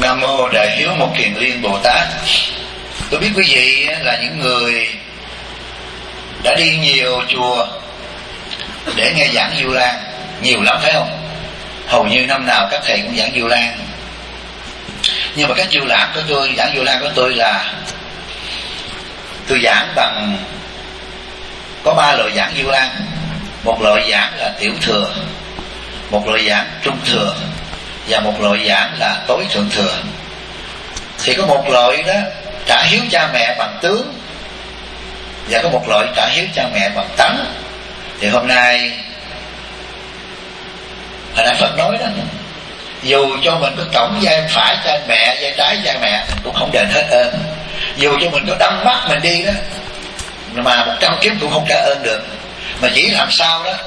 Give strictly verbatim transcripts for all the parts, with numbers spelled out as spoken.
Nam Mô Đại Hiếu Một Kiền Liên Bồ Tát. Tôi biết quý vị là những người đã đi nhiều chùa để nghe giảng Vu Lan, nhiều lắm phải không? Hầu như năm nào các thầy cũng giảng Vu Lan. Nhưng mà cái Vu Lan của tôi, giảng Vu Lan của tôi là tôi giảng bằng có ba loại giảng Vu Lan. Một loại giảng là tiểu thừa, một loại giảng trung thừa và một loại giảng là tối thượng thừa. Thì có một loại đó trả hiếu cha mẹ bằng tướng, và có một loại trả hiếu cha mẹ bằng tánh. Thì hôm nay hồi nãy Phật nói đó, dù cho mình có cổng vai phải cha mẹ, vai trái cha mẹ cũng không đền hết ơn. Dù cho mình có đâm mắt mình đi đó mà một trăm kiếp cũng không trả ơn được. Mà chỉ làm sao đó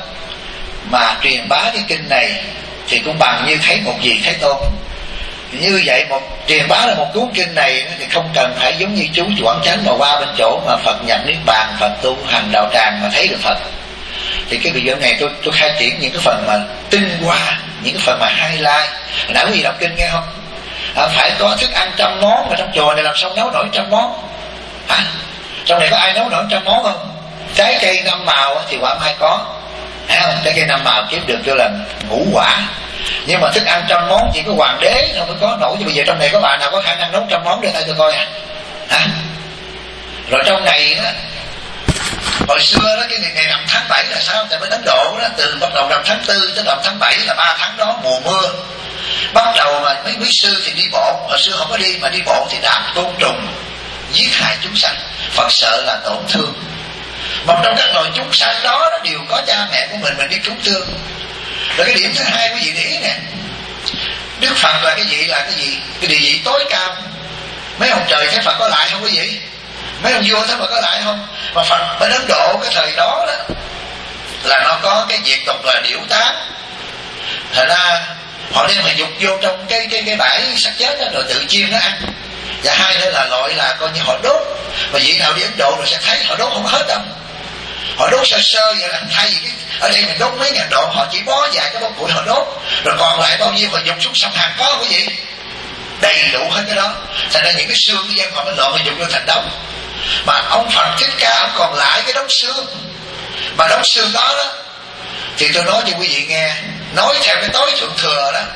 mà truyền bá cái kinh này thì cũng bằng như thấy một gì thấy tôn. Như vậy một truyền bá là một cuốn kinh này thì không cần phải giống như chú Quảng Chánh mà qua bên chỗ mà Phật nhập niết bàn, Phật tu hành đạo tràng mà thấy được Phật. Thì cái video này tôi tôi khai triển những cái phần mà tinh hoa, những cái phần mà highlight. Nãy quý vị đọc kinh nghe không? À, phải có thức ăn trăm món, mà trong chùa này làm sao nấu nổi trăm món? À, trong này có ai nấu nổi trăm món không? Trái cây năm màu thì quả mai có, à, trái cây năm màu kiếm được cho là ngũ quả. Nhưng mà thức ăn trăm món chỉ có hoàng đế nó mới có nổi. Chứ bây giờ trong này có bà nào có khả năng nấu trăm món để tay tôi coi à? À? Rồi trong này đó, hồi xưa đó cái ngày, ngày rằm tháng bảy là sao? Tại bên Ấn Độ đó, từ bắt đầu rằm tháng tư tới rằm tháng bảy là ba tháng đó mùa mưa. Bắt đầu mà mấy quý sư thì đi bộ, hồi xưa không có đi mà đi bộ thì đạp côn trùng, giết hại chúng sanh. Phật sợ là tổn thương. Một trong các loài chúng sanh đó, đó đều có cha mẹ của mình mình đi cứu thương. Rồi cái điểm thứ hai quý vị để ý nè, Đức Phật là cái gì, là cái gì, cái địa vị tối cao. Mấy ông trời thấy Phật có lại không quý vị? Mấy ông vua thấy Phật có lại không? Mà Phật bên Ấn Độ cái thời đó đó là nó có cái việc tục là điểu tán. Thật ra họ đem mà dục vô trong cái cái cái bãi xác chết đó, rồi tự chiên nó ăn. Và hai nữa là loại là coi như họ đốt. Mà vị nào đi Ấn Độ rồi sẽ thấy họ đốt không có hết đâu. Họ đốt sơ sơ vậy là thay vì cái ở đây mình đốt mấy ngàn độ, họ chỉ bó vài cái bó củi họ đốt, rồi còn lại bao nhiêu họ dùng xuống sông Hàn có cái gì đầy đủ hết cái đó. Thành ra những cái xương cái dân họ mới lộn họ dùng lên thành đống. Mà ông Phật Thích Ca ông còn lại cái đống xương, mà đống xương đó đó thì tôi nói cho quý vị nghe, nói theo cái tối thượng thừa đó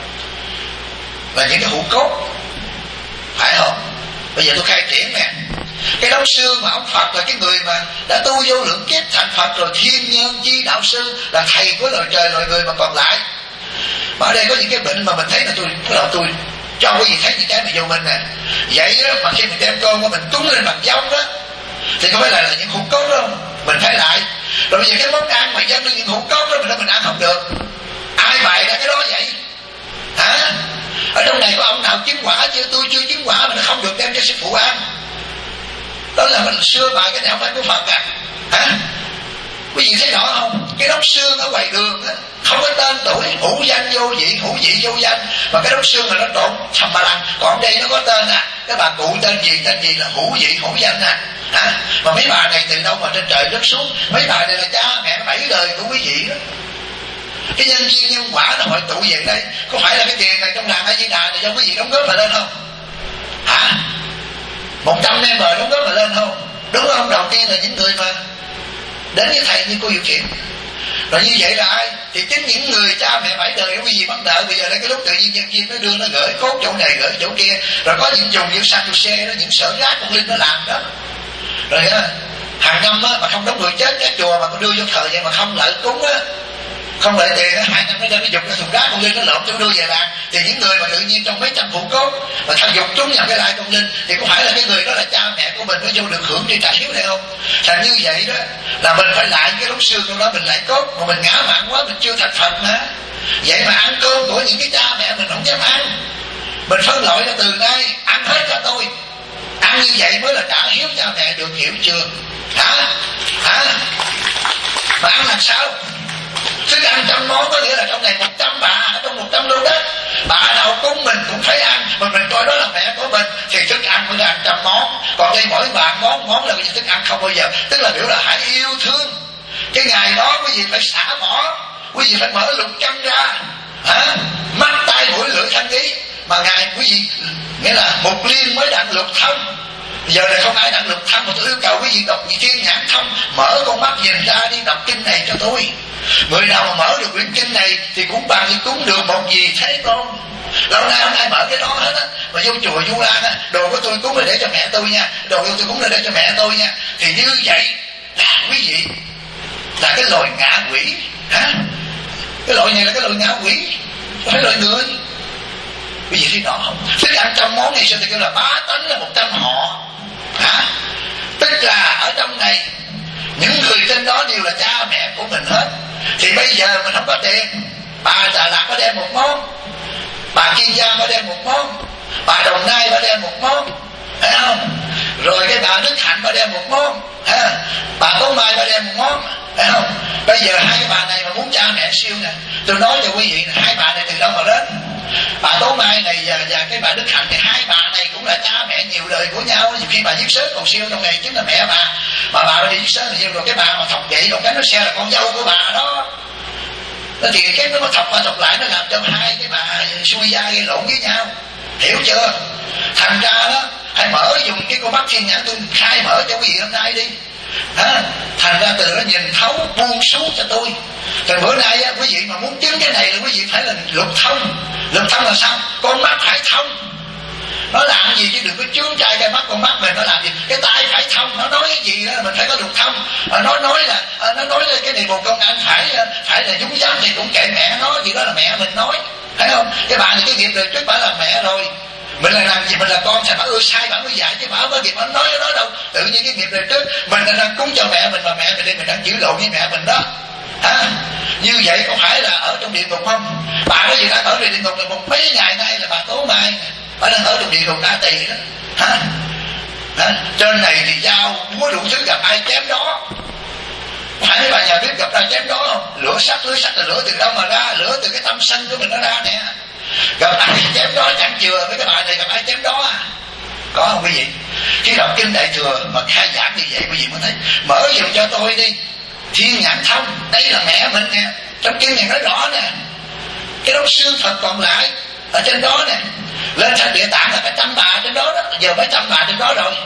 là những cái hũ cốt, phải không? Bây giờ tôi khai triển nè, cái đống xương mà ông Phật là cái người mà đã tu vô lượng kiếp thành Phật rồi, thiên nhân chi đạo sư, là thầy của loài trời loài người. Mà còn lại mà ở đây có những cái bệnh mà mình thấy là tôi bắt đầu tôi cho quý vị thấy những cái mà vô mình nè. Vậy đó mà khi mình đem con của mình cúng lên bằng dông đó thì có phải là, là những hũ cốt đó không? Mình phải lại. Rồi bây giờ cái món ăn mà dâng lên những hũ cốt đó mình nói mình ăn không được. Ai bày ra cái đó vậy? Hả? Ở trong này có ông nào chứng quả chưa? Tôi chưa chứng quả mà nó không được đem cho sư phụ ăn. Đó là mình xưa bài cái này không phải của Phật à? Hả? Quý vị thấy rõ không? Cái đống xương ở ngoài đường á, không có tên tuổi, hữu danh vô vị, hữu vị vô danh. Mà cái đống xương là nó trộn thầm bà lăng. Còn đây nó có tên à, cái bà cụ tên gì, tên gì là hữu vị, hữu danh à. Hả? Mà mấy bà này từ đâu mà trên trời rớt xuống? Mấy bà này là cha mẹ bảy đời của quý vị đó. Cái nhân duyên nhân quả nó hội tụ về đây. Có phải là cái tiền này trong làng A Di Đà này do quý vị đóng góp mà lên không? Hả? Một trăm member đóng góp mà lên không? Đúng không? Đầu tiên là những người mà đến với thầy như cô Diệu Thiện. Rồi như vậy là ai? Thì chính những người cha mẹ bảy đời quý vị bắt nợ. Bây giờ đây cái lúc tự nhiên nhân viên nó đưa nó gửi cốt chỗ này gửi chỗ kia. Rồi có những dùng những sạc xe đó, những sở rác con Linh nó làm đó. Rồi á, hàng năm á, mà không đóng người chết cái chùa mà con đưa vô thờ vậy mà không lợi cúng á, không lợi tiền á, hai năm nó đem nó dục cái thùng rác con Linh nó lộn cho đưa về làng. Thì những người mà tự nhiên trong mấy trăm hũ cốt mà tham dục chúng nhập cái lai con Linh thì có phải là cái người đó là cha mẹ của mình mới vô được hưởng trên trả hiếu này không? Thành như vậy đó là mình phải lại cái đống xương trong đó mình lại cốt. Mà mình ngã mạn quá mình chưa thành Phật mà. Vậy mà ăn cơm của những cái cha mẹ mình không dám ăn. Mình phân loại ra từ nay ăn hết cho tôi. Ăn như vậy mới là trả hiếu cha mẹ được, hiểu chưa? Hả? Hả? Mà ăn làm sao? Thức ăn trăm món có nghĩa là trong này một trăm bà, trong một trăm đô đất, bà nào cúng mình cũng phải ăn, mà mình coi đó là mẹ của mình thì thức ăn mới là ăn trăm món. Còn đây mỗi bà món món là thức ăn không bao giờ. Tức là biểu là hãy yêu thương. Cái ngày đó quý vị phải xả bỏ, quý vị phải mở lục căn ra, hả? Mắt tai mũi lưỡi thân ý. Mà ngày quý vị, nghĩa là một liên mới đặng lục thông. Giờ này không ai đặng lục thông, mà tôi yêu cầu quý vị đọc Thiên Nhãn Thông, mở con mắt nhìn ra đi, đọc kinh này cho tôi. Người nào mà mở được quyển kinh này thì cũng bằng như cúng được một gì Thế Tôn. Lâu nay không ai mở cái đó hết á. Mà vô chùa Du Lan á, đồ của tôi cúng là để cho mẹ tôi nha, đồ của tôi cúng là để cho mẹ tôi nha. Thì như vậy là quý vị là cái loài ngạ quỷ hả? Cái loại này là cái loại ngạ quỷ, không phải loại người. Quý vị thấy rõ không? Thức ăn trong món này sao thì kêu là bá tánh là một trăm họ hả? Tức là ở trong này những người trên đó đều là cha mẹ của mình hết. Thì bây giờ mình không có tiền, bà Đà Lạt có đem một món, bà Kiên Giang có đem một món, bà Đồng Nai có đem một món, thấy không? Rồi cái bà Đức Hạnh có đem một món, ha? Bà Tố Mai có đem một món, thấy không? Bây giờ hai cái bà này mà muốn cha mẹ siêu nè, tôi nói cho quý vị, hai bà này từ đâu mà đến? Bà Tố Mai này và, và cái bà Đức Hạnh thì hai bà này cũng là cha mẹ nhiều đời của nhau. Nhiều khi bà giết sớt còn siêu trong này chính là mẹ bà, mà bà đi giết sớt là nhiều rồi. Cái bà mà thọc gậy còn cái nó xe là con dâu của bà đó. Nó thì cái nó thọc qua thọc lại, nó làm cho hai cái bà xui gia gây lộn với nhau, hiểu chưa? Thành ra đó hãy mở dùng cái con mắt Thiên Nhãn tôi khai mở cho quý vị hôm nay đi, hả? Thành ra từ đó nhìn thấu buông xuống cho tôi. Từ bữa nay á, quý vị mà muốn chứng cái này là quý vị phải là lục thông. Lục thông là sao? Con mắt phải thông. Nó làm gì chứ đừng có chướng trai cái mắt con mắt mình. Nó làm gì? Cái tai phải thông. Nó nói cái gì đó mình phải có lục thông. Nó nói là nó nói là cái này một công an phải phải là nhúng dám thì cũng kệ mẹ nó, gì đó là mẹ mình nói, thấy không? Cái bà này cái nghiệp đời trước bà là mẹ rồi, mình là làm gì mình là con thì bà ưa sai bà mới dạy, chứ bà không có nghiệp bà nói cái đó đâu. Tự nhiên cái nghiệp đời trước mình là đang cúng cho mẹ mình, mà mẹ mình đi mình đang chửi lộn với mẹ mình đó, hả? Như vậy có phải là ở trong địa ngục không? Bà có gì đang ở địa ngục là một mấy ngày nay là bà Tố Mai, bà đang ở trong địa ngục A Tỳ đó, hả? Hả? Trên này thì dao búa đủ thứ, gặp ai chém đó. Phải bà nhà biết gặp ai chém đó không? Lửa sắt, lửa sắt là lửa từ đâu mà ra? Lửa từ cái tâm sân của mình nó ra nè. Gặp ai chém đó chẳng chừa với cái bà này, gặp ai chém đó à? Có không quý vị? Khi đọc kinh Đại Thừa mà khai giảng như vậy quý vị mới thấy. Mở dùm cho tôi đi Thiên Nhãn Thông, đây là mẹ mình nè. Trong kinh này nói rõ nè, cái đống xương Phật còn lại ở trên đó nè. Lên thành Địa Tạng là cái trăm bà trên đó đó. Giờ mấy trăm bà trên đó rồi,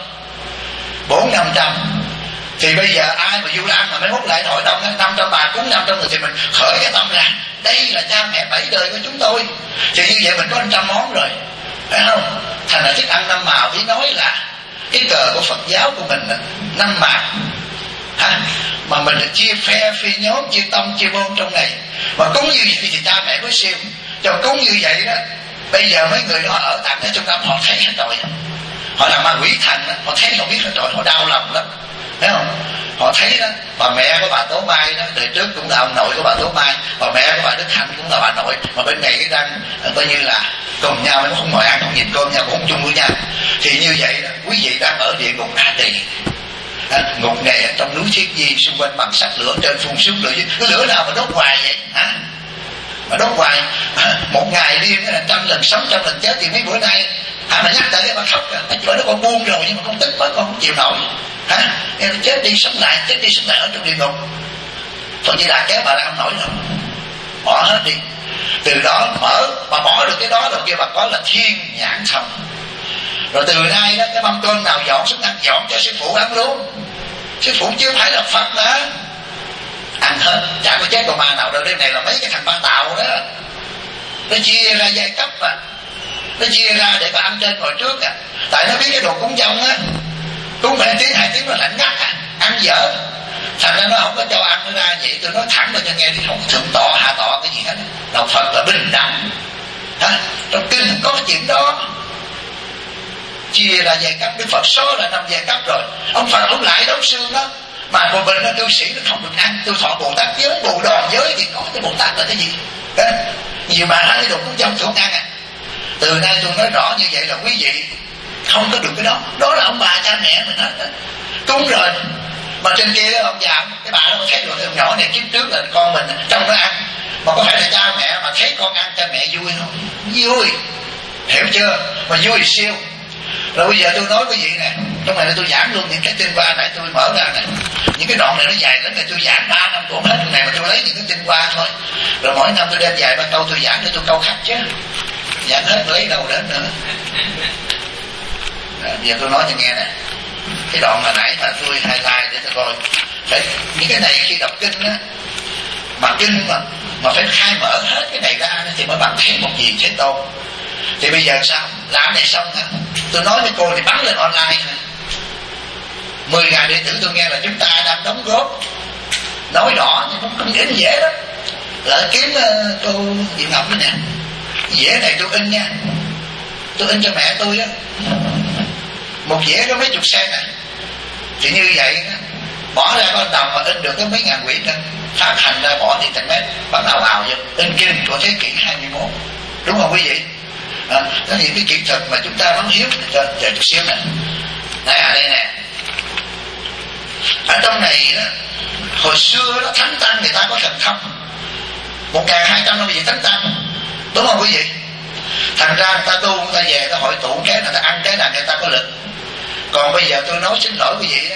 bốn năm trăm. Thì bây giờ ai mà Du Lan mà mới hút lại hội đông năm trăm bà cúng năm trăm người thì mình khởi cái tâm ra đây là cha mẹ bảy đời của chúng tôi. Thì như vậy mình có trăm món rồi, phải không? Thành là thức ăn năm màu. Ý nói là cái cờ của Phật giáo của mình năm màu, hả? Mà mình là chia phe phi nhóm, chia tông chia môn trong này. Mà cúng như vậy thì cha mẹ mới siêu. Cho cúng như vậy đó, bây giờ mấy người đó ở tạm ở trung tâm họ thấy hết rồi, họ làm ma quỷ thành đó, họ thấy họ biết hết rồi, họ đau lòng lắm, thấy không? Họ thấy đó, bà mẹ của bà Tố Mai đó, đời trước cũng là ông nội của bà Tố Mai, bà mẹ của bà Đức Hạnh cũng là bà nội, mà bên này cái đang coi như là cùng nhau, nó không ngồi ăn không nhìn cơm nhau, cũng không chung với nhau. Thì như vậy đó, quý vị đang ở địa ngục A Tỳ. À, ngục này ở trong núi Thiết Di, xung quanh bằng sắt lửa, trên phun sướng lửa, cái lửa nào mà đốt hoài vậy hả? Mà đốt hoài à, một ngày liên là trăm lần sống trăm lần chết. Thì mấy bữa nay à, mà nhắc tới cái bà khóc à, bà nó còn buông rồi nhưng mà con tức quá, con không chịu nổi, hả? Em chết đi sống lại, chết đi sống lại ở trong địa ngục. Thôi chỉ là kéo bà ra không nổi rồi, bỏ hết đi. Từ đó mở, bà bỏ được cái đó rồi kia bà có là Thiên Nhãn Thông. Rồi từ nay đó, cái mâm cơm nào dọn xuống ăn, dọn cho sư phụ ăn luôn. Sư phụ chưa phải là Phật mà, ăn hết, chả có chết con ma nào đâu. Đêm này là mấy cái thằng ba tàu đó, nó chia ra giai cấp mà, nó chia ra để bà ăn trên ngồi trước à. Tại nó biết cái đồ cúng dông á, cúng hai tiếng hai tiếng nó lạnh ngắt à, ăn dở. Thành ra nó không có cho ăn nó ra vậy. Tôi nói thẳng ra cho nghe đi, không thượng tọa hạ tọa cái gì hết. Đạo Phật là bình đẳng, hả? Trong kinh có cái chuyện đó, chia ra giai cấp. Đức Phật số là năm giai cấp rồi. Ông Phật ông lại đóng xương đó, mà một mình nó cư sĩ nó không được ăn. Tôi thọ Bồ Tát giới, Bồ Đòn giới thì có cái Bồ Tát là cái gì đó. Nhiều bà hai cái đồ cũng trong không ăn à. Từ nay tôi nói rõ như vậy là quý vị không có được cái đó. Đó là ông bà cha mẹ mình hết đó. Cúng rồi mà trên kia đó, ông già cái bà nó thấy được cái nhỏ này kiếp trước là con mình trong nó ăn, mà có phải là cha mẹ mà thấy con ăn cha mẹ vui không? Vui, hiểu chưa? Mà vui siêu. Rồi bây giờ tôi nói quý vị nè, trong này là tôi giảng luôn những cái tinh hoa nãy tôi mở ra nè. Những cái đoạn này nó dài lắm, này tôi giảng ba năm cũng hết. Này mà tôi lấy những cái tinh hoa thôi. Rồi mỗi năm tôi đem dài ba câu tôi giảng để tôi câu khách chứ. nhận hết lấy đâu đến nữa. À, giờ tôi nói cho nghe nè, cái đoạn mà nãy mà tôi highlight để tôi coi, phải những cái này khi đọc kinh á, mà kinh mà mà phải khai mở hết cái này ra thì mới bằng thấy một gì thế tôn. Thì bây giờ sao làm này xong hả, tôi nói với cô thì bắn lên online hả? Mười ngàn đệ tử tôi nghe là chúng ta đang đóng góp, nói rõ nhưng cũng in dễ đó, lỡ kiếm uh, cô Diệu Ngọc đó nè, dễ này tôi in nha, tôi in cho mẹ tôi á, một dễ có mấy chục sen này, thì như vậy đó, bỏ ra con đồng mà in được có mấy ngàn quyển nữa, phát hành ra bỏ internet bắt ào ào vô, in kinh của thế kỷ hai mươi mốt, đúng không quý vị? À, có những cái kỹ thuật mà chúng ta vẫn hiếu cho chờ chút xíu nè. Đây à, đây nè, ở trong này đó, hồi xưa đó thánh tăng người ta có thần thông một ngàn hai trăm năm gì thánh tăng, đúng không quý vị? Thành ra người ta tu, người ta về, người ta hội tụ cái, người ta ăn cái là người ta có lực. Còn bây giờ tôi nói xin lỗi quý vị đó,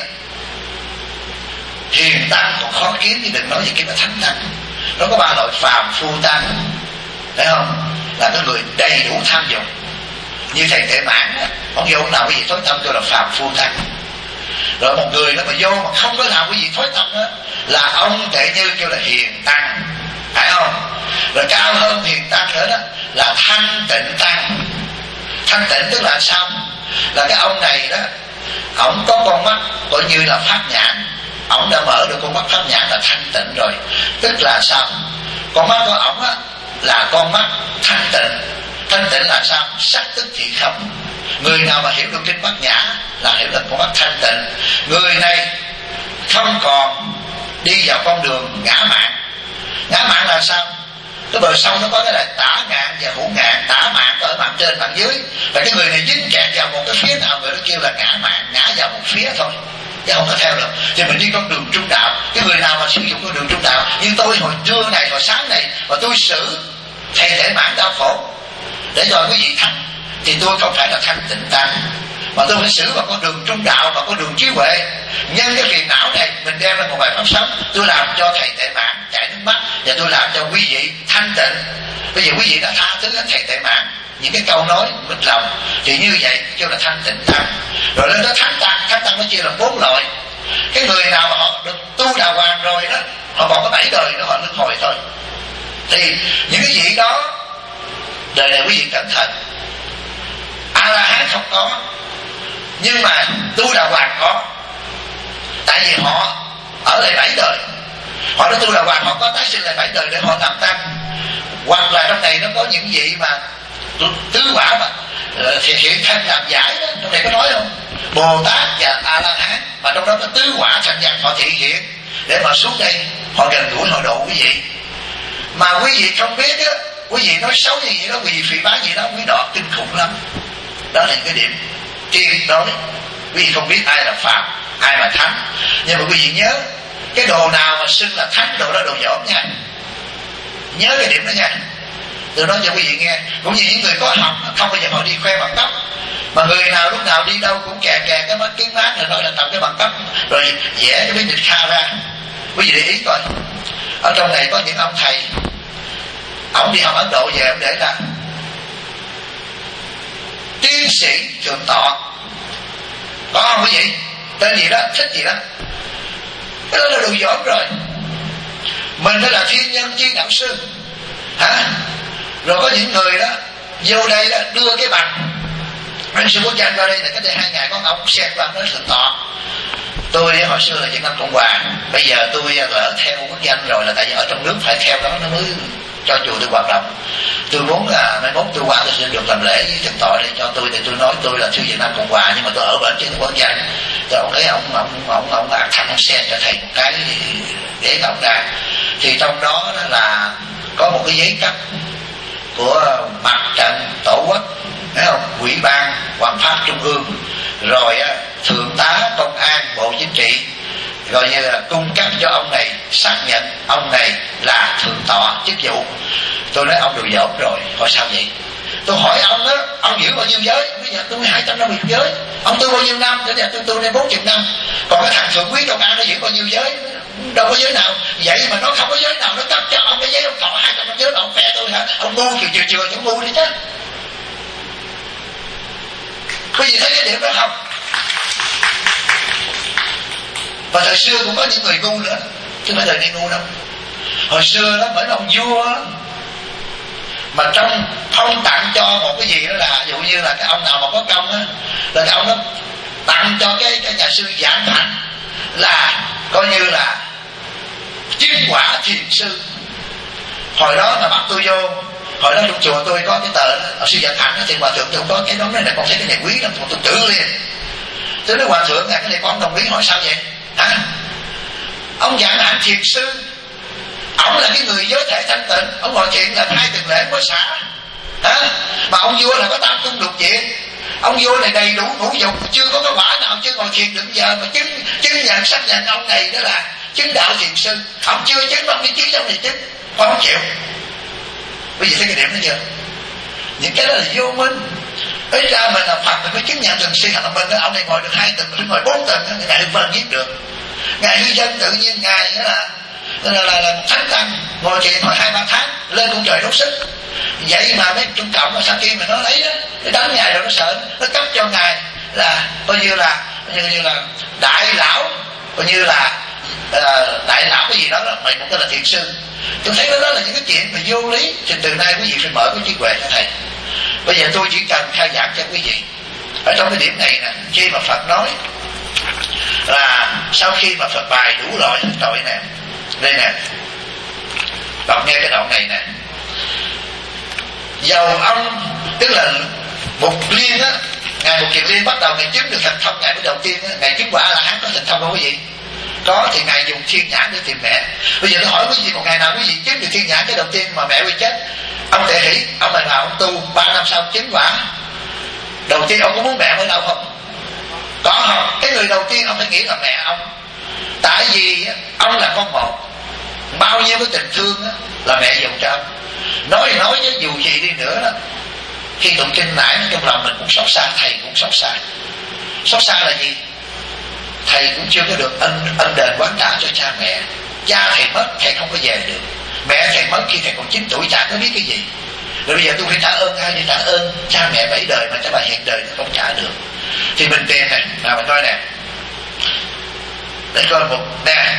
hiền tăng còn khó kiếm, chứ đừng nói gì kiếm là thánh tăng. Nó có ba loại: phàm phu tăng, thấy không, là cái người đầy đủ tham dụng, như thầy Tệ Mãn đó, ông vô nào cái gì thối tâm tôi là phàm phu tăng. Rồi một người đó mà vô mà không có làm cái gì thối tâm đó là ông Tệ Như kêu là hiền tăng, phải không? Rồi cao hơn hiền tăng nữa đó là thanh tịnh tăng. Thanh tịnh tức là sao? Là cái ông này đó, ổng có con mắt coi như là pháp nhãn, ổng đã mở được con mắt pháp nhãn là thanh tịnh rồi. Tức là sao? Con mắt của ổng á là con mắt thanh tịnh. Thanh tịnh là sao? Sắc tức thị không. Người nào mà hiểu được kinh Bát Nhã là hiểu được con mắt thanh tịnh. Người này không còn đi vào con đường ngã mạn. Ngã mạn là sao? Cái bờ sông nó có cái là tả ngạn và hữu ngạn. Tả mạn ở mặt trên mặt dưới, và cái người này dính kẹt vào một cái phía nào, người đó kêu là ngã mạn, ngã vào một phía thôi, chứ không có theo được. Thì mình đi con đường trung đạo. Cái người nào mà sử dụng con đường trung đạo, như tôi hồi trưa này, hồi sáng này, mà tôi xử thầy Tệ Mãn đau khổ để rồi cái gì thắng, thì tôi không phải là thanh tịnh tăng, mà tôi phải xử vào con đường trung đạo, và con đường trí huệ. Nhân cái phiền não này mình đem ra một bài pháp sống, tôi làm cho thầy Tệ Mãn chảy nước mắt, và tôi làm cho quý vị thanh tịnh. Bây giờ quý vị đã tha thứ đến thầy Tệ Mãn những cái câu nói mịt lòng, thì như vậy kêu là thanh tịnh tăng. Rồi lên đó thánh tăng. Thánh tăng nó chia làm bốn loại. Cái người nào mà họ được tu đà hoàng rồi đó, họ còn có bảy đời nữa họ luân hồi thôi. Thì những cái gì đó đời này quý vị cẩn thận. A La Hán không có, nhưng mà tu đà hoàng có. Tại vì họ ở lại bảy đời, họ đã tu đà hoàng, họ có tái sinh lại bảy đời để họ làm tăng. Hoặc là trong này nó có những vị mà tứ quả mà thì hiện thân làm giải đó, trong này có nói không? Bồ Tát và A La Hán, mà trong đó có tứ quả thành vật họ thị hiện để mà xuống đây họ gần gũi họ độ quý vị. Mà quý vị không biết á, quý vị nói xấu như vậy đó, quý vị phỉ báng gì đó, quý đọt kinh khủng lắm. Đó là những cái điểm tuyệt đối. Quý vị không biết ai là pháp, ai là thánh. Nhưng mà quý vị nhớ, cái đồ nào mà xưng là thánh, đồ đó đồ dởm nha. Nhớ cái điểm đó nha. Tôi nói cho quý vị nghe. Cũng như những người có học không bao giờ họ đi khoe bằng cấp, mà người nào lúc nào đi đâu cũng kè kè cái mắt kiến mát rồi nói là tầm cái bằng cấp, rồi vẽ cái bí tịch kha ra. Quý vị để ý coi, ở trong này có những ông thầy, ông đi học Ấn Độ về, ông để là tiến sĩ Thượng Tọa, có không quý vị? Tên gì đó, thích gì đó, cái đó là đồ dởm rồi. Mình đó là thiên nhân chi đạo sư hả? Rồi có những người đó vô đây đó đưa cái bằng anh sư quốc danh ra đây, là cách đây hai ngày có ông xem qua nói Thượng Tọa. Tôi hồi xưa là Việt Nam Cộng Hòa, bây giờ tôi lỡ theo quốc danh rồi, là tại vì ở trong nước phải theo đó nó mới cho chùa tôi hoạt động. Tôi muốn là mai mốt tôi qua tôi sẽ được làm lễ với Thượng Tọa để cho tôi, thì tôi nói tôi là thư Việt Nam Cộng Hòa, nhưng mà tôi ở bên trên quốc danh. Rồi ông ấy ông ông ông ông ạc thành ông xem cho thầy một cái để ông ra, thì trong đó, đó là có một cái giấy cấp của mặt trận tổ quốc, thấy không, ủy ban hoàng pháp trung ương, rồi thượng tá công an bộ chính trị, rồi như là cung cấp cho ông này xác nhận ông này là thượng tọa chức vụ. Tôi nói ông đồ dởm rồi. Hỏi sao vậy? Tôi hỏi ông đó, ông giữ bao nhiêu giới? Bây giờ tôi hai trăm năm mươi giới. Ông tu bao nhiêu năm? Bây giờ tôi tu đến bốn mươi năm. Còn cái thằng thượng quý công an nó giữ bao nhiêu giới? Đâu có giới nào. Vậy mà nó không có giới nào, nó cấp cho ông cái giấy ông thọ hai trăm năm giới, ông khoe tôi hả? Ông ngu chừa chừa chừa cho ngu đi chứ. Quý vị thấy cái điểm đó không? Và thời xưa cũng có những người ngu nữa, chứ không phải thời nay ngu đâu. Hồi xưa đó bởi ông vua đó, mà trong phong tặng cho một cái gì đó, là ví dụ như là cái ông nào mà có công á, là cái ông đó tặng cho cái, cái nhà sư Giảng Hạnh là coi như là chứng quả thiền sư. Hồi đó mà bắt tôi vô, hồi đó trong chùa tôi có cái tờ đó, sư Giảng Hạnh thì hòa thượng tôi có cái đó, này là con thấy cái này quý lắm, tôi tự liền. Tôi nói hòa thượng, cái này con đồng ý. Hỏi sao vậy? Hả? Ông Giảng Hạnh thiền sư, ông là cái người giới thể thanh tịnh, ông ngồi chuyện là hai tuần lễ mới xả. Hả? Mà ông vua là có tam cung lục diện, ông vua này đầy đủ ngũ dục, chưa có cái quả nào chưa ngồi thiền được giờ mà chứng chứng nhận xác nhận ông này đó là chứng đạo thiền sư. Ông chưa chứng, ông đi chứng trong này chứng, con không chịu. Quý vị thấy cái điểm đó chưa? Những cái đó là vô minh. Ít ra mình là Phật mình mới chứng nhận thường xuyên, là mình đó, ông này ngồi được hai tuần, mình ngồi bốn tuần, ngài đừng vần viết được. Ngài hư dân tự nhiên ngài đó là là là, là một thánh tăng ngồi chuyện hồi hai ba tháng lên con trời đấu sức. Vậy mà mấy trung cộng mà sau khi mà nó lấy đó, nó đánh ngài rồi nó sợ, nó cấp cho ngài là coi như là coi như, như là đại lão, coi như là uh, đại lão cái gì đó đó, mày cũng tên là thiền sư. Tôi thấy đó, đó là những cái chuyện mà vô lý. Thì từ nay quý vị phải mở cái trí huệ cho thầy. Bây giờ tôi chỉ cần khai giảng cho quý vị ở trong cái điểm này nè, khi mà Phật nói là sau khi mà Phật bài đủ loại hết tội nè, đây nè, đọc nghe cái đoạn này nè. Dầu ông, tức là Mục Liên á, ngài Mục Kiền Liên bắt đầu ngài chứng được thành thông, ngài mới đầu tiên á, ngài chứng quả là hắn có thành thông không quý vị? Có, thì ngài dùng thiên nhãn để tìm mẹ. Bây giờ tôi hỏi quý vị, một ngày nào quý vị chứng được thiên nhãn cái đầu tiên mà mẹ bị chết? Ông Tệ Hỷ, ông này là ông tu ba năm sau chứng quả. Đầu tiên ông có muốn mẹ ở đâu không? Có không? Cái người đầu tiên ông phải nghĩ là mẹ ông. Tại vì ông là con một, bao nhiêu cái tình thương là mẹ dùng cho ông. Nói nói chứ dù gì đi nữa đó, khi tụng kinh nãy trong lòng mình cũng xót xa, thầy cũng xót xa. Xót xa là gì? Thầy cũng chưa có được ân, ân đền quán trả cho cha mẹ. Cha thầy mất, thầy không có về được. Mẹ thầy mất khi thầy còn chín tuổi, chả có biết cái gì. Rồi bây giờ tôi phải trả ơn ai? Để trả ơn cha mẹ bảy đời mà cha bà hiện đời không trả được. Thì mình tìm này, nào mình coi nè, để coi một nè.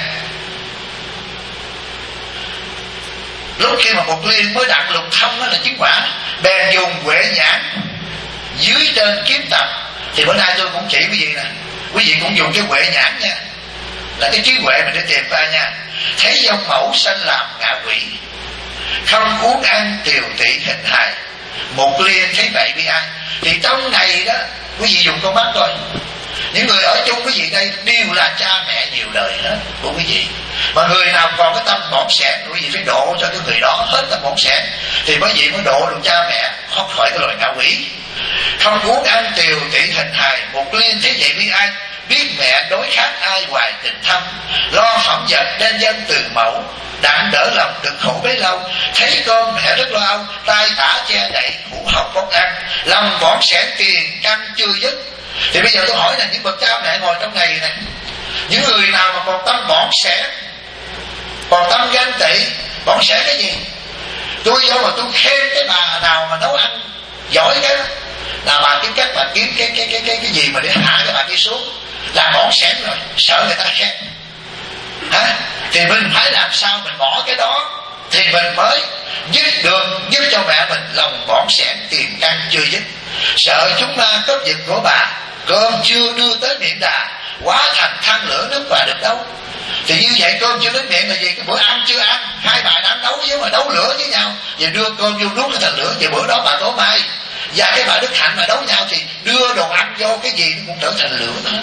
Lúc khi mà Mục Liên mới đạt lục thông đó là chứng quả, bèn dùng huệ nhãn dưới trên kiếm tập. Thì bữa nay tôi cũng chỉ quý vị nè, quý vị cũng dùng cái huệ nhãn nha, là cái trí huệ mình để tìm ra nha. Thấy dòng mẫu sanh làm ngạ quỷ, không uống ăn tiều tỵ hình hài. Mục Liên thấy vậy bi ai. Thì trong này đó quý vị dùng con mắt thôi, những người ở chung quý vị đây đều là cha mẹ nhiều đời hết của quý vị. Mà người nào còn cái tâm bỏng sẻn, quý vị phải độ cho cái người đó hết tâm bỏng sẻn, thì quý vị mới độ được cha mẹ thoát khỏi cái loại ngạ quỷ. Không uống ăn tiều tỵ hình hài. Mục Liên thấy vậy bi ai, biết mẹ đối khác ai hoài tình thâm, lo phẩm vật đem dân từ mẫu, đặng đỡ lòng được khổ bấy lâu. Thấy con mẹ rất lo âu, tay tả che đậy hủ học bốc ăn, lòng bỏng sẻn tiền căn chưa dứt. Thì bây giờ tôi hỏi là những bậc cha mẹ ngồi trong này này, những người nào mà còn tâm bỏng sẻn, còn tâm ganh tị, bỏng sẻn cái gì? Tôi vô mà tôi khen cái bà nào mà nấu ăn giỏi cái đó, là bà kiếm cách bà kiếm cái cái cái cái cái gì mà để hạ cái bà kia xuống, là bỏng sẻn rồi, sợ người ta khen. Hả? Thì mình phải làm sao mình bỏ cái đó thì mình mới dứt được, giúp cho mẹ mình lòng bỏng sẻn tiền căn chưa dứt. Sợ chúng ma cướp giật của bà, cơm chưa đưa tới miệng đà, quá thành than lửa nước bà được đâu. Thì như vậy cơm chưa đến miệng là gì? Cái bữa ăn chưa ăn, hai bà đang đấu với mà đấu lửa với nhau, và đưa cơm vô nuốt cái thành lửa. Thì bữa đó bà Tố Mai và cái bà Đức Hạnh mà đấu nhau thì đưa đồ ăn vô cái gì nó cũng trở thành lửa đó.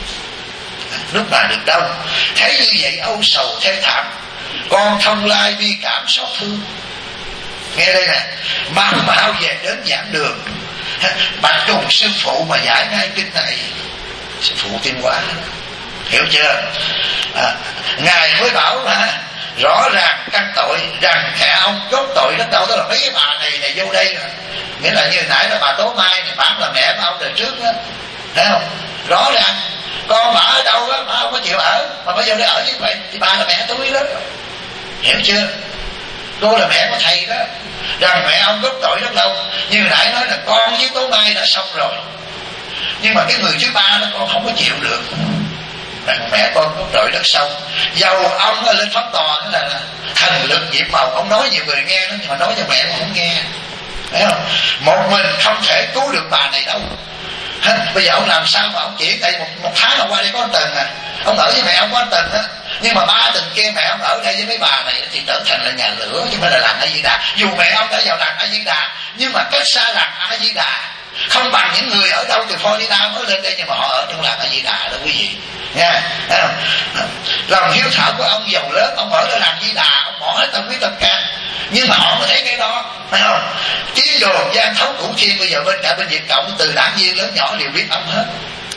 Nước bà được đâu. Thấy như vậy âu sầu thê thảm, con thông lai bi cảm xót thương. Nghe đây nè, mau mau về đến giảng đường, bạch cùng sư phụ mà giải ngay kinh này. Sư phụ tiên hóa, hiểu chưa? À, ngài mới bảo mà rõ ràng căn tội rằng kẻ ông gốc tội đến đâu. Tức là mấy cái bà này này vô đây rồi, nghĩa là như nãy là bà Tố Mai này, bán là mẹ của ông đời trước đó, thấy không? Rõ ràng con bà ở đâu đó bà không có chịu ở, mà bây giờ để ở như vậy thì bà là mẹ tôi đó, hiểu chưa? Cô là mẹ của thầy đó, rằng mẹ ông gốc tội rất lâu. Như nãy nói là con với Tố Mai đã xong rồi, Nhưng mà cái người thứ ba đó con không có chịu được, rằng mẹ con có trời đất sâu. Dầu ông lên pháp tòa đó là, là thần lực nhiệm màu, ông nói nhiều người nghe đó, nhưng mà nói cho mẹ con không nghe, thấy không? Một mình không thể cứu được bà này đâu. Bây giờ ông làm sao mà ông chuyển đây một, một tháng ông qua đây có một tuần à, ông ở với mẹ ông có một tuần á, nhưng mà ba tuần kia mẹ ông ở đây với mấy bà này thì trở thành là nhà lửa, chứ không phải là làng A Di Đà. Dù mẹ ông đã vào làng A Di Đà, nhưng mà cách xa làng A Di Đà, không bằng những người ở đâu từ Florida mới lên đây, nhưng mà họ ở trong làng A Di Đà đó quý vị nha. Lòng hiếu thảo của ông giàu lớn, ông ở trong làng Di Đà, ông bỏ hết tâm huyết tâm can, nhưng mà họ mới thấy cái đó, phải không? Tín đồ Giang Thấu Củ Thiên bây giờ bên cả bên Việt Cộng, từ đảng viên lớn nhỏ đều biết ông hết.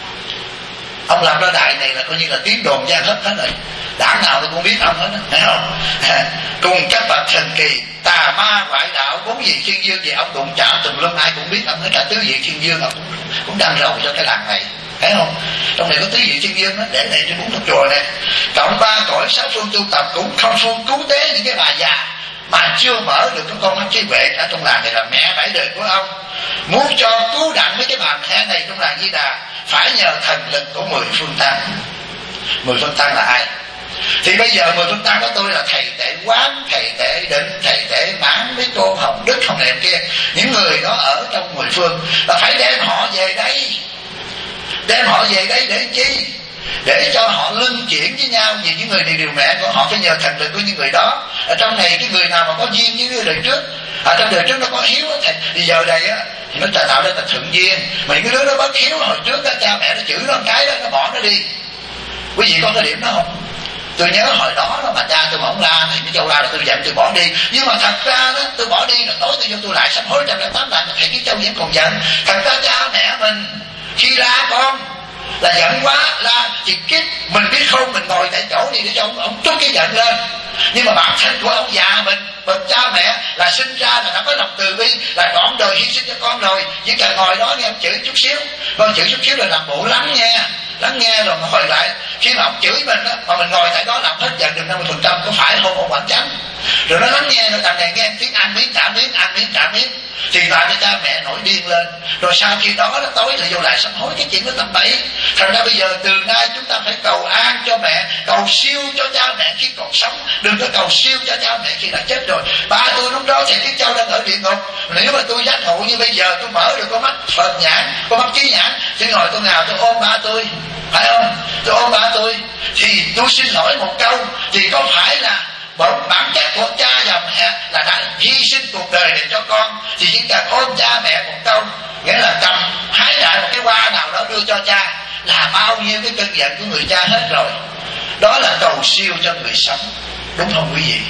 Ông làm ra đại này là coi như là tiếng đồn Giang hết hết rồi, đảng nào nó cũng biết ông hết, phải không? Cùng các bậc thần kỳ, tà ma ngoại đạo, bốn vị thiên dương, về ông đụng chạm tùm lum ai cũng biết ông hết. Cả tứ vị thiên dương ông cũng, cũng đang rầu cho cái làng này, thấy không? Trong này có tứ vị thiên dương đó, để này trên bốn thập chùa này, cộng ba cõi sáu phương tu tập cũng không phương cứu tế những cái bà già mà chưa mở được cái con mắt trí huệ ở trong làng này, là mẹ bảy đời của ông. Muốn cho cứu đặng mấy cái bà mẹ này trong làng Di Đà, phải nhờ thần lực của mười phương tăng. Mười phương tăng là ai? Thì bây giờ mười phương tăng của tôi là thầy Tệ Quán, thầy Tệ Định, thầy Tệ Mãn, mấy cô Hồng Đức, Hồng Đẹp kia, những người đó ở trong mười phương là phải đem họ về đây. Đem họ về đây để chi? Để cho họ luân chuyển với nhau, vì những người này đều mẹ của họ, phải nhờ thần lực của những người đó. Ở trong này cái người nào mà có duyên với người đời trước, ở trong đời trước nó có hiếu thì, thì giờ này á thì nó tạo ra là thuận duyên. Mà những cái đứa nó bất hiếu hồi trước đó, cha mẹ nó chửi nó một cái đó, nó bỏ nó đi. Quý vị có cái điểm đó không? Tôi nhớ hồi đó đó mà cha tôi bỗng la thì cái châu la là tôi giận tôi bỏ đi, nhưng mà thật ra đó tôi bỏ đi rồi tối tôi vô tôi lại sám hối trăm lẻ tám lần, thầy cái châu vẫn còn giận. Thật ra cha mẹ mình khi la con là giận quá, la thì kiếp mình biết không, mình ngồi tại chỗ đi để cho ông, ông trút cái giận lên. Nhưng mà bản thân của ông già mình, bậc cha mẹ là sinh ra là đã có lòng từ bi, là trọn đời hy sinh cho con rồi, chỉ cần ngồi đó nghe ông chửi chút xíu, con chửi chút xíu là làm bộ lắng nghe, lắng nghe rồi mà hồi lại khi mà ông chửi mình đó, mà mình ngồi tại đó làm hết giận được năm mươi phần trăm, có phải không ông quản chánh? Rồi nó lắng nghe, nó đằng này nghe tiếng ăn miếng trả miếng, ăn miếng trả miếng, thì làm cho cha mẹ nổi điên lên. Rồi sau khi đó nó tối rồi vô lại sám hối cái chuyện nó tầm bậy. Thành ra bây giờ từ nay chúng ta phải cầu an cho mẹ, cầu siêu cho cha mẹ khi còn sống, đừng có cầu siêu cho cha mẹ khi đã chết rồi. Ba tôi lúc đó thầy Kiến Châu đang ở địa ngục, nếu mà tôi giác ngộ như bây giờ, tôi mở được con mắt Phật nhãn, con mắt trí nhãn, thì ngồi tôi nào tôi ôm ba tôi, phải không? Tôi ôm ba tôi thì tôi xin lỗi một câu, thì có phải là bổn bản chất của cha và mẹ là đã hy sinh cuộc đời để cho con, thì chỉ cần ôm cha mẹ một câu, nghĩa là cầm hái lại một cái hoa nào đó đưa cho cha, là bao nhiêu cái cơn giận của người cha hết rồi. Đó là cầu siêu cho người sống, đúng không quý vị?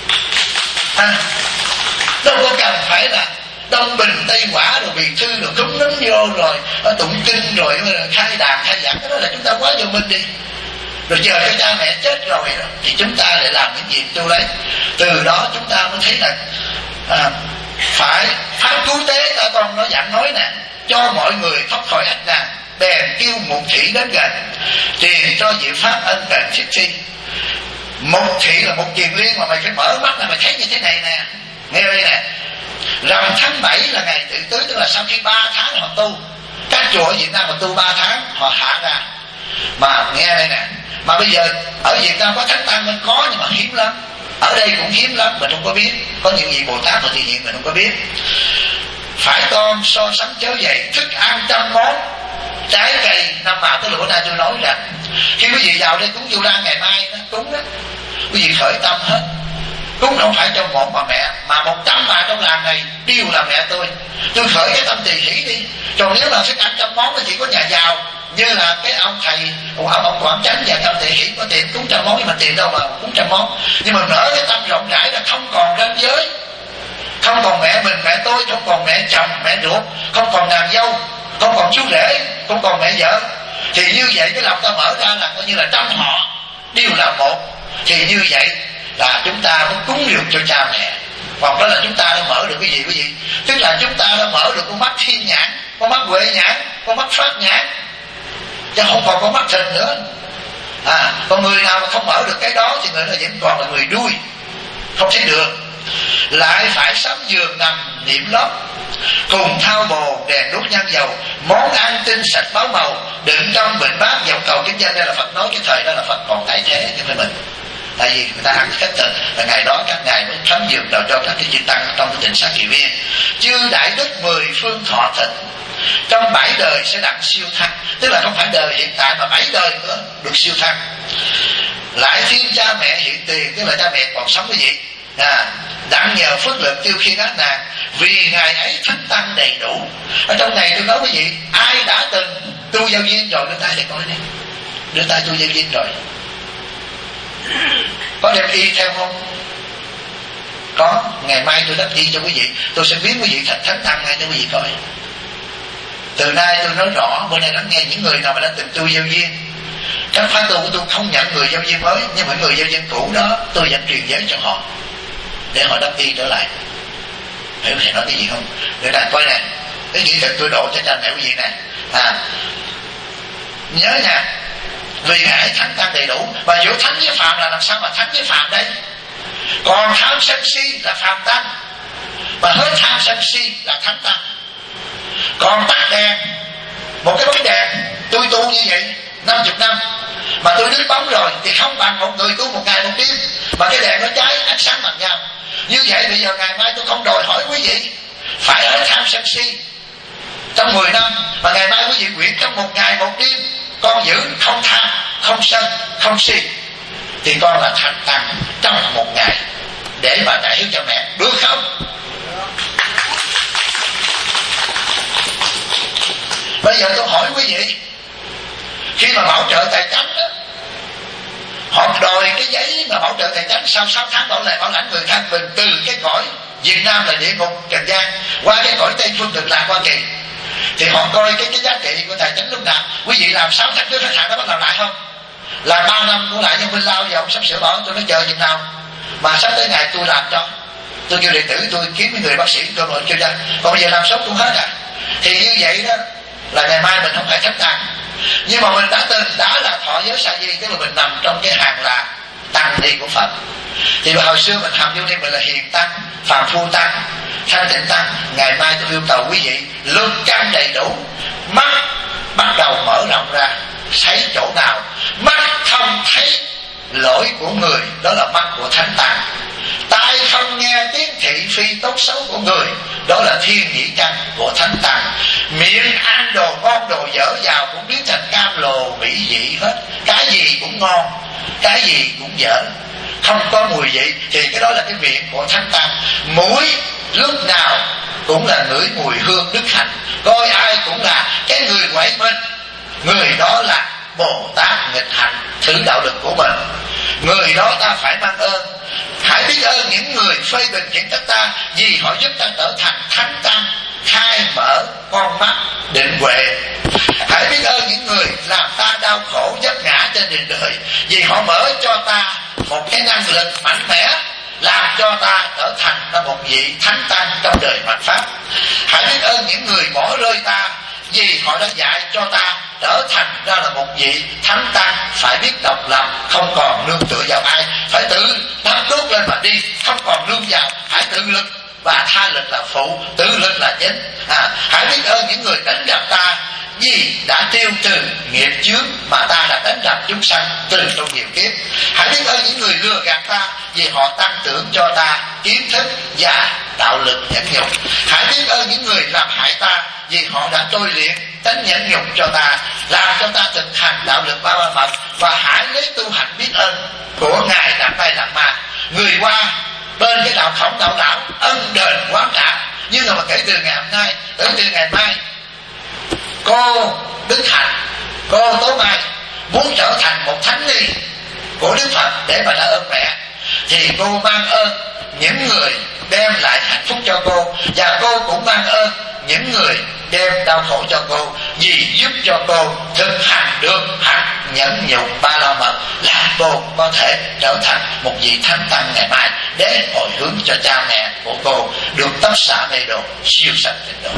À, đâu có cần phải là Đông Bình Tây Quả rồi bị thư rồi cúm núm vô rồi tụng kinh rồi khai đàn khai giảng, cái đó là chúng ta quá vô minh đi. Rồi chờ cho cha mẹ chết rồi thì chúng ta lại làm những việc tu lấy. Từ đó chúng ta mới thấy là à, phải pháp cứu tế. Ta con nó dặn nói nè, cho mọi người thoát khỏi ách nạn, bèn kêu một thị đến gần, truyền cho diệu pháp ân cần thiết thi. Một thị là một kiền liên, mà mày phải mở mắt là mày thấy như thế này nè. Nghe đây nè, rằm tháng bảy là ngày tự tứ, tức là sau khi ba tháng họ tu. Các chùa ở Việt Nam mà tu ba tháng họ hạ ra. Mà nghe đây nè, mà bây giờ ở Việt Nam có thánh tăng nên có, nhưng mà hiếm lắm. Ở đây cũng hiếm lắm, mình không có biết. Có những vị Bồ Tát và Thiện Hiện mình không có biết. Phải con so sánh chớ vậy, thức ăn trăm món, trái cây năm nào tới lửa nay tôi nói rằng khi quý vị vào đây cúng Vu Lan ngày mai đó, cúng đó, quý vị khởi tâm hết. Cúng không phải cho một bà mẹ, mà một trăm bà trong làng này đều là mẹ tôi. Tôi khởi cái tâm tỳ hỷ đi. Còn nếu mà thức ăn trăm món thì chỉ có nhà giàu, như là cái ông thầy, ông ông quản chánh và cái ông tỳ hỷ có tiền cúng trăm món, nhưng mà tiền đâu mà cúng trăm món. Nhưng mà nở cái tâm rộng rãi là không còn ranh giới, không còn mẹ mình, mẹ tôi, không còn mẹ chồng, mẹ ruột, không còn nàng dâu, không còn chú rể, không còn mẹ vợ. Thì như vậy cái lòng ta mở ra là coi như là trăm họ đều là một. Thì như vậy là chúng ta mới cúng dường cho cha mẹ. Hoặc đó là chúng ta đã mở được cái gì quý vị? Tức là chúng ta đã mở được con mắt thiên nhãn, con mắt huệ nhãn, con mắt pháp nhãn, chứ không còn con mắt thịt nữa. À, còn người nào mà không mở được cái đó thì người đó vẫn còn là người đuôi, không thấy được. Lại phải sắm giường nằm niệm lót, cùng thao bồ đèn đuốc nhang dầu, món ăn tinh sạch báo màu, đựng trong bình bát dậu cầu kính danh. Đây là Phật nói cái thời đó là Phật còn tại thế cho nên mình, tại vì người ta ăn khất thực là ngày đó các ngài mới thấm dược nào cho các cái chư tăng trong cái tịnh xá kỳ viên. Chư đại đức mười phương thọ thịnh, trong bảy đời sẽ đặng siêu thăng, tức là không phải đời hiện tại mà bảy đời nữa được siêu thăng. Lại thiên cha mẹ hiện tiền, tức là cha mẹ còn sống cái gì à, đặng nhờ phước lực tiêu khiên ác nạn, vì ngày ấy thánh tăng đầy đủ. Ở trong này tôi nói cái gì, ai đã từng tu giao duyên rồi đưa tay để coi đi, đưa tay tu giao duyên rồi có đem y theo không? Có. Ngày mai tôi đắp y cho quý vị, tôi sẽ biến quý vị thành thánh tăng ngay cho quý vị coi. Từ nay tôi nói rõ, bữa nay lắng nghe những người nào mà đã từng tu giao duyên. Các khóa tu của tôi không nhận người giao duyên mới, nhưng những người giao duyên cũ đó tôi vẫn truyền giới cho họ để họ đắp y trở lại. Hiểu thầy nói cái gì không? Để này coi nè, cái kỹ thuật tôi độ cho cha mẹ quý vị nè. À, nhớ nè, vì ngài thánh tăng đầy đủ. Và giữa thánh với phạm là làm sao mà thánh với phạm đây? Còn tham sân si là phạm tăng, mà hết tham sân si là thánh tăng. Còn tắt đèn, một cái bóng đèn tôi tu như vậy năm mươi năm mà tôi đứt bóng rồi thì không bằng một người tu một ngày một đêm mà cái đèn nó cháy ánh sáng bằng nhau. Như vậy bây giờ ngày mai tôi không đòi hỏi quý vị phải hết tham sân si trong mười năm, mà ngày mai quý vị nguyện trong một ngày một đêm con giữ không tham, không sân, không si, thì con là thành tăng trong một ngày để mà đại hiếu cho mẹ, được không? Bây giờ tôi hỏi quý vị, khi mà bảo trợ tài chánh đó, họ đòi cái giấy mà bảo trợ tài chánh sau sáu tháng bảo lại bảo lãnh người thân mình từ cái cõi Việt Nam là địa ngục trần gian qua cái cõi Tây Phương Cực Lạc Hoa Kỳ, thì họ coi cái cái giá trị của tài chánh lúc nào. Quý vị làm sáu tháng trước khách hàng đó bắt làm lại không? Làm ba năm của lại nhân Minh Lao giờ ông sắp sửa bỏ, tôi nói chờ chừng nào mà sắp tới ngày tôi làm cho, tôi kêu đệ tử tôi kiếm mấy người bác sĩ tôi rồi kêu ra, còn bây giờ làm sốt cũng hết à. Thì như vậy đó là ngày mai mình không phải thánh tăng, nhưng mà mình đã từng đã là thọ giới sa di, tức là mình nằm trong cái hàng là tăng ni của Phật. Thì hồi xưa mình học vô đây mình là hiền tăng, phàm phu tăng, thanh tịnh tăng. Ngày mai tôi yêu cầu quý vị lương căn đầy đủ, mắt bắt đầu mở rộng ra, thấy chỗ nào mắt không thấy lỗi của người, đó là mắt của thánh tăng. Tai không nghe tiếng thị phi tốt xấu của người, đó là thiên nhĩ căn của thánh tăng. Miệng ăn đồ ngon đồ dở vào cũng biến thành cam lồ mỹ vị hết, cái gì cũng ngon, cái gì cũng dở, không có mùi vị, thì cái đó là cái miệng của thánh tăng. Mũi lúc nào cũng là ngửi mùi hương đức hạnh, coi ai cũng là cái người quậy mình, người đó là Bồ Tát nghịch hành thử đạo lực của mình, người đó ta phải mang ơn. Hãy biết ơn những người phê bình khiển trách ta, vì họ giúp ta trở thành thánh tăng, khai mở con mắt định huệ. Hãy biết ơn những người làm ta đau khổ vấp ngã trên đường đời, vì họ mở cho ta một cái năng lực mạnh mẽ, làm cho ta trở thành ra một vị thánh tăng trong đời mạt pháp. Hãy biết ơn những người bỏ rơi ta, vì họ đã dạy cho ta trở thành ra là một vị thánh tăng phải biết độc lập, không còn nương tựa vào ai, phải tự đắp đốt lên mà đi, không còn nương vào, hãy tự lực và tha lực là phụ, tự lực là chính. À, hãy biết ơn những người đánh đập ta, vì đã tiêu trừ nghiệp chướng mà ta đã đánh đập chúng sanh từ trong nhiều kiếp. Hãy biết ơn những người lừa gạt ta, vì họ tăng trưởng cho ta kiến thức và đạo lực nhẫn nhục. Hãy biết ơn những người làm hại ta, vì họ đã tôi luyện tánh nhẫn nhục cho ta, làm cho ta thực hành đạo lực ba ba phần. Và hãy lấy tu hành biết ơn của ngài Đạt Lai Lạt Ma, người qua bên cái đạo Khổng đạo lão ân đền quán trả. Nhưng mà kể từ ngày hôm nay đến từ ngày mai, cô Đức Hạnh, cô Tố Mai muốn trở thành một thánh ni của Đức Phật để mà đã ơn mẹ, thì cô mang ơn những người đem lại hạnh phúc cho cô, và cô cũng mang ơn những người đem đau khổ cho cô, vì giúp cho cô thực hành được hạnh nhẫn nhục ba la mật, là cô có thể trở thành một vị thánh tăng ngày mai để hồi hướng cho cha mẹ của cô được tất xả mê độ, siêu sanh tịnh độ.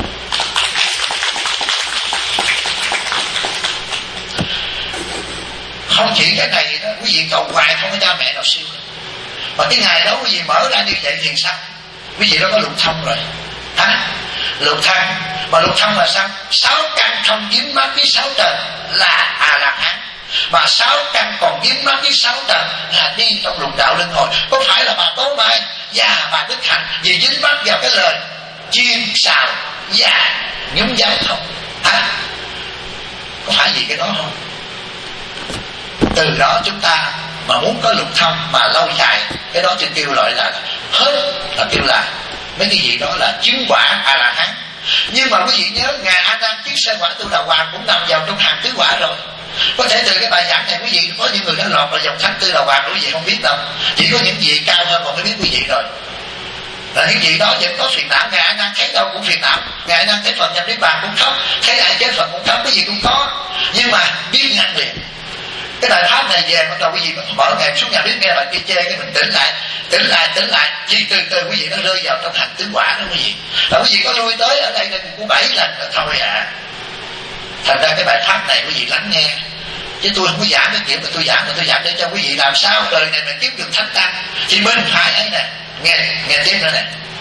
Không chỉ cái này đó, quý vị cầu hoài không có cha mẹ nào siêu. Mà cái ngày đó quý vị mở ra như vậy thì sao? Quý vị đó có lục thông rồi. Hả? lục thân. Mà lục thân là sao? Sáu căn không dính mắc với sáu trần là A La Hán, mà sáu căn còn dính mắc với sáu trần là đi trong lục đạo luân hồi. Có phải là bà Tố Mai và bà Đức Hạnh vì dính mắc vào cái lời chiên xào và nhúng giấm không? Hả? Có phải gì cái đó không? Từ đó chúng ta mà muốn có lục thân mà lâu dài, cái đó tôi kêu loại là hết, là kêu là mấy cái gì đó là chứng quả A La Hán. Nhưng mà quý vị nhớ, ngài A Nan chứng sơ quả Tu Đà Hoàng cũng nằm vào trong hàng tứ quả rồi. Có thể từ cái bài giảng này quý vị có những người đã lọt vào dòng thánh Tư Đà Hoàng, quý vị không biết đâu. Chỉ có những vị cao hơn còn mới biết quý vị rồi. Là những vị đó vẫn có phiền não. Ngài A Nan thấy đâu cũng phiền não. Ngài A Nan thấy Phật nhập Niết Bàn cũng khóc, thấy ai chết Phật cũng khóc, quý vị cũng có. Nhưng mà biết ngăn liền. Cái bài pháp này về bắt đầu quý vị mở ngày xuống nhà biết nghe bài kia chê, cái mình tỉnh lại, tỉnh lại, tỉnh lại, chỉ từ từ quý vị nó rơi vào trong hành tứ quả đó quý vị. Và quý vị có lui tới ở đây cũng bảy lần rồi thôi à. Thành ra cái bài pháp này quý vị lắng nghe, chứ tôi không có giảng cái kiểu mà tôi giảng, mà tôi giảng để cho quý vị làm sao đời này mình tiếp được thánh tăng. Thì bên phải ấy nè, nghe nghe tiếp nữa nè.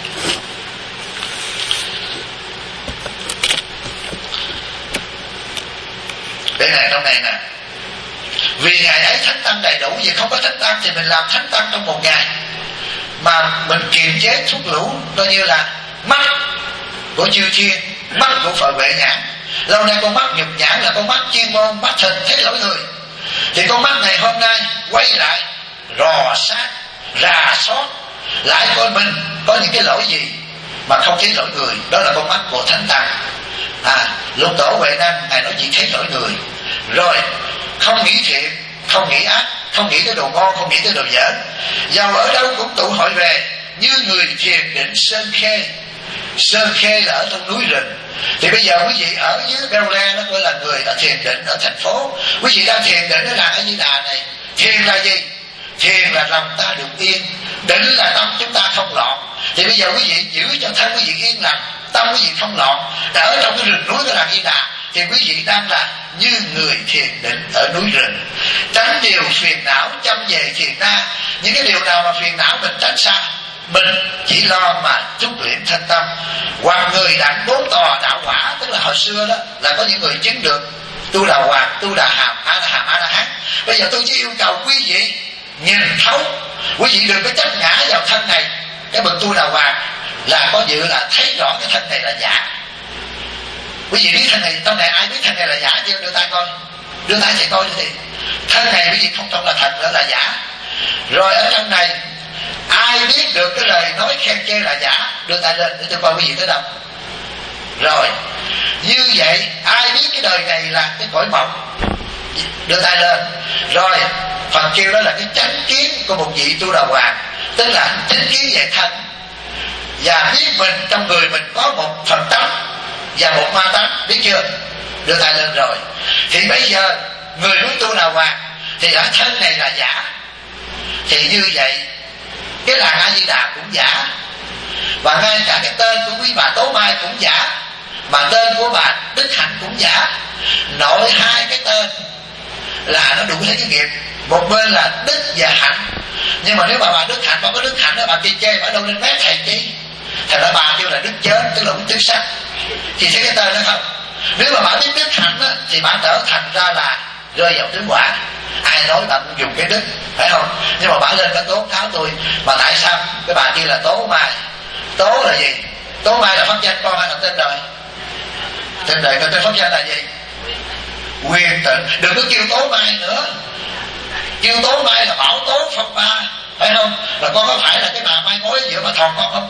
Đây này, trong này nè. Vì ngày ấy thánh tăng đầy đủ, vì không có thánh tăng thì mình làm thánh tăng trong một ngày. Mà mình kiềm chế thúc lũ, coi như là mắt của chư thiên, mắt của Phật Huệ Nhãn. Lâu nay con mắt nhục nhãn là con mắt chuyên môn, mắt thịt thấy lỗi người. Thì con mắt này hôm nay quay lại rò sát, rà soát lại coi mình có những cái lỗi gì mà không thấy lỗi người. Đó là con mắt của thánh tăng. À, Lục Tổ Huệ Năng ngài nói chỉ thấy lỗi người, rồi không nghĩ thiện, không nghĩ ác, không nghĩ tới đồ ngon, không nghĩ tới đồ dở. Dầu ở đâu cũng tụ hội về, như người thiền định Sơn Khê. Sơn Khê là ở trong núi rừng. Thì bây giờ quý vị ở dưới Beo Le, nó gọi là người ở thiền định ở thành phố. Quý vị đang thiền định ở làng ở Di Đà này. Thiền là gì? Thiền là lòng ta được yên, định là tâm chúng ta không loạn. Thì bây giờ quý vị giữ cho thân quý vị yên lặng, tâm quý vị không loạn, ở trong cái rừng núi của làng Di Đà, thì quý vị đang là như người thiền định ở núi rừng. Tránh điều phiền não, chăm về thiền na. Những cái điều nào mà phiền não mình tránh xa, mình chỉ lo mà trúc luyện thanh tâm. Hoặc người đặng bốn tòa đạo quả, tức là hồi xưa đó là có những người chứng được Tu Đà Hoàng, Tu Đà Hàm, A La Hàm, A La Hán. Bây giờ tôi chỉ yêu cầu quý vị nhìn thấu, quý vị đừng có chấp ngã vào thân này. Cái bậc Tu Đà Hoàng là có dự là thấy rõ cái thân này là giả. Quý vị biết thân này, trong này ai biết thân này là giả chưa? Đưa tay coi, đưa tay thầy coi thì thân này quý vị không trong là thật nữa, là giả. Rồi ở trong này ai biết được cái lời nói khen chê là giả? Đưa tay lên để tôi coi quý vị tới đâu. Rồi như vậy ai biết cái đời này là cái cõi mộng? Đưa tay lên. Rồi Phật kêu đó là cái chánh kiến của một vị Tu Đà Hoàng, tức là chánh kiến về thân, và biết mình trong người mình có một phần tánh và một ma tánh, biết chưa? Đưa tay lên rồi. Thì bây giờ người muốn Tu Đà Hoàng thì ở thân này là giả. Thì như vậy cái làng A Di Đà cũng giả, và ngay cả cái tên của quý bà Tố Mai cũng giả, mà tên của bà Đức Hạnh cũng giả. Nội hai cái tên là nó đủ thấy cái nghiệp. Một bên là Đức và Hạnh, nhưng mà nếu mà bà Đức Hạnh, bà có Đức Hạnh đó, bà kia chê bà đâu lên mét thầy chi. Thành ra bà kêu là Đức Chết, tức là cũng tứ sắc. Thì thấy cái tên đó không? Nếu mà bà biết Đức Hạnh đó, thì bà trở thành ra là rơi vào tứ quả. Ai nói bà cũng dùng cái đức, phải không? Nhưng mà bà lên cái tố cáo tôi. Mà tại sao cái bà kia là Tố Mai? Tố là gì? Tố Mai là pháp danh con hay là tên đời? Tên đời. Còn tên pháp danh là gì? Quyền Tịnh. Đừng có kêu Tố Mai nữa. Kêu Tố Mai là Bảo Tố Phật Ba, phải không? Là con có phải là cái bà mai mối ở giữa mà thòn con không?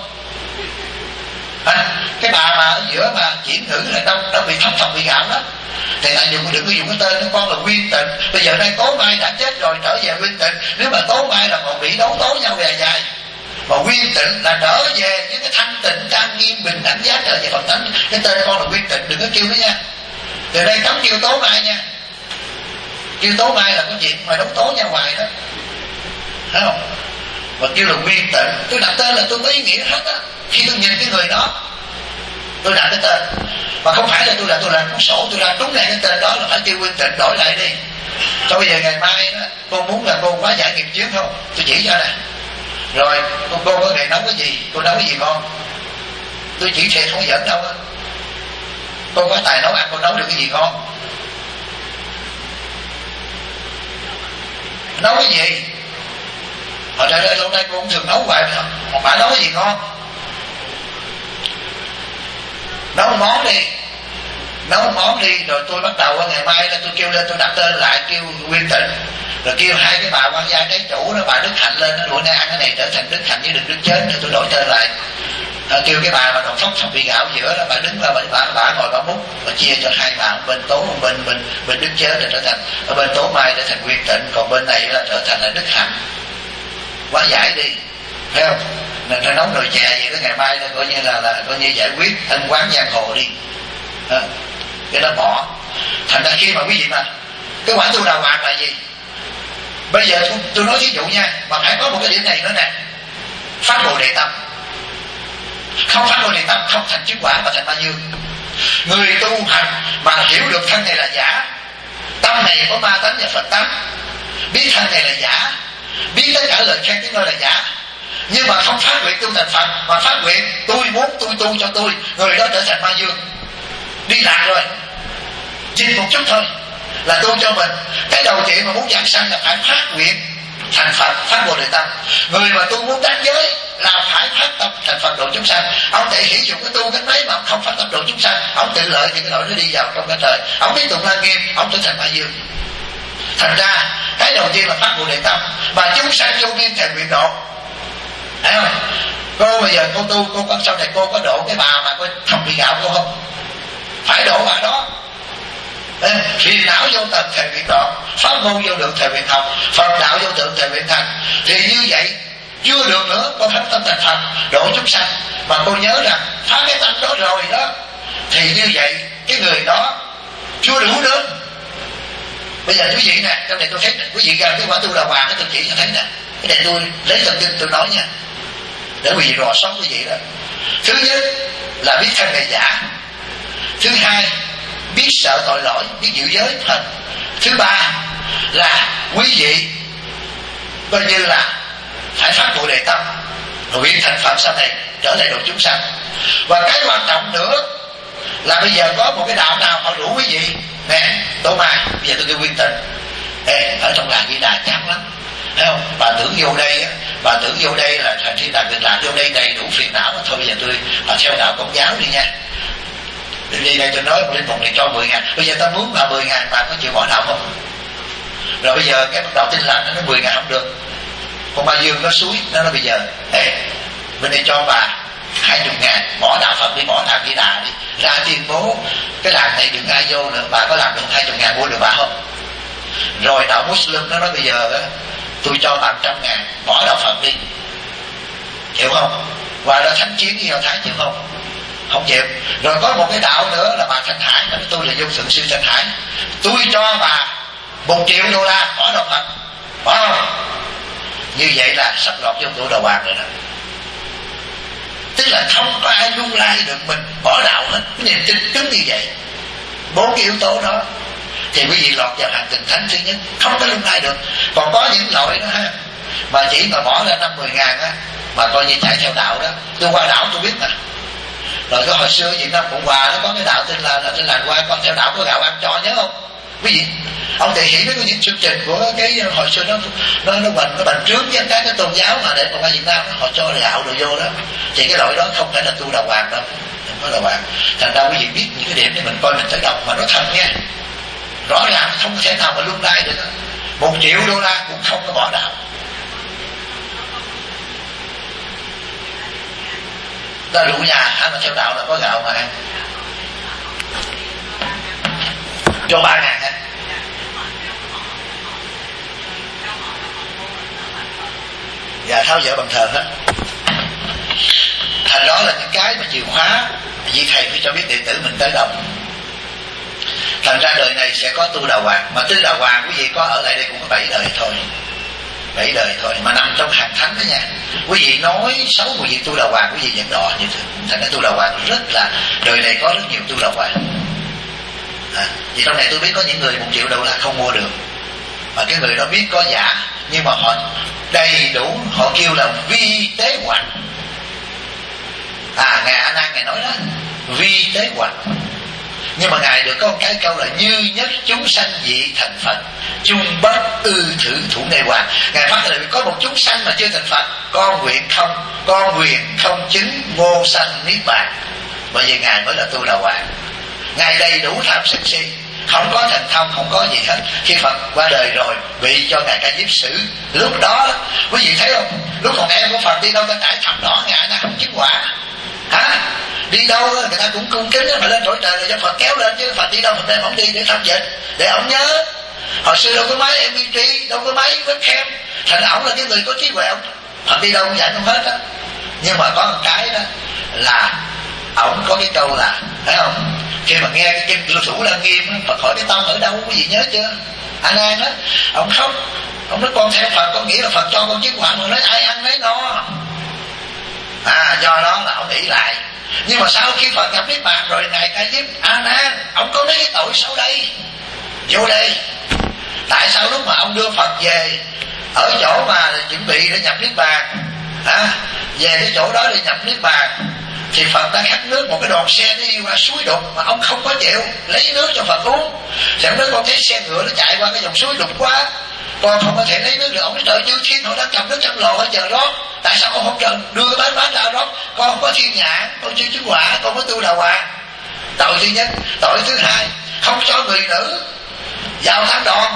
À, cái bà mà ở giữa mà chuyển ngữ là đâu đã bị thâm thầm bị gạo đó. Thì lại đừng, đừng có dùng cái tên của con là Nguyên Tịnh. Bây giờ đây Tố Mai đã chết rồi, trở về Nguyên Tịnh. Nếu mà Tố Mai là còn bị đấu tố nhau về dài, mà Nguyên Tịnh là trở về với cái thanh tịnh trang nghiêm bình đẳng giác trở về Phật tánh. Cái tên con là Nguyên Tịnh, đừng có kêu nữa nha. Từ đây cấm kêu Tố Mai nha. Kêu Tố Mai là có chuyện mà đấu tố nhau ngoài đó, thấy không? Mà kêu là Nguyên Tịnh, tôi đặt tên là tôi có ý nghĩa hết á. Khi tôi nhìn cái người đó, tôi đặt cái tên, mà không phải là tôi là tôi làm cuốn sổ tôi ra đúng này cái tên đó là phải kêu Nguyên Tịnh, đổi lại đi. Cho bây giờ ngày mai đó, cô muốn là cô quá giải nghiệp trước không? Tôi chỉ cho nè. Rồi cô, cô có ngày nấu cái gì? Cô nấu cái gì con? Tôi chỉ thiệt không giỡn đâu. Con có tài nấu ăn, con nấu được cái gì con? Nấu cái gì? Mà trời ơi lâu nay con cũng thường nấu vậy. Bà nấu cái gì con? Nấu một món đi. Nấu một món đi. Rồi tôi bắt đầu ngày mai là tôi kêu lên, tôi đặt tên lại, kêu Nguyên Tịnh, rồi kêu hai cái bà quan gia trái chủ đó, bà Đức Hạnh lên, nó đuổi nay ăn cái này trở thành Đức Hạnh với đừng Đức Chết, rồi tôi đổi tên lại. À, kêu cái bà mà còn phóc phóc bị gạo giữa đó, bà đứng ra bà, bà, bà ngồi bà múc, bà chia cho hai bà, bên Tố bên bên bên Đức Chết là trở thành, ở bên Tố Mai trở thành Nguyên Tịnh, còn bên này là trở thành là Đức Hạnh. Quá giải đi, thấy không? Nên nó nấu nồi chè vậy đó, ngày mai nó coi như là, là coi như giải quyết ân quán giang hồ đi. À, cái đó bỏ. Thành ra khi mà quý vị mà cái quả tu đà hoàng là gì? Bây giờ tôi, tôi nói ví dụ nha, mà phải có một cái điểm này nữa nè, phát bồ đề tâm. Không phát bồ đề tâm không thành chứng quả mà thành ma dương. Người tu hành mà hiểu được thân này là giả, tâm này có ma tánh và Phật tánh, biết thân này là giả, biết tất cả lời khen tiếng nói là giả, nhưng mà không phát nguyện tu thành Phật, mà phát nguyện tôi muốn tôi tu cho tôi, người đó trở thành ma dương, đi lạc rồi. Nhìn một chút thôi là tu cho mình. Cái đầu tiên mà muốn giảng sanh là phải phát nguyện thành Phật, phát bồ đề tâm. Người mà tu muốn đắc giới là phải phát tâm thành Phật độ chúng sanh. Ông thể hiện dùng cái tu cái mấy mà ông không phát tâm độ chúng sanh, ông tự lợi thì cái lợi nó đi vào trong cái trời. Ông biết tụng Lăng Nghiêm, ông trở thành ma dương. Thành ra cái đầu tiên là phát bồ đề tâm, mà chúng sanh vô duyên thề nguyện độ. Thấy không? Cô bây giờ cô tu, cô có sau này cô có độ cái bà mà cô không bị gạo cô không? Phải độ bà đó. Phiền não vô tận thề nguyện độ, pháp môn vô được thề nguyện học, Phật đạo vô tượng thề nguyện thành. Thì như vậy chưa được nữa, con phát tâm thành Phật độ chúng sanh. Mà cô nhớ rằng phát cái tâm đó rồi đó, thì như vậy cái người đó chưa đủ lớn. Bây giờ quý vị nè, trong này tôi thấy quý vị gần cái quả tu đà hoàng, cái tôi chỉ cho thấy nè, cái này tôi lấy thông tin tôi nói nha, để quý vị rò sót quý vị đó. Thứ nhất là biết thân này giả. Thứ hai biết sợ tội lỗi, biết giữ giới thật. Thứ ba là quý vị coi như là phải phát bồ đề tâm, rồi nguyện thành Phật sau này trở lại độ chúng sanh. Và cái quan trọng nữa là bây giờ có một cái đạo nào họ rủ quý vị nè, Tố Mai, bây giờ tôi kêu Nguyên Tịnh, ê, ở trong làng Di Đà chán lắm, thấy không? Bà tưởng vô đây, bà tưởng vô đây là thành Di Đà Cực Lạc, vô đây đầy đủ phiền não. Thôi bây giờ tôi bà theo đạo Công giáo đi nha. Đi đi đây tôi nói một linh mục này cho mười ngàn. Bây giờ ta muốn bà mười ngàn, bà có chịu bỏ đạo không? Rồi bây giờ cái bắt đầu tin lành nó nói mười ngàn không được. Con Ma Dương có suối, nó nói bây giờ ê, bên đây cho bà hai mươi ngàn, bỏ đạo Phật đi, bỏ đạo Di Đà đi, ra tuyên bố cái làng này đừng ai vô nữa. Bà có làm được hai mươi ngàn mua được bà không? Rồi đạo Muslim nó nói bây giờ tôi cho bà trăm ngàn, bỏ đạo Phật đi, chịu không? Và đó thánh chiến với Do Thái chịu không? Không chịu. Rồi có một cái đạo nữa là bà Thanh Hải, nói tôi là vô thượng sư Thanh Hải, tôi cho bà một triệu đô la bỏ đạo Phật, bỏ không? Như vậy là sắp lọt vô tụ đà hoàng rồi đó. Tức là không có ai lung lai được mình bỏ đạo hết. Cái niềm tin cứng như vậy, bốn cái yếu tố đó thì quý vị lọt vào hàng tình thánh thứ nhất, không có lung lai được. Còn có những loại đó ha, mà chỉ mà bỏ ra năm mười ngàn á, mà coi như chạy theo đạo đó. Tôi qua đạo tôi biết mà. Rồi cái hồi xưa Việt Nam Cộng Hòa nó có cái đạo tên là, là tên là qua con theo đạo có gạo ăn cho, nhớ không quý vị? Ông Tề Hiển có những chương trình của cái hồi xưa nó nó nó bành nó bành trướng với các cái tôn giáo mà để mà qua Việt Nam họ cho gạo đồ vô đó. Thì cái loại đó không phải là tu đà hoàng đâu, không có đà hoàng. Thành ra quý vị biết những cái điểm để mình coi mình tới đọc mà nó thật nha, rõ ràng không có thể nào mà lung lai được. Một triệu đô la cũng không có bỏ đạo. Ta đủ nhà hả, mà theo đạo là có gạo mà ăn. Cho ba ngàn hả? Và tháo dỡ bằng thờ hết. Thành đó là những cái mà chìa khóa vị thầy phải cho biết đệ tử mình tới đâu. Thành ra đời này sẽ có tu đà hoàng, mà tu đà hoàng quý vị có ở lại đây cũng có bảy đời thôi, bảy đời thôi, mà nằm trong hàng thánh đó nha. Quý vị nói xấu quý vị tu đà hoàng, quý vị nhận đỏ như thế. Thành ra tu đà hoàng rất là, đời này có rất nhiều tu đà hoàng. À, vì trong này tôi biết có những người một triệu đô la không mua được, mà cái người đó biết có giả, nhưng mà họ đầy đủ, họ kêu là vi tế hoạch. À, ngài A Nan ngài nói đó, vi tế hoạch. Nhưng mà ngài được có một cái câu là như nhất chúng sanh dị thành Phật, chung bất ư thử thủ nê hoàng. Ngài phát là có một chúng sanh mà chưa thành Phật, con nguyện không, con nguyện không chứng vô sanh niết bàn. Bởi vì ngài mới là Tu Đà Hoàng. Ngài đầy đủ tham sân si, không có thần thông, không có gì hết. Khi Phật qua đời rồi, bị cho ngài Ca Diếp xử. Lúc đó quý vị thấy không, lúc còn em của Phật đi đâu cái trải thảm đỏ, ngài đã không chứng quả hả? Đi đâu người ta cũng cung kính, phải lên cõi trời rồi cho Phật kéo lên, chứ Phật đi đâu Phật đem ổng đi để tham dịch, để ổng nhớ. Hồi xưa đâu có máy em pê ba, đâu có máy webcam, thành ra ổng là cái người có trí huệ. Phật đi đâu cũng dạy không hết á. Nhưng mà có một cái đó là ổng có cái câu là, thấy không, khi mà nghe cái kinh Lưu Thủ Lăng Nghiêm, Phật hỏi cái tâm ở đâu, quý vị nhớ chưa? A Nan đó, ổng khóc, ổng nói con theo Phật, con nghĩ là Phật cho con chứng quả, mà nói ai ăn nấy no. À, do đó là ổng nghĩ lại. Nhưng mà sau khi Phật gặp Niết Bàn rồi, ngài Ca Diếp, A Nan, ổng có mấy cái tội sau đây, vô đây. Tại sao lúc mà ông đưa Phật về ở chỗ mà chuẩn bị để nhập Niết Bàn, à, về cái chỗ đó để nhập Niết Bàn, thì Phật đang khát nước, một cái đoàn xe đi qua suối đục mà ông không có chịu lấy nước cho Phật uống. Thì ông nói con thấy xe ngựa nó chạy qua cái dòng suối đục quá, con không có thể lấy nước được. Ông nói trời, chư thiên họ đang cầm nước trong lò ở chờ rót, tại sao con không chờ đưa cái bát bát ra rót? Con không có thiên nhãn, con chưa chứng quả, con có Tu Đà Hoàng. Tội thứ nhất. Tội thứ hai, không cho người nữ vào thám đoàn.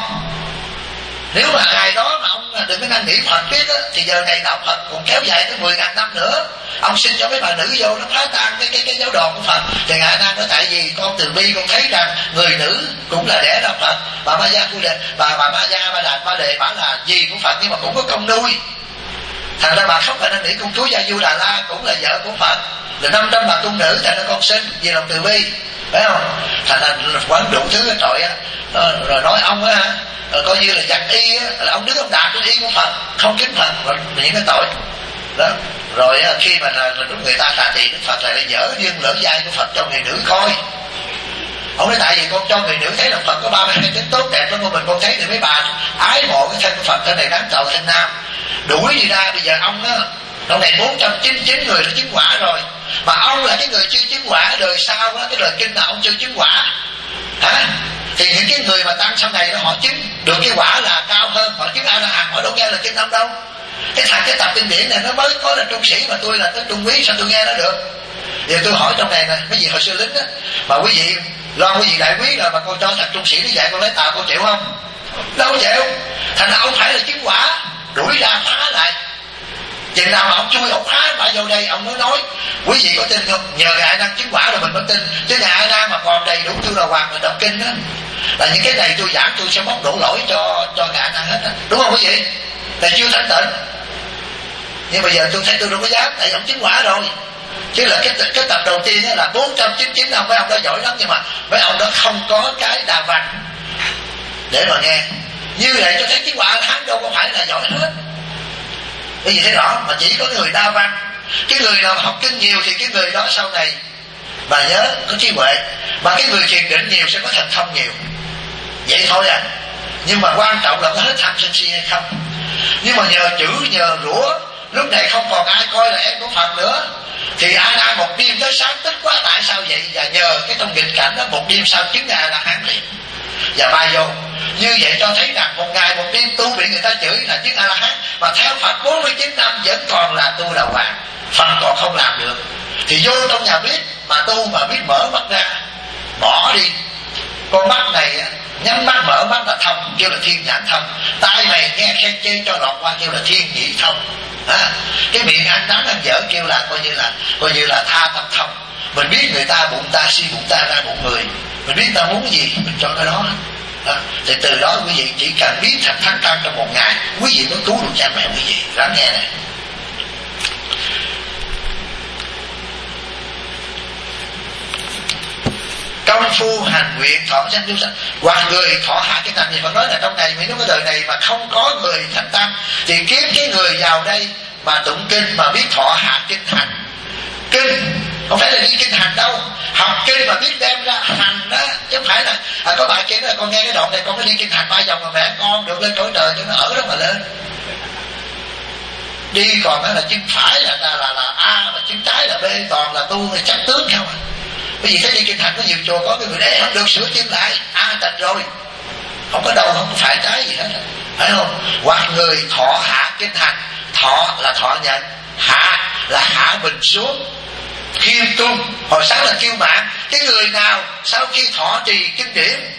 Nếu mà ngày đó mà ông đừng có năn nỉ Phật biết á, thì giờ này đạo Phật còn kéo dài tới mười ngàn năm nữa. Ông xin cho mấy bà nữ vô, nó phá tan cái cái cái giáo đoàn của Phật. Thì ngài đang nói tại vì con từ bi con thấy rằng người nữ cũng là đẻ ra Phật. Bà Ma Gia Cu Đề, bà bà Ma Gia Ba Đà Ba Đề bà là gì của Phật, nhưng mà cũng có công nuôi. Thành ra bà không phải năn nỉ công chúa Gia Du Đà La cũng là vợ của Phật. Là năm trăm bà cung nữ, thành ra con xin vì lòng từ bi, phải không? Thành ra quán đủ thứ cái tội á. Rồi nói ông á hả, rồi coi như là giặc y á, là ông đứng ông đạp trên y của Phật, không kính Phật, và những cái tội đó. Rồi khi mà là, là lúc người ta tà tỳ Đức Phật lại dở duyên lỡ dai của Phật cho người nữ coi. Ông nói tại vì con cho người nữ thấy là Phật có ba mươi hai tính tốt đẹp lắm, của mình con thấy thì mấy bà ái mộ cái thân của Phật, thân này đáng cầu thân nam, đuổi đi ra. Bây giờ ông á, trong này bốn trăm chín mươi chín người đã chứng quả rồi, mà ông là cái người chưa chứng quả, đời sau á, cái lời kinh là ông chưa chứng quả hả? Thì những cái người mà tăng sau này đó, họ chứng được cái quả là cao hơn, họ chứng A La Hán, họ đâu nghe là kinh ông đâu. Cái thằng cái tập kinh điển này nó mới có là trung sĩ, mà tôi là tới trung quý, sao tôi nghe nó được? Giờ tôi hỏi trong này nè, mấy vị hồi xưa lính á, mà quý vị lo quý vị đại quý rồi mà con cho thằng trung sĩ nó dạy con lấy tàu, con chịu không? Đâu chịu. Thành ra ông phải là chứng quả, đuổi ra phá lại. Chừng nào mà ông chui ông phá bà vô đây, ông mới nói quý vị có tin không? Nhờ ngài đang chứng quả rồi mình mới tin, chứ ngài đang mà còn đầy đủ Tu Đà Hoàng mà đọc kinh đó là những cái này tôi giảng tôi sẽ móc đổ lỗi cho cho ngài đang hết á, đúng không quý vị? Là chưa thanh tịnh. Nhưng bây giờ tôi thấy tôi đâu có dám, tại ông chứng quả rồi. Chứ là cái cái tập đầu tiên là bốn trăm chín mươi chín ông, mấy ông đó giỏi lắm, nhưng mà mấy ông đó không có cái đà văn để mà nghe. Như vậy cho thấy chứng quả hắn đâu có phải là giỏi hết. Bởi vì thấy rõ, mà chỉ có người đa văn. Cái người nào học kinh nhiều thì cái người đó sau này mà nhớ có trí huệ, mà cái người thiền định nhiều sẽ có thần thông nhiều. Vậy thôi à. Nhưng mà quan trọng là có hết tham sân si hay không. Nhưng mà nhờ chữ nhờ rủa, lúc này không còn ai coi là em của Phật nữa, thì A Nan một đêm tới sáng tức quá. Tại sao vậy? Và nhờ cái trong nghịch cảnh đó, một đêm sau chứng A La Hán liền và bay vô. Như vậy cho thấy rằng một ngày một đêm tu bị người ta chửi là chứng A La Hán, mà theo Phật bốn mươi chín năm vẫn còn là Tu Đà Hoàng. Phật còn không làm được thì vô trong nhà bếp mà tu, mà biết mở mắt ra, bỏ đi con mắt này, nhắm mắt mở mắt là thông, kêu là thiên nhãn thông. Tai mày nghe khen chê cho lọt qua, kêu là thiên nhĩ thông. À, cái miệng ăn nắng ăn dở kêu là coi như là coi như là tha tâm thông. Mình biết người ta bụng ta si bụng ta ra bụng người, mình biết ta muốn gì mình cho cái đó. À, thì từ đó quý vị chỉ cần biết thành thắng căn trong một ngày, quý vị mới cứu được cha mẹ quý vị. Ráng nghe này. Công phu hành nguyện thọ sanh vô sanh, hoặc người thọ hạ cái thành gì phải nói là trong này, nếu cái đời này mà không có người thành tăng thì kiếm cái người vào đây mà tụng kinh mà biết thọ hạ kinh hành. Kinh không phải là đi kinh hành đâu, học kinh mà biết đem ra hành đó, chứ không phải là à, có bài kia là con nghe cái đoạn này con có đi kinh hành ba vòng mà mẹ con được lên cõi trời cho nó ở đó mà lên. đi còn đó là chân phải là là là, là A và chân trái là B, toàn là tu chắc tướng không à. Bởi vì thấy đi kinh hành có nhiều chùa có cái người đấy không được sửa chân lại, A tạch rồi, không có đâu, không có phải trái gì hết, phải không? Hoặc người thọ hạ kinh hành, thọ là thọ nhận, hạ là hạ mình xuống, khiêm cung. Hồi sáng là kêu mạng, cái người nào sau khi thọ trì kinh điển,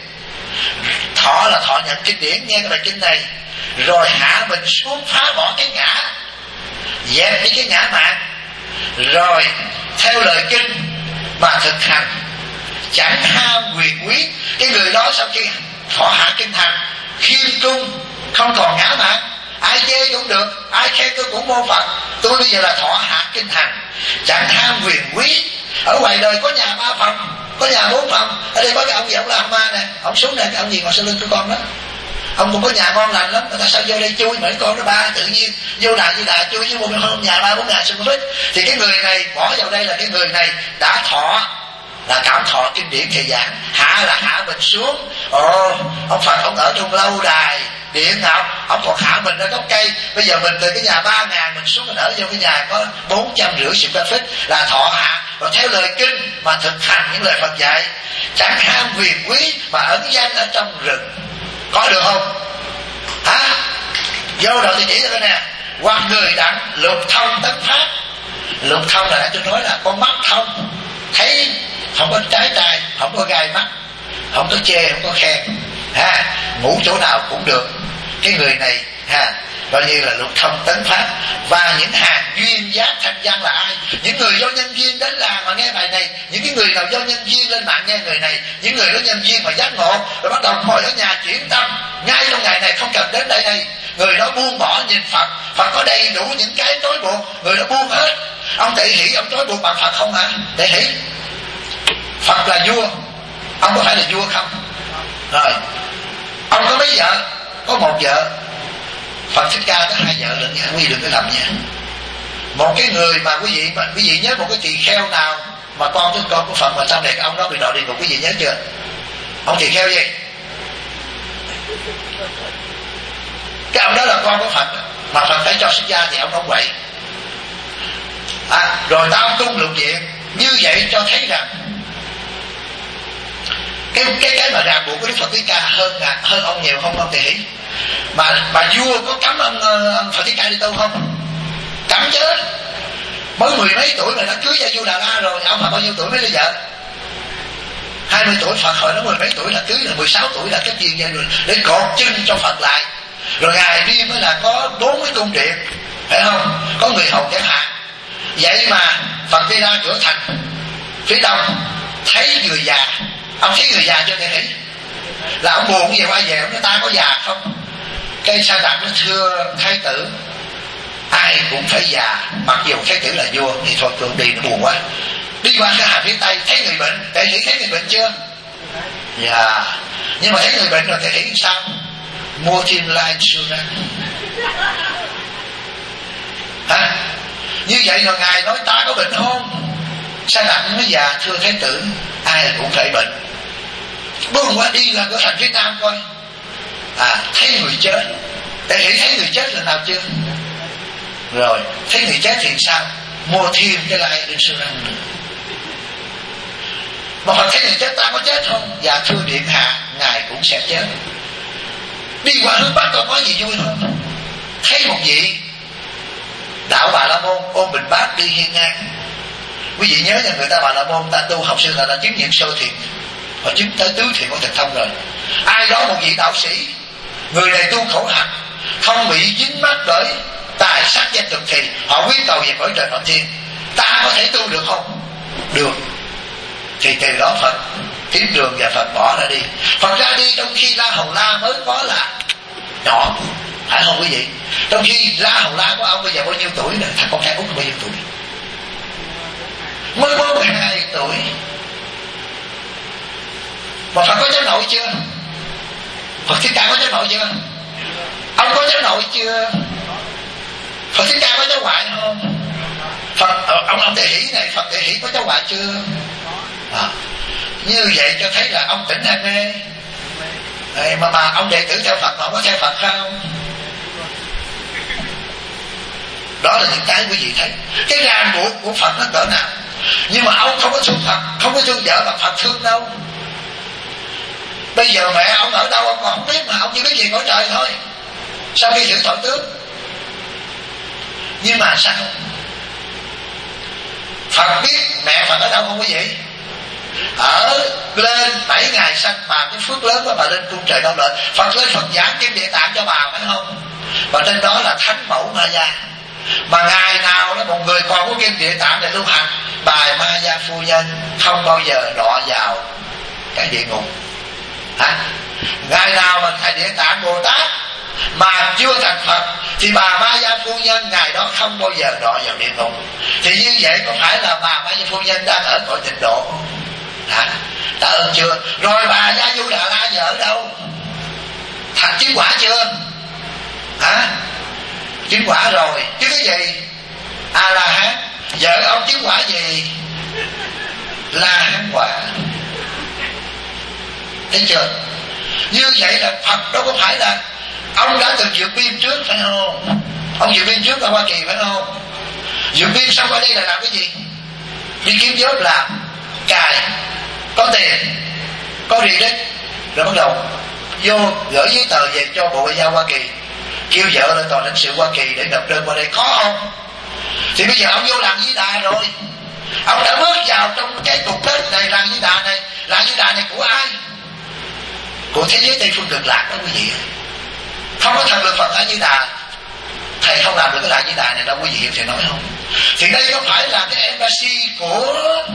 thọ là thọ nhận kinh điển, nghe cái bài kinh này rồi hạ mình xuống, phá bỏ cái ngã, dẹp đi cái ngã mạn, rồi theo lời kinh mà thực hành, chẳng ham quyền quý. Cái người đó sau khi thọ hạ kinh hành, khiêm cung, không còn ngã mạn, ai chê cũng được, ai khen tôi cũng mô Phật, tôi bây giờ là thọ hạ kinh hành, chẳng ham quyền quý. Ở ngoài đời có nhà ba phòng, có nhà bốn phòng. Ở đây có cái ông gì, ông là ông ma nè, ông xuống nè, cái ông gì ngồi sau lưng của con đó, ông cũng có nhà ngon lành lắm, người ta sao vô đây chui, mấy con nó ba tự nhiên vô đà như đà chui với một hơn nhà ba bốn ngàn square feet. Thì cái người này bỏ vào đây là cái người này đã thọ, là cảm thọ kinh điển thầy giảng. Hạ là hạ mình xuống. Ồ, ông Phật ông ở trong lâu đài điện ngọc, ông còn hạ mình ở gốc cây. Bây giờ mình từ cái nhà ba ngàn mình xuống mình ở vô cái nhà có bốn trăm rưỡi square feet, là thọ hạ. Rồi theo lời kinh mà thực hành những lời Phật dạy, chẳng ham quyền quý mà ẩn danh ở trong rừng. Có được không? Hả? Vô đầu thì chỉ ra nè. Hoặc người đặng lục thông tấn pháp. Lục thông là tôi nói là con mắt thông, thấy không có trái tai, không có gai mắt, không có chê, không có khen, ha, ngủ chỗ nào cũng được. Cái người này ha, coi như là lục thông tấn pháp. Và những hàng duyên giác thanh văn là ai? Những người do nhân duyên đến làng mà nghe bài này. Những cái người nào do nhân duyên lên mạng nghe người này, những người đó nhân duyên mà giác ngộ, rồi bắt đầu ngồi ở nhà chuyển tâm ngay trong ngày này, không cần đến đây đây. Người đó buông bỏ nhìn Phật, Phật có đầy đủ những cái trói buộc, người đó buông hết. Ông Tệ Hỷ ông trói buộc bằng Phật không hả? Tệ Hỷ, Phật là vua, ông có phải là vua không? Rồi ông có mấy vợ? Có một vợ. Phật Thích Ca có hai vợ lận nha, quý vị đừng có lầm nha. Một cái người mà quý vị mà quý vị nhớ một cái tỳ kheo nào mà con với con của Phật mà sau này cái ông đó bị đọa địa ngục, quý vị nhớ chưa? Ông tỳ kheo gì? Cái ông đó là con của Phật, mà Phật phải cho xuất gia thì ông không vậy. À, rồi tam cung lục diện. Như vậy cho thấy rằng cái cái cái mà ràng buộc của Đức Phật Thích Ca hơn hơn ông nhiều không, ông Tỳ Hỷ? Mà bà vua có cấm ông, ông Phật Thích Ca đi tu không? Cấm chứ. Mới mười mấy tuổi mà đã cưới gia vua Đà La rồi. Ông Phật bao nhiêu tuổi mới lấy vợ? Hai mươi tuổi. Phật hồi nó mười mấy tuổi là cưới, là mười sáu tuổi là kết duyên gia rồi, để cột chân cho Phật lại. Rồi ngày riêng mới là có bốn cái cung điện, phải không? Có người hầu chẳng hạn. Vậy mà Phật đi ra cửa thành phía đông, thấy người già. Ông thấy người già chưa Tỳ Hỷ? Là ông buồn về quay về, ông nói ta có già không? Cái Sa Đạt nó thưa Thái tử, ai cũng phải già, mặc dù Thái tử là vua. Thì thôi tôi đi, nó buồn quá. Đi qua cái hà phía tây thấy người bệnh. Tỳ Hỷ thấy người bệnh chưa? Dạ yeah. Nhưng mà thấy người bệnh rồi Tỳ Hỷ sao? Mua thêm life insurance. Hả? Như vậy rồi ngài nói ta có bệnh không? Sa Đạt nói già thưa Thái tử, ai cũng phải bệnh. Buông qua đi là cửa thành phía nam coi. À, thấy người chết. Tỳ Hỷ thấy người chết lần nào chưa? Rồi thấy người chết thì sao? Mua thêm cái life insurance nữa. Mà Phật thấy người chết ta có chết không? Dạ thưa điện hạ, ngài cũng sẽ chết. Đi qua hướng Bắc còn có gì vui không? Thấy một vị đạo Bà La Môn ôm bình bát đi hiên ngang. Quý vị nhớ là người ta Bà La Môn ta tu học sư là đã chứng nghiệm sơ thiền, họ chứng tới tứ thiền của thực thông rồi. Ai đó một vị đạo sĩ, người này tu khổ hạnh, không bị dính mắc bởi tài sắc danh thực, thì họ quyết cầu về cõi trời Phạm Thiên. Ta có thể tu được không? Được. Thì từ đó Phật tiến đường và Phật bỏ ra đi. Phật ra đi trong khi La Hầu La mới có là nhỏ, phải không quý vị? Trong khi La Hầu La của ông bây giờ bao nhiêu tuổi nè? Thằng con trai út bao nhiêu tuổi? Mới có mười hai tuổi. Mà Phật có cháu nội chưa? Phật Thích Ca có cháu nội chưa? Ông có cháu nội chưa? Phật Thích Ca có cháu ngoại không? Phật ông ông Tỳ Hỷ này, Phật Tỳ Hỷ có cháu ngoại chưa? À, như vậy cho thấy là ông tỉnh hay mê. Ê, mà mà ông đệ tử theo Phật mà ông có theo Phật không? Đó là những cái quý vị thấy cái ràng buộc của Phật nó cỡ nào. Nhưng mà ông không có thương Phật, không có thương vợ, mà Phật thương đâu. Bây giờ mẹ ông ở đâu ông còn không biết, mà ông chỉ biết gì cõi trời thôi sau khi giữ tội tướng. Nhưng mà sao Phật biết mẹ Phật ở đâu không quý vị? Ở lên bảy ngày sanh mà cái phước lớn của bà lên cung trời Đâu Lợi. Phật lên Phật giảng trên Địa Tạng cho bà phải không? Và trên đó là thánh mẫu Ma Gia. Mà ngày nào đó một người còn có kinh Địa Tạng để tu hành, bài Ma Gia phu nhân không bao giờ đọa vào cái địa ngục. Hả? Ngày nào mà thầy Địa Tạng Bồ Tát mà chưa thành Phật thì bà Ma Gia phu nhân ngày đó không bao giờ đọa vào địa ngục. Thì như vậy có phải là bà Ma Gia phu nhân đang ở cõi tịnh độ không? Hả? Tạ ơn chưa? Rồi bà Gia Du Đà La giờ ở đâu? Thành chứng quả chưa? Hả? Chứng quả rồi chứ cái gì? A La Hán. Vợ ông chứng quả gì? La Hán quả. Thấy chưa? Như vậy là Phật đâu có phải là ông đã từng vượt biên trước phải không? Ông vượt biên trước ở Hoa Kỳ phải không? Vượt biên xong qua đây là làm cái gì? Đi kiếm job làm, cài, có tiền, có đi đấy, rồi bắt đầu vô gửi giấy tờ về cho Bộ Ngoại giao Hoa Kỳ, kêu vợ lên tòa lãnh sự Hoa Kỳ để nộp đơn qua đây, khó không? Thì bây giờ ông vô làm Di Đà rồi, ông đã bước vào trong cái cục đất này, làm Di Đà này. Làm Di Đà này của ai? Của thế giới Tây Phương Cực Lạc đó quý vị. Không có thần lực Phật A Di Đà, thầy không làm được cái Đại Di Đà này đâu quý vị hiểu thì nói không? Thì đây có phải là cái embassy của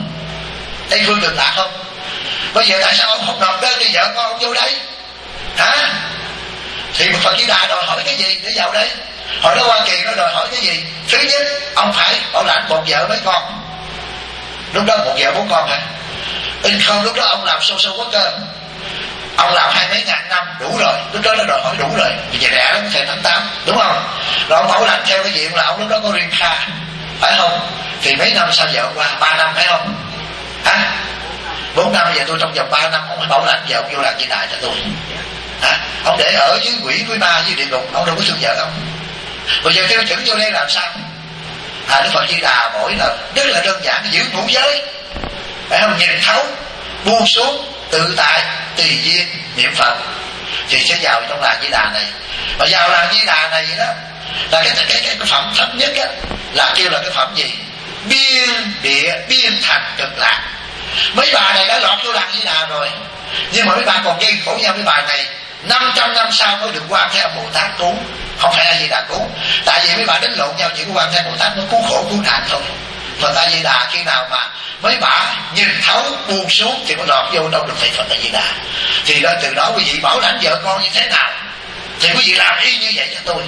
Tây Phương Cực Lạc không? Bây giờ tại sao ông không nộp đơn đi vợ con ông vô đây? Hả? Thì một Phật Di Đà đòi hỏi cái gì để vào đây? Hồi đó Hoa Kỳ nó đòi hỏi cái gì? Thứ nhất, ông phải bảo lãnh một vợ mấy con. Lúc đó một vợ bốn con hả? In không lúc đó ông làm sâu sâu quốc cơ, ông làm hai mấy ngàn năm đủ rồi. Lúc đó nó đòi hỏi đủ rồi, vì vậy rẻ lắm thầy tháng tám, đúng không? Rồi ông bảo lãnh theo cái diện là ông lúc đó có riêng kha, phải không? Thì mấy năm sau vợ qua, ba năm phải không? Hả? Bốn năm giờ tôi trong vòng ba năm ông phải bảo lãnh vợ ông vô làm Di Đà cho tôi. Hả? Ông để ở dưới quỷ với ma với địa ngục, ông đâu có thương vợ đâu. Bây giờ tiêu chuẩn vô đây làm sao? À, Đức Phật Di Đà mỗi lần rất là đơn giản, giữ ngũ giới, phải không? Nhìn thấu, buông xuống, tự tại, tùy duyên, niệm Phật thì sẽ vào trong làng Di Đà này. Và vào làng Di Đà này đó là cái cái cái, cái phẩm thấp nhất á, là kêu là cái phẩm gì? Biên địa biên thành cực lạc. Mấy bà này đã lọt vô làng Di Đà rồi, nhưng mà mấy bà còn gây khổ nhau. Mấy bà này năm trăm năm sau mới được Quan Thế Âm Bồ Tát cứu, không phải A Di Đà cứu. Tại vì mấy bà đánh lộn nhau, chỉ có Quan Thế Âm Bồ Tát mới cứu khổ cứu nạn thôi. Phật A Di Đà khi nào mà mấy bà nhìn thấu buông xuống thì mới lọt vô trong được thầy Phật A Di Đà. Thì đó, từ đó quý vị bảo lãnh vợ con như thế nào thì quý vị làm y như vậy cho tôi.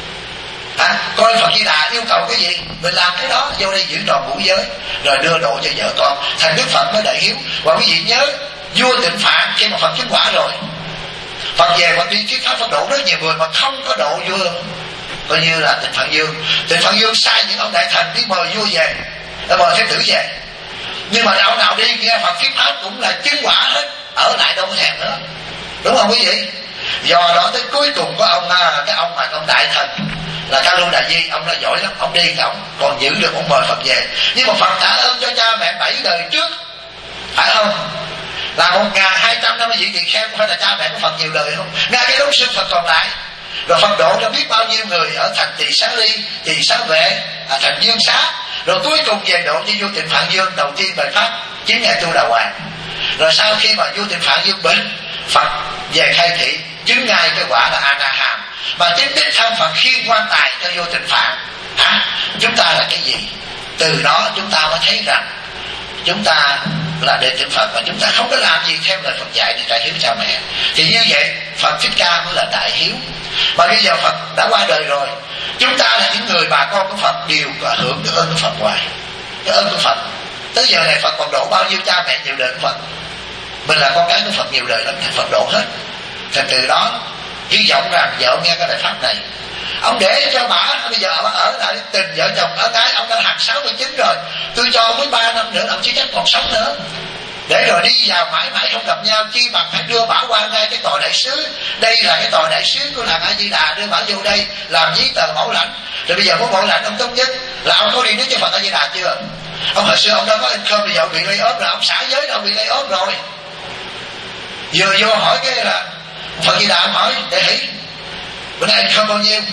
À, coi Phật Di Đà yêu cầu cái gì mình làm cái đó, vô đây giữ tròn ngũ giới rồi đưa độ cho vợ con, thành Đức Phật mới đại hiếu. Và quý vị nhớ vua Tịnh Phạn khi mà Phật chứng quả rồi, Phật về Phật đi thuyết pháp Phật độ rất nhiều người mà không có độ vua, coi như là Tịnh Phạn Dương. Tịnh Phạn Dương sai những ông đại thần đi mời vua về, đã mời Thế Tử về, nhưng mà ông nào đi nghe Phật thuyết pháp cũng là chứng quả hết, ở lại đâu có thèm nữa, đúng không quý vị? Do đó tới cuối cùng có ông cái ông mà ông đại thần là Ca Lu Đà Di, ông là giỏi lắm, ông đi ông còn giữ được, ông mời Phật về. Nhưng mà Phật trả ơn cho cha mẹ bảy đời trước, phải không? Là một ngàn hai trăm năm vị tỳ kheo, có phải là cha mẹ của Phật nhiều đời không? Ngay cái đống xương Phật còn lại, rồi Phật độ cho biết bao nhiêu người ở thành Tỳ Xá Ly, Tỳ Xá Vệ, à, thành Dương Xá, rồi cuối cùng về độ cho vua Tịnh Phạn Dương đầu tiên bài pháp chín ngày tu đà hoàng. Rồi sau khi mà vua Tịnh Phạn Dương bệnh, Phật về khai thị chứng ngay cái quả là A Na Hàm, mà chính đích thân Phật khiên quan tài cho vua Tịnh Phạn. À, chúng ta là cái gì? Từ đó chúng ta mới thấy rằng chúng ta là đệ tử Phật, và chúng ta không có làm gì theo lời Phật dạy thì đại hiếu cha mẹ. Thì như vậy Phật Thích Ca mới là đại hiếu. Mà bây giờ Phật đã qua đời rồi, chúng ta là những người bà con của Phật đều có hưởng cái ơn của Phật hoài, cái ơn của Phật. Tới giờ này Phật còn độ bao nhiêu cha mẹ nhiều đời của Phật. Mình là con cái của Phật nhiều đời lắm, Phật độ hết. Thì từ đó hy vọng rằng vợ nghe cái bài pháp này, ông để cho bà bây giờ ông ở lại tình vợ chồng ở gái, ông đã hàng sáu mươi chín rồi, tôi cho mới ba năm nữa ông chưa chắc còn sống nữa, để rồi đi vào mãi mãi không gặp nhau, chi bằng phải đưa bà qua ngay cái tòa đại sứ. Đây là cái tòa đại sứ của làng A Di Đà, đưa bà vô đây làm giấy tờ bảo lãnh. Rồi bây giờ muốn bảo lãnh ông tốt nhất là ông có đi nước cho Phật A Di Đà chưa? Ông hồi xưa ông đâu có income, bây giờ ông bị lay off rồi, ông xả giới rồi, ông bị lay off rồi. Vừa vô hỏi cái là Phật Di Đà, ông hỏi để hỷ bữa nay income bao nhiêu?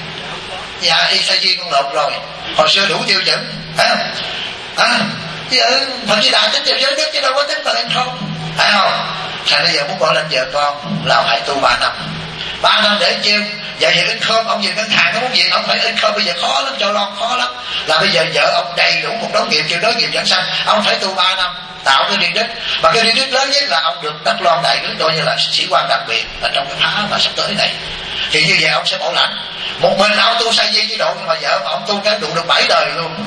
Dạ y sa di con nộp rồi, hồi xưa đủ tiêu chuẩn. Phải không? À, bây giờ Phật Di Đà tính vào giới đức chứ đâu có tính vào income, phải không? Thành bây giờ muốn bỏ lên vợ con là phải tu ba năm. Ba năm để chiêu. Vậy thì income, ông về ngân hàng nó muốn gì ông phải income, bây giờ khó lắm, cho lo khó lắm. Là bây giờ vợ ông đầy đủ một đống nghiệp, kêu đối nghiệp dẫn sanh, ông phải tu ba năm tạo cái riêng đức. Và cái riêng đức lớn nhất là ông được đắp loan đại đức, coi như là sĩ quan đặc biệt ở trong cái phá mà sắp tới này. Thì như vậy ông sẽ bảo lãnh. Một mình ông tu sa di chế độ, nhưng mà vợ ông tu cái đủ được bảy đời luôn.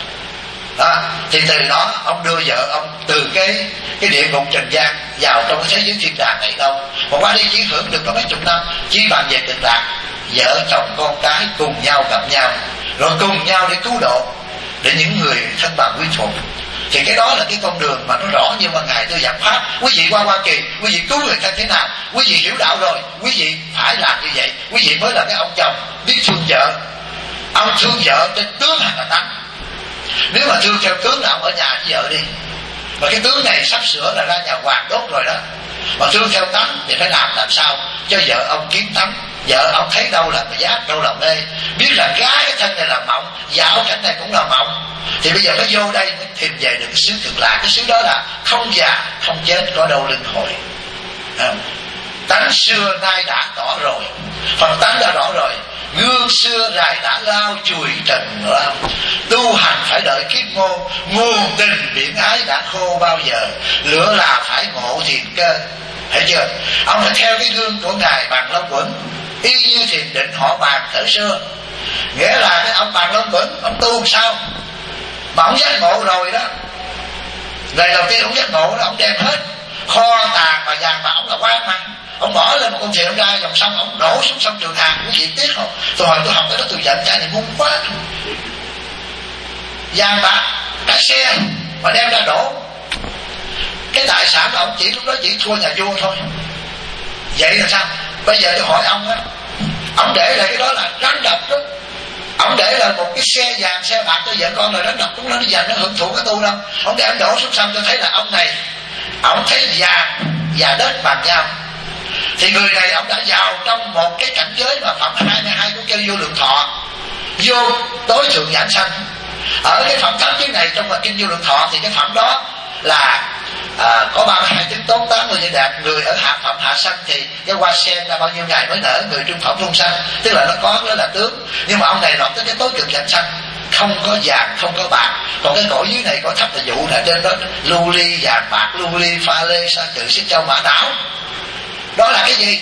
À, thì từ đó ông đưa vợ ông từ cái cái địa ngục trần gian vào trong cái thế giới thiên đàng này đâu, mà qua đi chỉ hưởng được có mấy chục năm, chi bằng về cực lạc, vợ chồng con cái cùng nhau gặp nhau, rồi cùng nhau để cứu độ, để những người thân bằng quý thuộc. Thì cái đó là cái con đường mà nó rõ như ban ngày tôi giảng pháp. Quý vị qua Hoa Kỳ, quý vị cứu người thân thế nào, quý vị hiểu đạo rồi, quý vị phải làm như vậy. Quý vị mới là cái ông chồng biết thương vợ. Ông thương vợ trên tướng hay là tánh. Nếu mà thương theo tướng là ông ở nhà với vợ đi, mà cái tướng này sắp sửa là ra nhà hoàng đốt rồi đó. Mà thương theo tánh thì phải làm làm sao cho vợ ông kiến tánh. Vợ ông thấy đâu là giác, đâu là mê, biết là gái cái thân này là mộng, dạo cảnh này cũng là mộng. Thì bây giờ mới vô đây mới tìm về được cái xứ cực lạc. Cái xứ đó là không già, không chết, có đâu luân hồi. Tánh xưa nay đã tỏ rồi, Phật tánh đã rõ rồi. Gương xưa rài đã lao chùi trần lao, tu hành phải đợi kiếp ngô. Nguồn tình biển ái đã khô bao giờ, lửa là phải ngộ thiền cơ. Thấy chưa? Ông phải theo cái gương của ngài Bàn Long Quẩn, y như thiền định họ Bàn thời xưa. Nghĩa là cái ông Bàn Long Quẩn, ông tu sao mà ông giác ngộ rồi đó. Ngày đầu tiên ông giác ngộ đó, ông đem hết kho tàng và vàng bạc, ông là quan mà, ông bỏ lên một con thuyền, ông ra dòng sông, ông đổ xuống sông Trường Hà. Quý vị tiếc không? Tôi hỏi tôi học cái đó tôi giận cha này ngu quá. Vàng bạc cái xe mà đem ra đổ, cái tài sản của ông chỉ lúc đó chỉ thua nhà vua thôi. Vậy là sao? Bây giờ tôi hỏi ông á, ông để lại cái đó là rắn độc đó. Ông để lại một cái xe vàng xe bạc cho vợ con là rắn độc, cũng nó dành nó hưởng thụ cái tu đâu. Ông để ông đổ xuống sông cho thấy là ông này, ông thấy vàng và đất bằng nhau. Thì người này ông đã vào trong một cái cảnh giới mà phẩm hai mươi hai của kêu vô lượng thọ, vô tối thượng giảng sanh. Ở cái phẩm thánh chứ này trong kinh vô lượng thọ thì cái phẩm đó là à, có ba mươi hai tính tốt, tám mươi đạt. Người ở hạ phẩm hạ sanh thì cái hoa sen là bao nhiêu ngày mới nở, người trung phẩm trung sanh, tức là nó có đó là tướng. Nhưng mà ông này lọt tới cái tối cực giảng sanh, không có vàng không có bạc. Còn cái cõi dưới này có thấp là dụ là trên đó lưu ly vàng bạc, lưu ly pha lê sa cừ xích châu mã não. Đó là cái gì?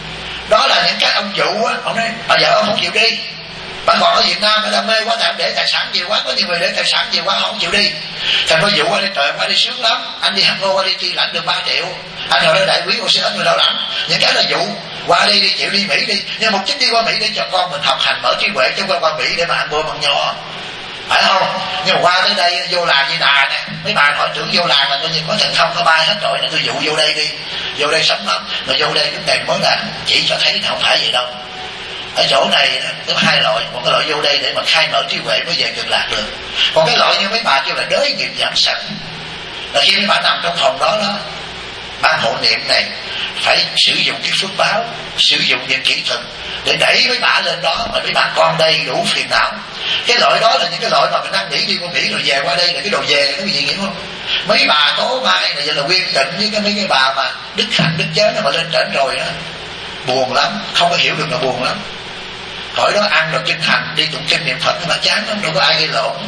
Đó là những cái ông dụ á. Ông nói bây giờ ông không chịu đi. Bạn còn ở Việt Nam người ta mê quá, tạm để tài sản nhiều quá, có nhiều người để tài sản nhiều quá không chịu đi. Thành có dụ qua đi, trời qua đi sướng lắm, anh đi Hang Ngô qua đi chi lãnh được ba triệu, anh ở đây đại quý cô xin ít người lao động. Những cái là dụ qua đi đi, chịu đi Mỹ đi, nhưng mục đích đi qua Mỹ để cho con mình học hành mở trí huệ, chứ qua qua Mỹ để mà ăn bôi bằng nhỏ, phải không? Nhưng mà qua tới đây vô làng Di Đà nè, mấy bà hỏi trưởng vô làng là coi như có thần thông có bay hết rồi, nên tôi dụ vô đây đi, vô đây sống lắm. Mà vô đây lúc này mới là chỉ cho thấy không phải vậy đâu. Ở chỗ này có hai loại, một cái loại vô đây để mà khai mở trí huệ mới về cực lạc được. Còn cái loại như mấy bà kêu là đới nghiệp giảm sanh, là khi mấy bà nằm trong phòng đó đó, ban hộ niệm này phải sử dụng cái phước báo, sử dụng những kỹ thuật để đẩy mấy bà lên đó, mà mấy bà con đây đủ phiền não. Cái loại đó là những cái loại mà mình đang nghĩ đi qua Mỹ rồi về qua đây là cái đồ về, cái gì hiểu không? Mấy bà tố mai này là Nguyên Tịnh với cái mấy cái bà mà đức hạnh đức chớ mà lên trển rồi đó, buồn lắm, không có hiểu được là buồn lắm. Hỏi đó ăn được kinh hành, đi tụng kinh niệm Phật mà chán lắm, đâu có ai gây lộn.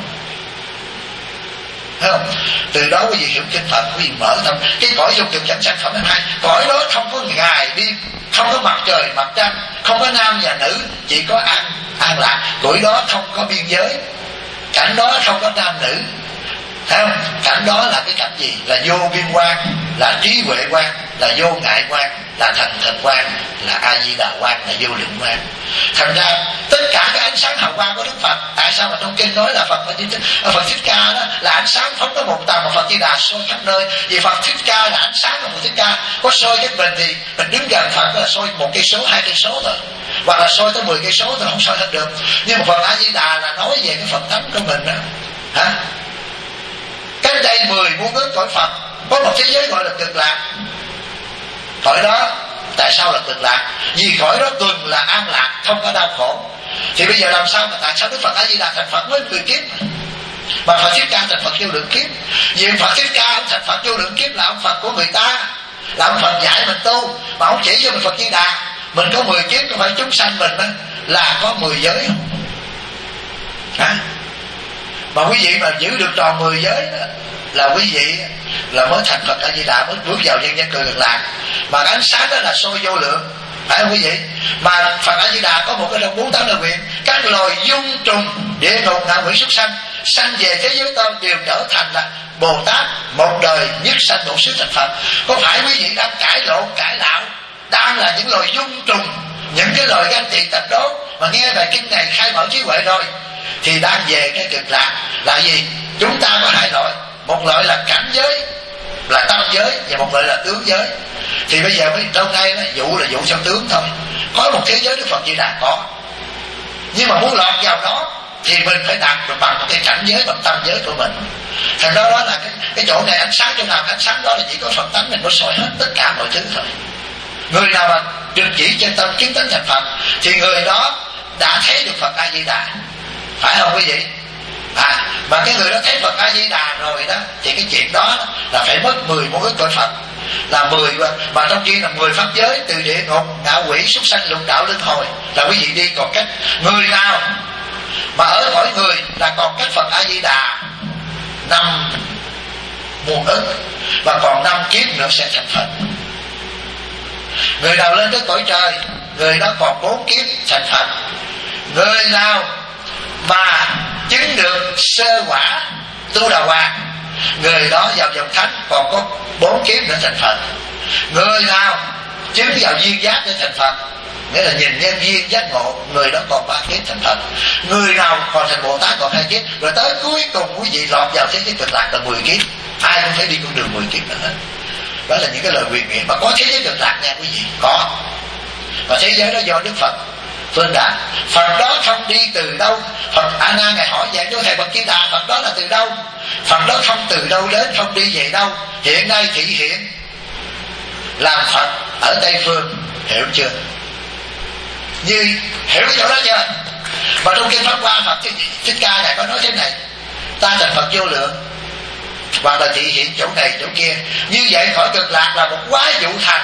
Thấy không? Từ đó quý vị hiểu kinh Phật, quý vị mở tâm. Cái cõi dục cực chẳng sanh phẩm thứ hai, cõi đó không có ngày đêm, không có mặt trời mặt trăng, không có nam và nữ, chỉ có an an lạc. Cõi đó không có biên giới, cảnh đó không có nam nữ. Thấy không? Cảnh đó là cái cảnh gì? Là vô biên quan, là trí huệ quan, là vô ngại quan, là thành thần quan, là A Di Đà quan, là vô lượng quan. Thành ra tất cả cái ánh sáng hào quang của Đức Phật, tại sao mà trong kinh nói là Phật Phật Thích Ca đó là ánh sáng phóng tới một tầng, mà Phật Di Đà soi khắp nơi. Vì Phật Thích Ca là ánh sáng của Phật Thích Ca, có soi cái mình thì mình đứng gần Phật là soi một cây số, hai cây số thôi. hoặc là soi tới mười cây số tôi không soi hết được. Nhưng mà Phật A Di Đà là nói về cái Phật tánh của mình đó, hả? Cách đây mười muôn ức cõi Phật có một thế giới gọi là Cực Lạc. Cõi đó tại sao là Cực Lạc? Vì cõi đó tuần là an lạc, không có đau khổ. Thì bây giờ làm sao mà tại sao Đức Phật A Di Đà thành Phật mới mười kiếp, mà Phật Thích Ca thành Phật vô lượng kiếp? Vì Phật Thích Ca ông thành Phật vô lượng kiếp là ông Phật của người ta, là ông Phật dạy mình tu, mà ông chỉ cho mình Phật Di Đà. Mình có mười kiếp, có phải chúng sanh mình đó là có mười giới không? Hả? Mà quý vị mà giữ được tròn mười giới đó là quý vị là mới thành Phật A Di Đà, mới bước vào nhân gian Cực Lạc. Mà cái ánh sáng đó là soi vô lượng, phải không quý vị? Mà Phật A Di Đà có một cái đồng bốn tám lời nguyện: các loài dung trùng, địa ngục, ngạ quỷ, súc sanh sanh về thế giới tôi đều trở thành là Bồ Tát, một đời nhất sanh độ xứ thành Phật. Có phải quý vị đang cải lộn cải đạo, đang là những loài dung trùng, những cái loài ganh tị tật đố mà nghe bài kinh này khai mở trí huệ rồi thì đang về cái Cực Lạc? Là gì? Chúng ta có hai loại, một loại là cảnh giới là tâm giới, và một loại là tướng giới. Thì bây giờ lâu nay nó dụ là dụ theo tướng thôi. Có một thế giới Đức Phật Di Đà có, nhưng mà muốn lọt vào đó thì mình phải đạt được bằng cái cảnh giới, bằng tâm giới của mình. Thành ra đó, đó là cái, cái chỗ này ánh sáng chỗ nào ánh sáng đó là chỉ có Phật tánh mình có soi hết tất cả mọi thứ thôi. Người nào mà trực chỉ trên tâm kiến tánh thành Phật thì người đó đã thấy được Phật A Di Đà, phải không quý vị? À, mà cái người đó thấy Phật A Di Đà rồi đó thì cái chuyện đó là phải mất mười muôn ức cõi Phật, là mười, mà trong kia là mười pháp giới, từ địa ngục, ngạ quỷ, súc sanh, lục đạo, luân hồi, là quý vị đi còn cách. Người nào mà ở cõi người là còn cách Phật A Di Đà năm muôn ức, và còn năm kiếp nữa sẽ thành Phật. Người nào lên tới cõi trời, người đó còn bốn kiếp thành Phật. Người nào mà chứng được sơ quả tu đà hoàng, người đó vào dòng thánh còn có bốn kiếp nữa thành Phật. Người nào chứng vào duyên giác để thành Phật, nghĩa là nhìn nhân duyên giác ngộ, người đó còn ba kiếp thành Phật. Người nào còn thành Bồ Tát còn hai kiếp, rồi tới cuối cùng quý vị lọt vào thế giới Cực Lạc là mười kiếp. Ai cũng phải đi con đường mười kiếp nữa hết. Đó là những cái lời quyền nguyện. Mà có thế giới Cực Lạc nha quý vị, có. Và thế giới đó do Đức Phật phương đạt. Phật đó không đi từ đâu. Phật A Nan ngài hỏi vậy cho thầy Phật Di Đà, Phật đó là từ đâu? Phật đó không từ đâu đến, không đi về đâu, hiện nay thị hiện làm Phật ở Tây Phương, hiểu chưa? Như hiểu cái chỗ đó chưa? Mà trong kinh Pháp Hoa, Phật Thích Ca ngài có nói thế này: ta thành Phật vô lượng, hoặc là thị hiện chỗ này chỗ kia. Như vậy khỏi Cực Lạc là một quá dụ thành.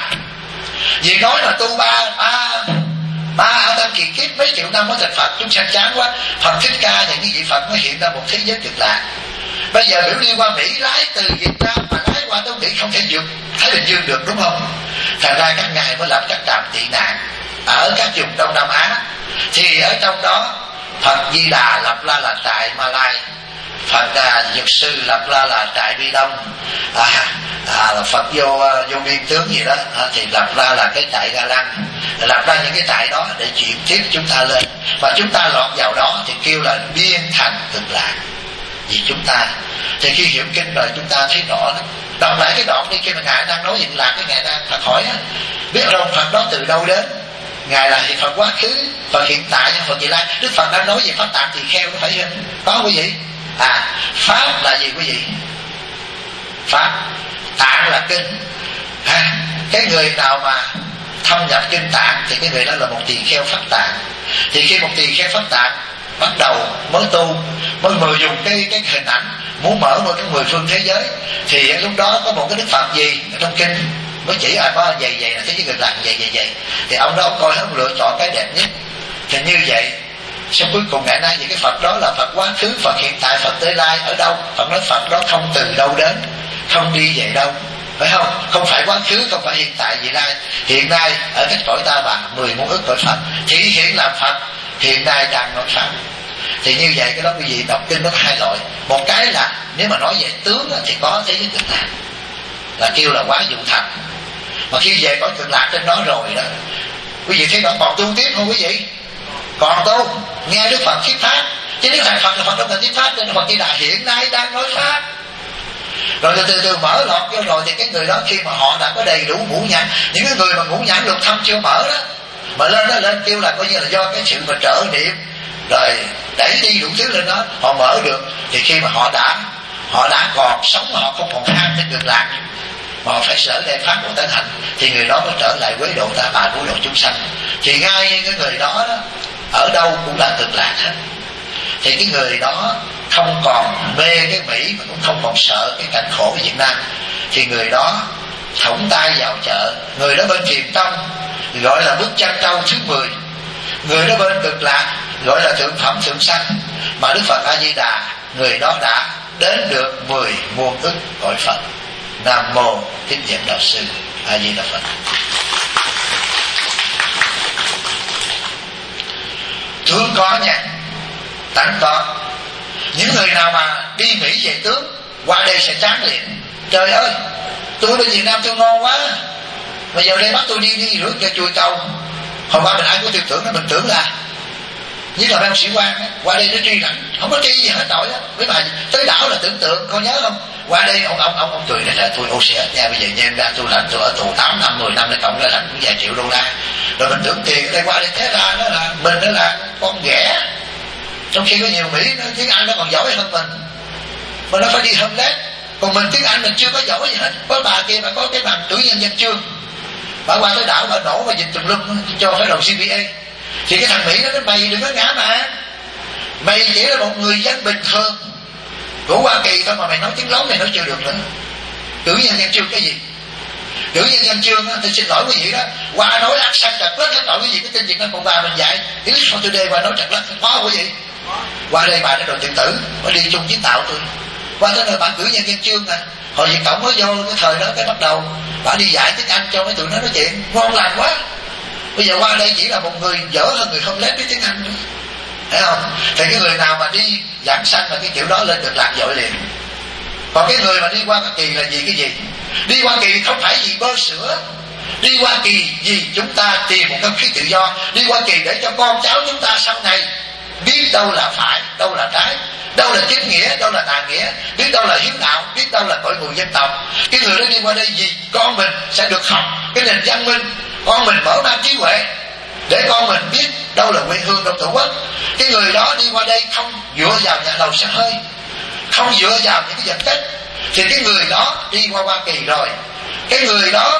Vì nói là tu ba ba ba ở tam kỳ kiếp mấy triệu năm mới thành Phật, chúng sanh chán quá. Phật Thích Ca và những vị Phật mới hiện ra một thế giới Cực Lạc. Bây giờ biểu đi qua Mỹ, lái từ Việt Nam mà lái qua tới Mỹ không thể vượt Thái Bình Dương được, đúng không? Thành ra các ngài mới làm các trạm tị nạn ở các vùng Đông Nam Á. Thì ở trong đó Phật Di Đà lập ra là trại Malai, Phật à, Dược Sư lập ra là trại Bi Đông, à, à, là Phật vô vô biên tướng gì đó, à, thì lập ra là cái trại Ga Lăng, lập ra những cái trại đó để chuyển tiếp chúng ta lên. Và chúng ta lọt vào đó thì kêu là biên thành Cực Lạc. Vì chúng ta thì khi hiểu kinh rồi chúng ta thấy rõ lắm. Đọc lại cái đoạn đi, khi mà ngài đang nói Cực Lạc, cái ngài đang Phật hỏi á, biết đâu Phật đó từ đâu đến? Ngài là Phật quá khứ, Phật hiện tại, Phật vị lai. Đức Phật đang nói về pháp tạng tỳ kheo, có phải không? Có quý vị? À, pháp là gì quý vị? Pháp, tạng là kinh. À, cái người nào mà thâm nhập kinh tạng thì cái người đó là một tỳ kheo pháp tạng. Thì khi một tỳ kheo pháp tạng bắt đầu mới tu, mới vừa dùng cái cái hình ảnh muốn mở một cái mười phương thế giới, thì lúc đó có một cái Đức Phật gì ở trong kinh mới chỉ à có vậy vậy là thế giới Cực Lạc vậy vậy vậy, thì ông đó ông coi ông lựa chọn cái đẹp nhất. Thì như vậy xong cuối cùng ngày nay thì cái Phật đó là Phật quá khứ, Phật hiện tại, Phật tương lai ở đâu? Phật nói Phật đó không từ đâu đến, không đi về đâu, phải không? Không phải quá khứ, không phải hiện tại vị lai, hiện nay ở cái cõi Ta Bà mười muôn ức cõi Phật, thị hiện làm Phật, hiện nay đang nói Pháp. Thì như vậy cái đó quý vị đọc kinh nó có hai loại. Một cái là nếu mà nói về tướng thì có thế giới Cực Lạc, là kêu là quá dụ thành. Mà khi về có Cực Lạc trên đó rồi đó, quý vị thấy đó còn tu tiếp không quý vị? Còn tu, nghe Đức Phật thuyết pháp. Chứ nếu thành Phật là Phật đâu cần thuyết pháp, nên Phật Di Đà hiện nay đang nói pháp. Rồi từ từ từ mở lọt vô rồi thì cái người đó khi mà họ đã có đầy đủ ngũ nhãn, những cái người mà ngũ nhãn lục thâm chưa mở đó, mà lên đó lên kêu là coi như là do cái sự mà trở niệm rồi đẩy đi đủ thứ lên đó họ mở được. Thì khi mà họ đã họ đã còn sống mà họ không còn ham trên cực lạc mà họ phải sở đem phát bộ tấn hành thì người đó mới trở lại quế độ ta bà, cứu độ chúng sanh. Thì ngay cái người đó, đó ở đâu cũng là cực lạc hết. Thì cái người đó không còn mê cái Mỹ mà cũng không còn sợ cái cảnh khổ của Việt Nam, thì người đó thõng tay vào chợ. Người đó bên thiền tông gọi là bước chân trâu thứ mười, người đó bên cực lạc gọi là thượng phẩm thượng sanh. Mà Đức Phật A Di Đà người đó đã đến được mười muôn ức cõi Phật. Nam mô Thích Dẫn Đạo Sư A Di Đà Phật. Tướng có nha, tánh có. Những người nào mà đi Mỹ về tướng qua đây sẽ chán liền. Trời ơi, tôi bên Việt Nam tôi ngon quá, mà giờ đây bắt tôi đi đi rước cho chui câu. Hồi qua mình ai có tư tưởng đó, mình tưởng là như là ban sĩ quan á, qua đây nó truy rảnh, không có truy gì hết tội á. Với bà tới đảo là tưởng tượng, con nhớ không? Qua đây ông ông ông ông cười này là tôi ô xê nha, bây giờ nhân ra tôi làm tôi ở tù tám năm mười năm để cộng ra làm cũng vài triệu đô la. Rồi mình tưởng tiền đây qua đây thế ra đó là mình đó là con ghẻ. Trong khi có nhiều Mỹ nó, tiếng Anh nó còn giỏi hơn mình, mà nó phải đi hôm lết. Còn mình tiếng Anh mình chưa có giỏi gì hết. Có bà kia mà có cái bằng cử nhân văn chương, bà qua tới đảo bà nổ và dịch tùm lum cho phải đầu xê pê a. Thì cái thằng Mỹ đó, nó mày đừng có ngã mà, mày chỉ là một người dân bình thường của Hoa Kỳ thôi mà mày nói tiếng lóng này nói chưa được nữa. Cử nhân văn chương cái gì? Cử nhân văn chương thì xin lỗi quý vị đó, qua nói ác sanh trật lất hết tội quý vị. Cái tin Việt Nam Cộng Hòa mình dạy English for Today qua nói trật lất khó quý vị. Qua đây bà đã đồ tự tử, bà đi chung chiến tạo tôi. Qua tới nơi bà cử nhân văn chương à, hồi Việt Cộng mới vô cái thời đó cái bắt đầu bà đi dạy tiếng Anh cho mấy tụi nó nói chuyện ngon lành quá. Bây giờ qua đây chỉ là một người dở hơn người không lép biết tiếng Anh nữa, thấy không? Thì cái người nào mà đi giảng sanh mà cái kiểu đó lên được lạc dội liền. Còn cái người mà đi qua Hoa Kỳ là gì cái gì? Đi Hoa Kỳ không phải vì bơ sữa, đi Hoa Kỳ vì chúng ta tìm một không khí tự do, đi Hoa Kỳ để cho con cháu chúng ta sau này biết đâu là phải, đâu là trái, đâu là chính nghĩa, đâu là tà nghĩa, biết đâu là hiếu đạo, biết đâu là cội nguồn dân tộc. Cái người đó đi qua đây vì con mình sẽ được học cái nền văn minh, con mình mở mang trí huệ để con mình biết đâu là quê hương, đâu tổ quốc. Cái người đó đi qua đây không dựa vào nhà lầu xe hơi, không dựa vào những cái vật chất, thì cái người đó đi qua Hoa Kỳ rồi, cái người đó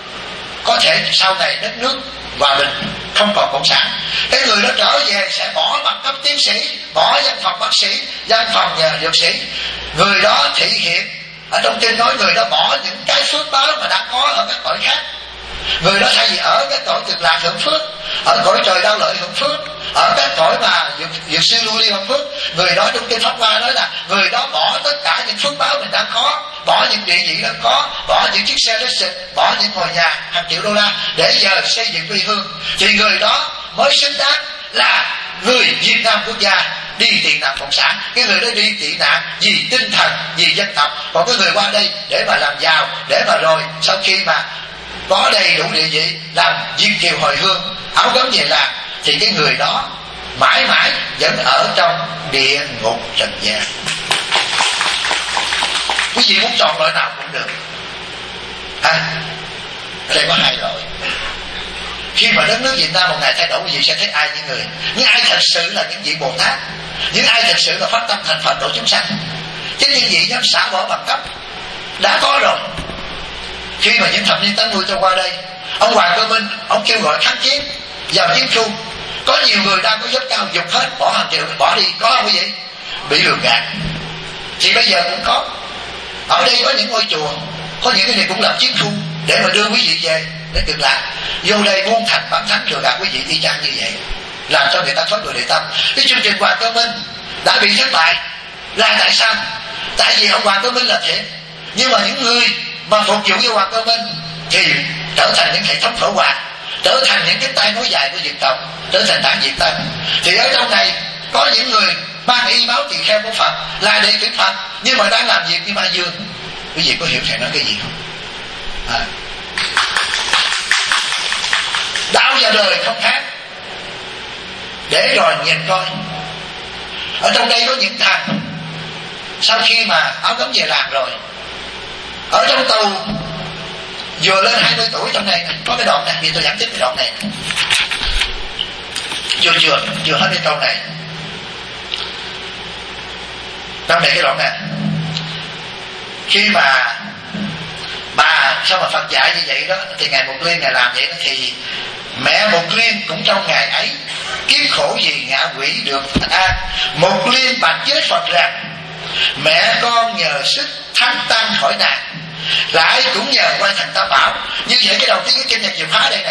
có thể sau này đất nước hòa bình, không còn cộng sản. Cái người đó trở về sẽ bỏ bằng cấp tiến sĩ, bỏ văn phòng bác sĩ, văn phòng nhà dược sĩ. Người đó thể hiện ở trong kinh nói người đó bỏ những cái phước báo mà đã có ở các cõi khác. Người đó thay vì ở cái cõi cực lạc hưởng phước, ở cõi trời đau lợi hưởng phước, ở các cõi mà dược sư lưu ly hưởng phước, người đó trong kinh Pháp Hoa nói là người đó bỏ tất cả những phước báo mình đang có, bỏ những địa vị đang có, bỏ những chiếc xe Lexus, bỏ những ngôi nhà hàng triệu đô la để giờ xây dựng quê hương. Thì người đó mới xứng đáng là người Việt Nam quốc gia đi tị nạn cộng sản. Cái người đó đi tị nạn vì tinh thần, vì dân tộc. Còn cái người qua đây để mà làm giàu, để mà rồi sau khi mà có đầy đủ địa vị làm Việt kiều hồi hương, áo gấm về làng, thì cái người đó mãi mãi vẫn ở trong địa ngục trần gian. Quý vị muốn chọn loại nào cũng được à, ở đây có hai loại. Khi mà đất nước Việt Nam một ngày thay đổi, quý vị sẽ thấy ai những người, những ai thật sự là những vị Bồ Tát, những ai thật sự là phát tâm thành Phật độ chúng sanh. Chứ những vị dám xả bỏ bằng cấp đã có rồi. Khi mà những thập niên tám mươi tôi qua đây, ông Hoàng Cơ Minh ông kêu gọi kháng chiến vào chiến khu, có nhiều người đang có giấc cao dục hết, bỏ hàng triệu bỏ đi, có không quý vị? Bị lường gạt. Thì bây giờ cũng có, ở đây có những ngôi chùa, có những cái này cũng làm chiến khu để mà đưa quý vị về đến cực lạc. Vô đây buôn thành bán thánh lừa gạt quý vị y chang như vậy, làm cho người ta thoát được địa tâm. Cái chương trình Hoàng Cơ Minh đã bị thất bại là tại sao? Tại vì ông Hoàng Cơ Minh là thiện, nhưng mà những người mà phục vụ với Hoàng Cơ Minh thì trở thành những hệ thống phở hòa, trở thành những cái tay nối dài của Việt tộc, trở thành đảng Việt Tân. Thì ở trong này có những người mang y máu tỳ kheo của Phật, là đệ tử Phật, nhưng mà đang làm việc như Ma Dương. Quý vị có hiểu thầy nói cái gì không? À. Đạo và đời không khác. Để rồi nhìn coi, ở trong đây có những thằng sau khi mà áo gấm về làm rồi, ở trong tù vừa lên hai mươi tuổi, trong này có cái đoạn này, vì tôi dẫn tiếp cái đoạn này. chưa chưa chưa hết cái câu này. Trong này cái đoạn này, khi mà bà sao mà Phật dạy như vậy đó, thì ngài Mục Liên ngài làm vậy đó, thì mẹ Mục Liên cũng trong ngày ấy kiếp khổ gì ngạ quỷ được thành an. Mục Liên bạch với Phật rằng mẹ con nhờ sức thắng tăng khỏi nạn, lại cũng nhờ quay thành Tam Bảo. Như vậy cái đầu tiên cái kinh Nhật Diệu Phá đây nè,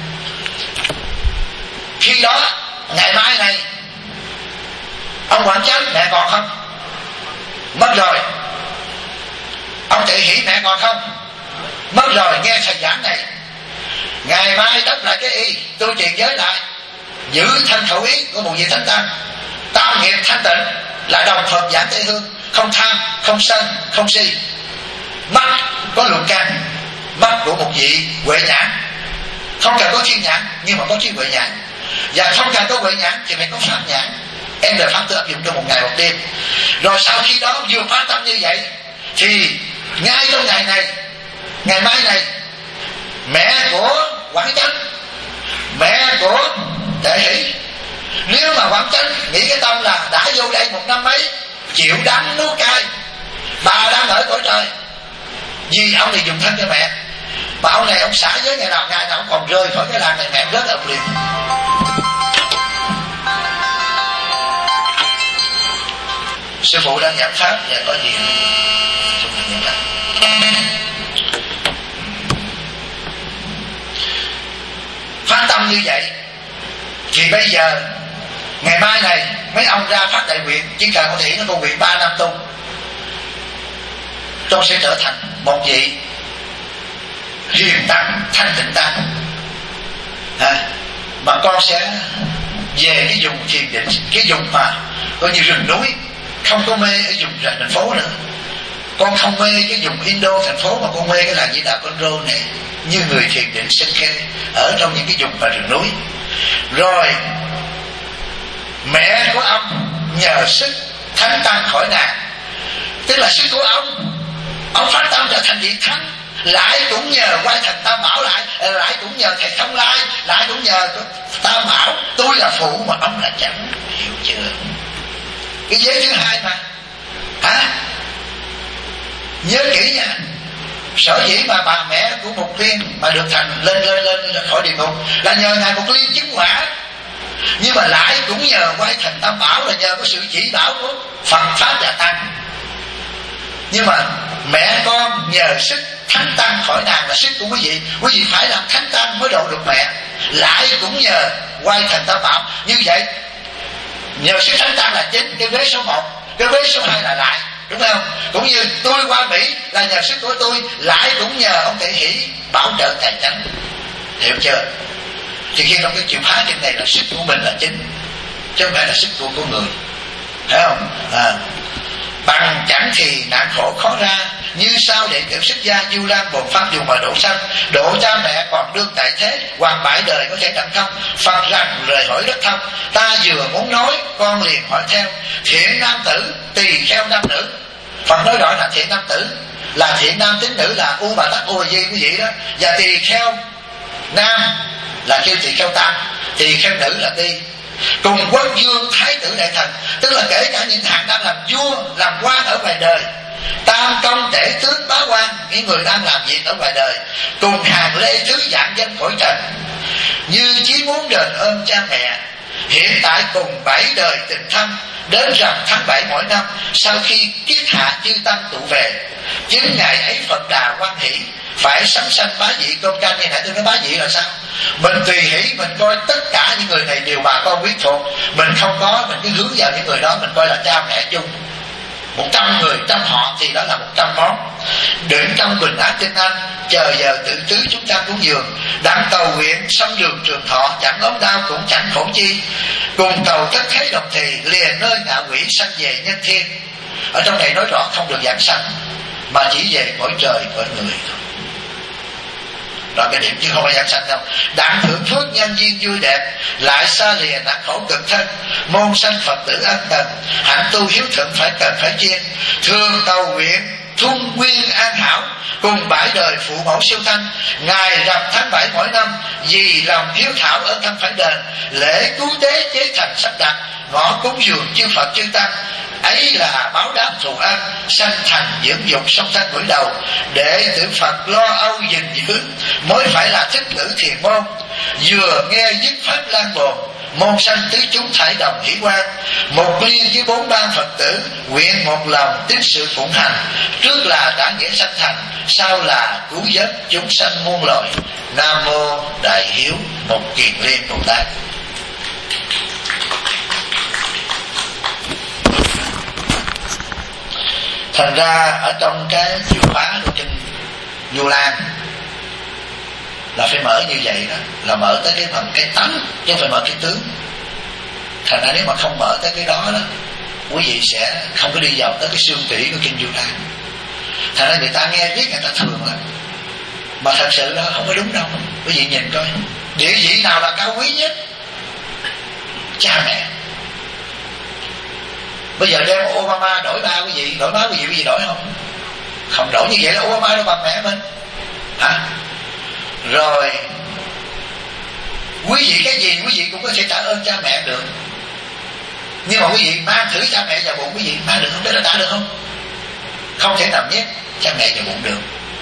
khi đó ngày mai này ông Quảng Chánh mẹ còn không? Mất rồi. Ông Tệ Hỷ mẹ còn không? Mất rồi. Nghe thầy giảng này, ngày mai đắp lại cái y, tu trì giới lại, giữ thanh khẩu ý của một vị thánh tăng, tam nghiệp thanh tịnh, là đồng Phật giảng Tây Hương, không tham, không sân, không si. Mắt có luận căn, mắt của một vị huệ nhãn, không cần có thiên nhãn nhưng mà có trí huệ nhãn, và không cần có huệ nhãn thì phải có pháp nhãn. Em là pháp tư áp dụng trong một ngày một đêm. Rồi sau khi đó vừa phát tâm như vậy, thì ngay trong ngày này, ngày mai này, mẹ của Quảng Chánh, mẹ của Tệ Hỷ, nếu mà Quảng Chánh nghĩ cái tâm là đã vô đây một năm mấy, chịu đắng nuốt cay, bà đang ở cõi trời, vì ông này dùng thân cho mẹ, mà ông này ông xả giới ngày nào ngày nào ông còn rơi khỏi cái làng này, mẹ rất là liền. Sư phụ đang giảng pháp và có gì phát tâm như vậy, thì bây giờ ngày mai này mấy ông ra phát đại nguyện, chỉ cần có thể nó có nguyện ba năm tu, tôi sẽ trở thành một vị hiền tăng, thanh tịnh tăng, à, mà con sẽ về cái vùng thiền định, cái vùng mà coi như rừng núi, không có mê ở vùng thành phố nữa. Con không mê cái vùng Indo thành phố, mà con mê cái làng Di Đà Con Rô này, như người thiền định sinh khê ở trong những cái vùng mà rừng núi. Rồi mẹ của ông nhờ sức thánh tăng khỏi nạn, tức là sức của ông, ông phát tâm trở thành vị thánh, lại cũng nhờ quay thành Tam Bảo, lại lại cũng nhờ thầy Thông Lai, lại cũng nhờ Tam Bảo. Tôi là phụ mà ông là chẳng, hiểu chưa? Cái giới thứ hai mà hả? Nhớ kỹ nha. Sở dĩ mà bà mẹ của Mục Liên mà được thành lên lên lên khỏi địa ngục là nhờ ngài Mục Liên chứng quả, nhưng mà lại cũng nhờ quay thành Tam Bảo, là nhờ có sự chỉ bảo của Phật pháp và tăng. Nhưng mà mẹ con nhờ sức thánh tăng khỏi nạn là sức của quý vị. Quý vị phải làm thánh tăng mới độ được mẹ, lại cũng nhờ quay thành Tam Bảo. Như vậy nhờ sức thánh tăng là chính cái vế số một, cái vế số hai là lại, đúng không? Cũng như tôi qua Mỹ là nhờ sức của tôi, lại cũng nhờ ông Tệ Hỷ bảo trợ tài chánh, hiểu chưa? Thì khi trong cái chịu phá kinh này là sức của mình là chính, chứ không phải là sức của con người, thấy không? À, bằng chẳng thì nạn khổ khó ra, như sao để kiểu sức gia du lan bồn pháp dùng mà độ sanh, độ cha mẹ còn đương tại thế, hoàng bại đời có thể đặng không. Phật rằng lời hỏi rất thông, ta vừa muốn nói con liền hỏi theo, thiện nam tử tỳ kheo nam nữ. Phật nói rõ là thiện nam tử là thiện nam tín nữ là U Bà Tát U Bà Di quý vị đó, và tỳ kheo nam là kêu tỳ kheo tam, tỳ kheo nữ là ti. Cùng quốc vương thái tử đại thần, tức là kể cả những hạng đang làm vua làm quan ở ngoài đời, tam công tể tướng bá quan, những người đang làm việc ở ngoài đời, cùng hàng lê thứ dạng dân cõi trần, như chí muốn đền ơn cha mẹ. Hiện tại cùng bảy đời tình thâm, đến rằm tháng bảy mỗi năm, sau khi kiết hạ chư tăng tụ về, chính ngày ấy Phật Đà hoan hỷ, phải sắm sanh bá vị cơm canh. Như nãy tôi nói bá vị là sao? Mình tùy hỷ, mình coi tất cả những người này đều bà con quyết thuộc, mình không có, mình cứ hướng vào những người đó, mình coi là cha mẹ chung. Một trăm người, trăm họ thì đó là một trăm món. Đựng trong bình ác tinh anh, chờ giờ tự tứ chúng ta cúng dường. Đặng cầu nguyện sông đường trường thọ, chẳng ốm đau cũng chẳng khổ chi. Cùng cầu tất thế đồng thì, lìa nơi ngạ quỷ sanh về nhân thiên. Ở trong này nói rõ không được giảng sanh, mà chỉ về cõi trời cõi người thôi. Đó cái điểm chứ không phải giảng sanh đâu. Đặng hưởng phước nhân duyên vui đẹp, lại xa lìa nạn khổ cực thân, môn sanh Phật tử an tần. Hạnh tu hiếu thuận phải cần phải chiên, thường cầu nguyện Thung Nguyên An Hảo, cùng bãi đời phụ mẫu siêu thanh. Ngày rằm tháng bảy mỗi năm, vì lòng hiếu thảo ơn thân phải đền. Lễ cứu tế chế thành sắp đặt, ngõ cúng dường chư Phật chư Tăng. Ấy là báo đáp thù ân, sanh thành dưỡng dục song sanh buổi đầu. Để tử Phật lo âu gìn giữ, mới phải là thích nữ thiền môn. Vừa nghe dứt pháp lan bồn, môn sanh tứ chúng thải đồng hỷ quan. Một liên với bốn ban Phật tử, nguyện một lòng tín sự phụng hành. Trước là đã nghĩa sanh thành, sau là cứu vớt chúng sanh muôn loài. Nam mô Đại Hiếu Một Kiền Liên Bồ Tát. Thành ra ở trong cái chìa khóa của kinh Vu Lan là phải mở như vậy đó, là mở tới cái phần cái tánh chứ không phải mở cái tướng. Thành ra nếu mà không mở tới cái đó đó, quý vị sẽ không có đi vào tới cái xương tủy của kinh Vu Lan. Thành ra người ta nghe viết người ta thường lắm, mà thật sự đó không có đúng đâu. Quý vị nhìn coi, địa vị nào là cao quý nhất? Cha mẹ. Bây giờ đem Obama đổi ba quý vị, đổi má quý vị, quý vị đổi không? Không đổi. Như vậy là Obama đâu bằng mẹ mình hả? Rồi quý vị cái gì quý vị cũng có thể trả ơn cha mẹ được, nhưng mà quý vị mang thử cha mẹ vào bụng quý vị mang được không? Đó là trả được không? Không thể nào nhét cha mẹ vào bụng được.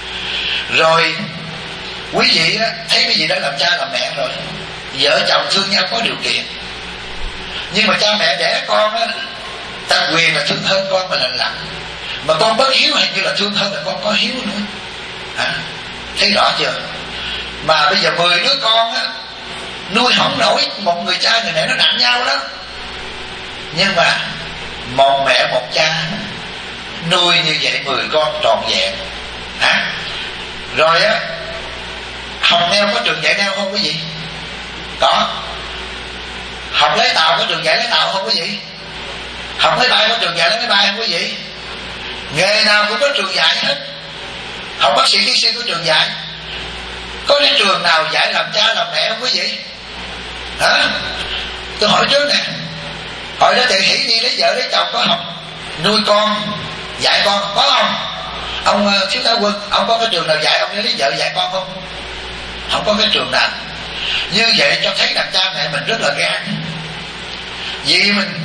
Rồi quý vị thấy quý vị đã làm cha làm mẹ rồi, vợ chồng thương nhau có điều kiện, nhưng mà cha mẹ đẻ con á, ta quyền là thương hơn con mà lành lặn, mà con bất hiếu hình như là thương hơn là con có hiếu nữa. Hả? Thấy rõ chưa? Mà bây giờ mười đứa con á, nuôi không nổi một người cha người mẹ, nó nặng nhau đó. Nhưng mà một mẹ một cha nuôi như vậy mười con trọn vẹn. Hả? Rồi á, học neo có trường dạy neo không quý vị? Có. Học lấy tàu có trường dạy lấy tàu không quý vị? Học máy bay có trường dạy lấy máy bay không quý vị? Nghề nào cũng có trường dạy hết. Học bác sĩ kỹ sư có trường dạy. Có cái trường nào dạy làm cha làm mẹ không quý vị? Hả? Tôi hỏi trước nè, hỏi đó Tệ Hỷ đi lấy vợ lấy chồng có học nuôi con dạy con có không? Ông uh, Thiếu tá Quân, ông có cái trường nào dạy ông lấy vợ dạy con không? Không có cái trường nào. Như vậy cho thấy rằng cha mẹ mình rất là gan, vì mình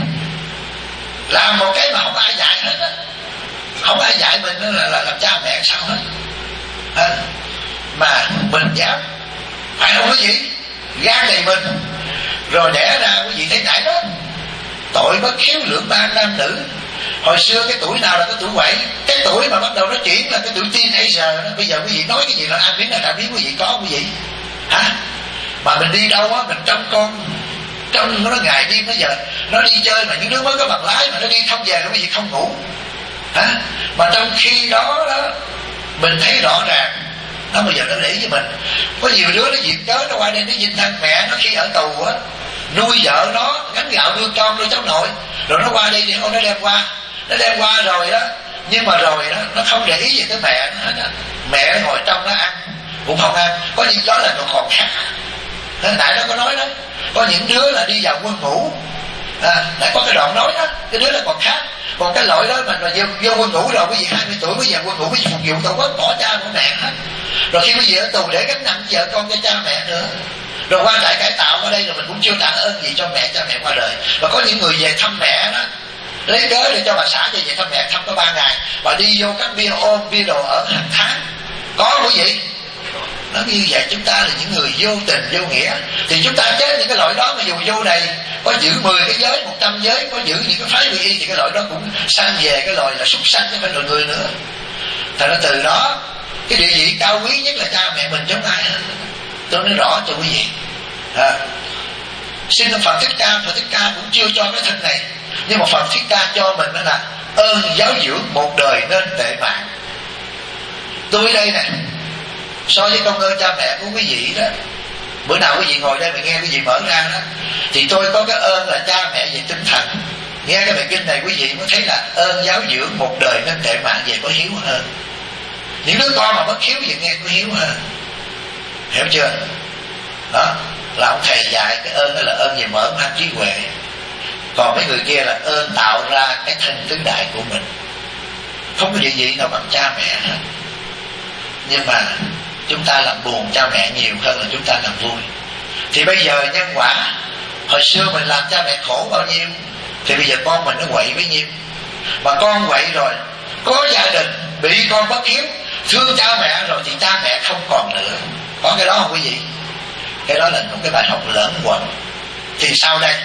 làm một cái mà không ai dạy hết á, không ai dạy mình là, là, là làm cha mẹ sao hết à, mà mình dám, phải không quý vị? Gan đầy mình, rồi đẻ ra quý vị thấy nãy đó, tội bất hiếu lưỡng ban nam nữ. Hồi xưa cái tuổi nào là cái tuổi quậy, cái tuổi mà bắt đầu nó chuyển là cái tuổi teenager đó. Bây giờ quý vị nói cái gì là ai biết là đã biết quý vị có quý vị hả? Mà mình đi đâu á, mình trông con trong nó ngày đêm nó giờ nó đi chơi, mà những đứa mới có bằng lái mà nó đi không về, quý vị không ngủ hả? Mà trong khi đó đó mình thấy rõ ràng nó bây giờ nó để với mình. Có nhiều đứa nó dịp cớ nó qua đây nó dinh thân mẹ nó khi ở tù á, nuôi vợ nó gánh gạo nuôi con nuôi cháu nội, rồi nó qua đây thì nó đem qua nó đem qua rồi đó, nhưng mà rồi đó nó không để ý gì tới mẹ nó hết á. Mẹ nó ngồi trong nó ăn cũng không ăn. Có những đó là nó còn khác. Nãy nó có nói đó, có những đứa là đi vào quân ngũ à, nãy có cái đoạn nói đó, cái đứa là còn khác. Còn cái loại đó mà, mà vô, vô quân ngũ rồi, quý vị hai mươi tuổi mới vào quân ngũ, quý vị phục vụ tổ quốc, bỏ cha bỏ mẹ hết. Rồi khi quý vị ở tù để gánh nặng vợ con cho cha mẹ nữa, rồi qua trại cải tạo ở đây rồi mình cũng chưa trả ơn gì cho mẹ, cha mẹ qua đời. Và có những người về thăm mẹ đó, lấy cớ để cho bà xã về về thăm mẹ, thăm có ba ngày và đi vô các bia ôm bia đồ ở hàng tháng. Có quý vị? Nó như vậy chúng ta là những người vô tình vô nghĩa, thì chúng ta chết những cái loại đó. Mà dù vô này có giữ mười cái giới, một trăm giới, có giữ những cái phái vị y, thì cái loại đó cũng sanh về cái loại là súc sanh chứ không phải là người nữa. Thành ra từ đó cái địa vị cao quý nhất là cha mẹ mình chống ai. Tôi nói rõ cho quý vị à. Xin Phật Thích Ca, Phật Thích Ca cũng chưa cho cái thân này, nhưng mà Phật Thích Ca cho mình đó là ơn giáo dưỡng một đời nên tệ mạng. Tôi đây nè, so với công ơn cha mẹ của quý vị đó, bữa nào quý vị ngồi đây mà nghe quý vị mở ra đó, thì tôi có cái ơn là cha mẹ về tinh thần. Nghe cái bài kinh này quý vị mới thấy là ơn giáo dưỡng một đời nên tệ mạng về có hiếu hơn. Những đứa con mà bất hiếu về nghe có hiếu hơn. Hiểu chưa? Đó là ông thầy dạy cái ơn đó là ơn về mở mang trí huệ. Còn mấy người kia là ơn tạo ra cái thân tứ đại của mình. không có địa vị nào bằng cha mẹ hết. Nhưng mà chúng ta làm buồn cha mẹ nhiều hơn là chúng ta làm vui. Thì bây giờ nhân quả, hồi xưa mình làm cha mẹ khổ bao nhiêu, thì bây giờ con mình nó quậy bấy nhiêu. Mà con quậy rồi, có gia đình bị con bất hiếu, thương cha mẹ rồi thì cha mẹ không còn nữa. Có cái đó không quý vị? Cái đó là một cái bài học lớn quẩn. Thì sau đây,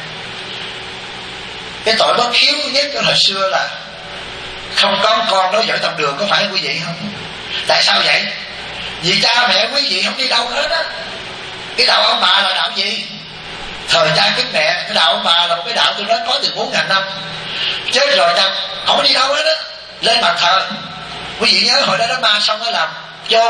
cái tội bất hiếu nhất hồi xưa là không có con nói giỏi tầm đường, có phải quý vị không? Tại sao vậy? Vì cha mẹ quý vị không đi đâu hết á. Cái đạo ông bà là đạo gì? Thời cha kiếp mẹ, cái đạo ông bà là một cái đạo tôi nói có từ bốn ngàn năm. Chết rồi cha không đi đâu hết á, lên bàn thờ. Quý vị nhớ hồi đó đó ma xong nó làm chôn,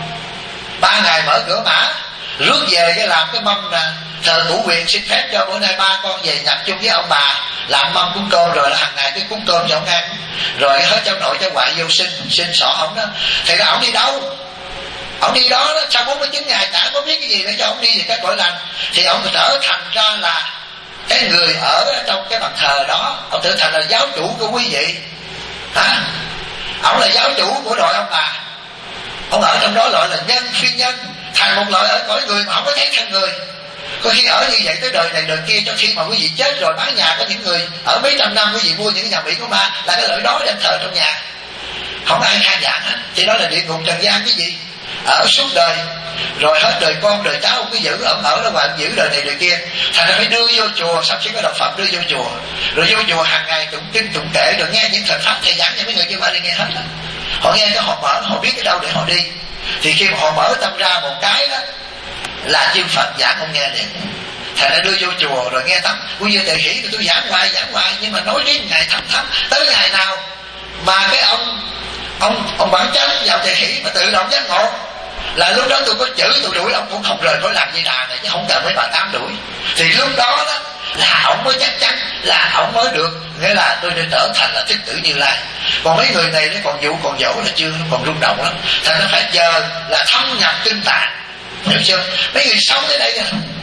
ba ngày mở cửa mã, rước về cái làm cái mâm nè, thờ Thủ Quyền xin phép cho bữa nay ba con về nhập chung với ông bà, làm mâm cúng cơm, rồi là hàng ngày cái cúng cơm cho ông ăn, rồi hết cháu nội cháu ngoại vô xin xin xỏ ổng đó. Thì đó ổng đi đâu? Ổng đi đó, đó sau bốn mươi chín ngày chả có biết cái gì để cho ổng đi về cái cõi lành. Thì ổng trở thành ra là cái người ở trong cái bàn thờ đó, ông trở thành là giáo chủ của quý vị hả? Ông là giáo chủ của đội ông bà. Ông ở trong đó loại là nhân phi nhân, thành một loại ở cõi người mà không có thấy thân người. Có khi ở như vậy tới đời này đời kia, cho khi mà quý vị chết rồi bán nhà, có những người ở mấy trăm năm quý vị mua những cái nhà Mỹ của ma, là cái loại đó đem thờ trong nhà, không ai khai giảng hết. Thì đó là địa ngục trần gian cái gì, ở suốt đời. Rồi hết đời con đời cháu ông cứ giữ, ông ở đó ngoài giữ đời này đời kia. Thành ra phải đưa vô chùa, sau khi có đạo Phật đưa vô chùa, rồi vô chùa hàng ngày tụng kinh tụng kệ, rồi nghe những thời pháp thầy giảng cho mấy người kia qua đi nghe hết đó. Họ nghe cái họ mở, họ biết cái đâu để họ đi. Thì khi mà họ mở tâm ra một cái đó là chư Phật giảng không nghe liền. Thành ra đưa vô chùa rồi nghe thấm, bây giờ tề hỷ thì tôi giảng hoài giảng hoài, nhưng mà nói đến ngày thấm thấm tới ngày nào mà cái ông ông ông bản chánh vào tề hỷ mà tự động giác ngộ, là lúc đó tôi có chữ tôi đuổi ông cũng không rời khỏi làm Di Đà này, chứ không cần mấy bà tám đuổi. Thì lúc đó đó là ông mới chắc chắn là ông mới được, nghĩa là tôi nên trở thành là thích tử Như Lai. Còn mấy người này nó còn dụ còn dỗ là chưa, nó còn rung động lắm. Thành nó phải chờ là thâm nhập kinh tạng, hiểu chưa? Mấy người sống tới đây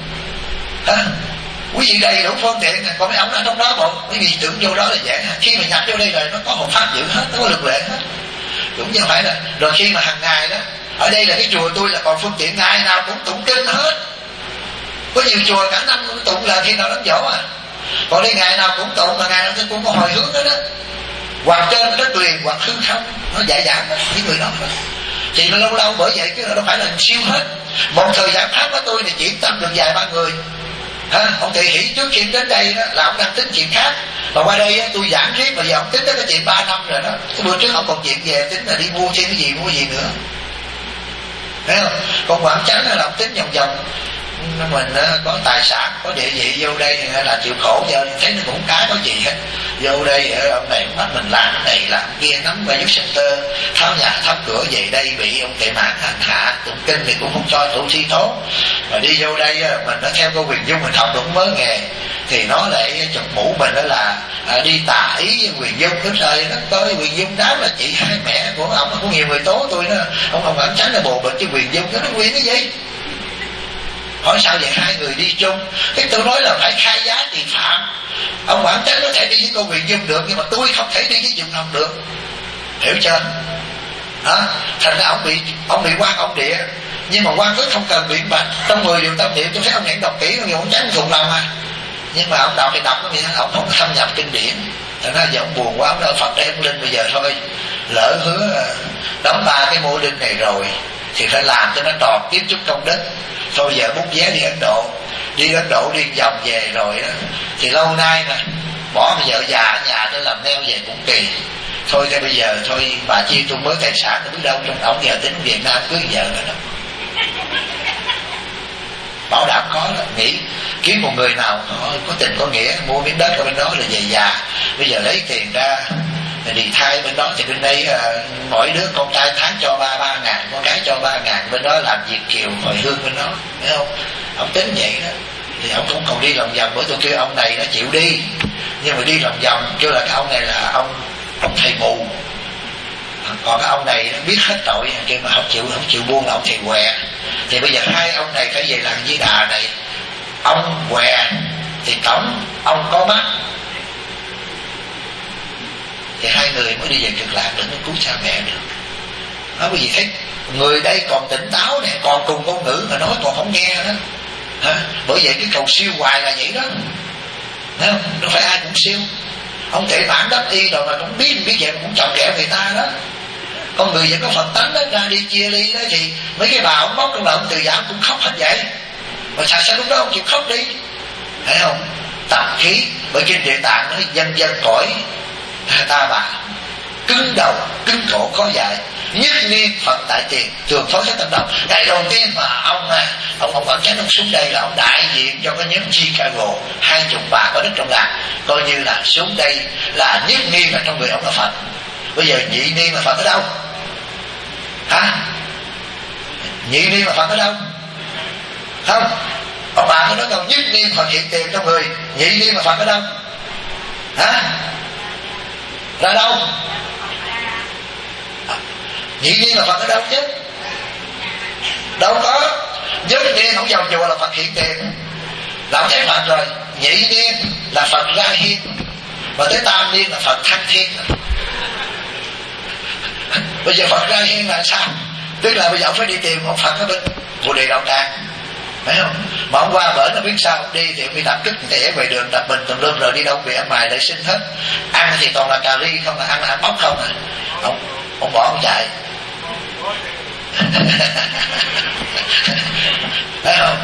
hả? Quý vị đầy đủ phương tiện, còn mấy ông ở trong đó bộ, mấy vị tưởng vô đó là dễ. Khi mà nhập vô đây rồi nó có một pháp giữ hết, nó có lực lệ hết, đúng chứ không phải là. Rồi khi mà hàng ngày đó, ở đây là cái chùa tôi là còn phương tiện ngày nào cũng tụng kinh hết. Có nhiều chùa cả năm cũng tụng là khi nào đám dỗ à. Còn đây ngày nào cũng tụng, mà ngày nào cũng có hồi hướng đó đó. Hoặc trên đất liền hoặc hư không, nó dạy giảng đó, những người đó đó. Thì lâu lâu bởi vậy chứ nó phải là siêu hết. Một thời gian pháp của tôi thì chuyển tâm được vài ba người. Ha, ông Tỳ Hỷ trước khi đến đây đó là ông đang tính chuyện khác, mà qua đây á, tôi giảng riết, mà giờ ông tính tới cái chuyện ba năm rồi đó. Cái bữa trước ông còn chuyện về tính là đi mua thêm cái gì mua gì nữa, thấy không? Còn Quảng Chánh là ông tính vòng vòng, mình có tài sản có địa vị vô đây thì là chịu khổ, giờ thấy nó cũng cái có gì hết. Vô đây ông này bắt mình làm cái này làm kia, nắm qua giúp center, tháo nhà tháo cửa, về đây bị ông tệ mãn hành hạ, tụng kinh thì cũng không cho tụng thi thố. Mà đi vô đây mình nó theo cô Huyền Dung, mình học đúng mới nghề thì nó lại chụp mũ mình đó là à, đi tà ý với Huyền Dung. Cứ trời nó coi Huyền Dung đám là chị hai mẹ của ông, có nhiều người tố tôi đó, ông ông Quảng Chánh là bồ bịch chứ Huyền Dung, nó quyền cái gì? Hỏi sao vậy hai người đi chung? Cái tôi nói là phải khai giá tiền phạm. Ông Quảng Chánh có thể đi với cô Huyền Dung được, nhưng mà tôi không thể đi với Dung Hồng được, hiểu chưa? Hả? Thành ra ông bị ông bị quan ông địa, nhưng mà quan rất không cần biện bạch. Trong mười điều tâm niệm tôi thấy ông nhận đọc kỹ, ông Quảng Chánh thuộc lòng à, nhưng mà ông đọc thì đọc cái gì, ông không thâm nhập kinh điển. Thành ra giờ ông buồn quá, ông nói Phật đây ông linh bây giờ thôi, lỡ hứa đóng ba cái mô đinh này rồi thì phải làm cho nó tròn kiếm chút công đức. Thôi giờ bút vé đi Ấn Độ, đi Ấn Độ đi vòng về rồi đó, thì lâu nay nè bỏ vợ già ở nhà để làm neo về cũng kỳ. Thôi thì bây giờ thôi bà chi tôi mới tài sản, tôi biết đâu trong ổng giờ tính Việt Nam cưới vợ rồi đó. Bảo đảm có là nghĩ kiếm một người nào có tình có nghĩa, mua miếng đất ở bên đó là về già, bây giờ lấy tiền ra đi thay bên đó. Thì bên đây à, mỗi đứa con trai tháng cho ba ba ngàn, con gái cho ba ngàn, bên đó làm việc kiều hồi hương bên đó, thấy không? Ông tính vậy đó. Thì ông cũng còn đi lòng vòng, bởi tôi kêu ông này nó chịu đi, nhưng mà đi lòng vòng kêu là cái ông này là ông ông thầy mù, còn cái ông này nó biết hết tội, kêu mà không chịu không chịu buông là ông thầy què. Thì bây giờ hai ông này phải về làm Di Đà này. Ông què thì tổng ông có mắt, thì hai người mới đi về cực lạc để mới cứu cha mẹ được. Nói quý vị thấy người đây còn tỉnh táo nè, còn cùng ngôn ngữ mà nói còn không nghe đó. Hả? Bởi vậy cái cầu siêu hoài là vậy đó. Thấy không? Đâu phải ai cũng siêu. Ông kể mãn đắc y rồi mà cũng biết biết vậy mà cũng chọc ghẹo người ta đó. Con người vẫn có Phật tánh đó, ra đi chia ly đó thì mấy cái bà ông bóc trong lòng ông từ giả cũng khóc hết vậy. Mà sao sao lúc đó ông chịu khóc đi? Thấy không? Tập khí. Bởi kinh Địa Tạng nói dân dân cõi ta bà cứng đầu cứng cổ khó dạy, nhất niên Phật tại tiền, thường thối các tâm động. Ngày đầu tiên mà ông ông ông Quảng Chánh ông xuống đây là ông đại diện cho cái nhóm Chicago hai chục bà có đất trong làng, coi như là xuống đây là nhất niên là trong người ông là Phật. Bây giờ nhị niên là Phật ở đâu? Hả? Nhị niên là Phật ở đâu? Không, ông bà có nói câu nhất niên Phật hiện tiền trong người, nhị niên là Phật ở đâu? Hả? Ra đâu? Nhị niên là Phật ở đâu chứ? Đâu có. Nhất niên không vào chùa là Phật hiện tiền, là ông thấy Phật rồi. Nhị niên là Phật ra hiên, và tới tam niên là Phật thăng thiên. Bây giờ Phật ra hiên là sao? Tức là bây giờ ông phải đi tìm một Phật ở bên Bồ Đề Đạo Tràng, phải không? Mà ông qua bển nó biết sao ông đi thì ông đi đập cứt tỉa về đường, đập bình tùm lum rồi đi đâu về ăn mài lại sinh hết. Ăn thì toàn là cà ri không, là ăn là ăn bóc không à. Ông, ông bỏ ông chạy. Thấy không?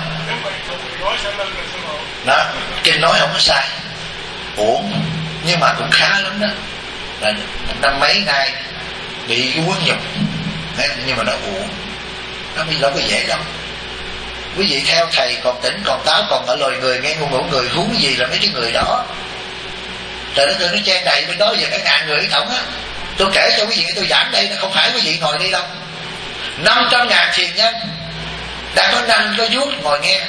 Đó, kinh nói không có sai, uổng nhưng mà cũng khá lắm đó. Là một năm mấy nay bị cái quấn nhục, nhưng mà nó uổng, nó bị đâu có dễ đâu. Quý vị theo thầy còn tỉnh còn táo còn ở loài người nghe ngôn ngữ người, huống gì là mấy cái người đó. Trời đất ơi, nó chen đầy bên đó giờ cả ngàn người tổng á. Tôi kể cho quý vị, tôi giảng đây, nó không phải quý vị ngồi đây đâu. Năm trăm ngàn thiền nhân đã có nanh có vuốt ngồi nghe.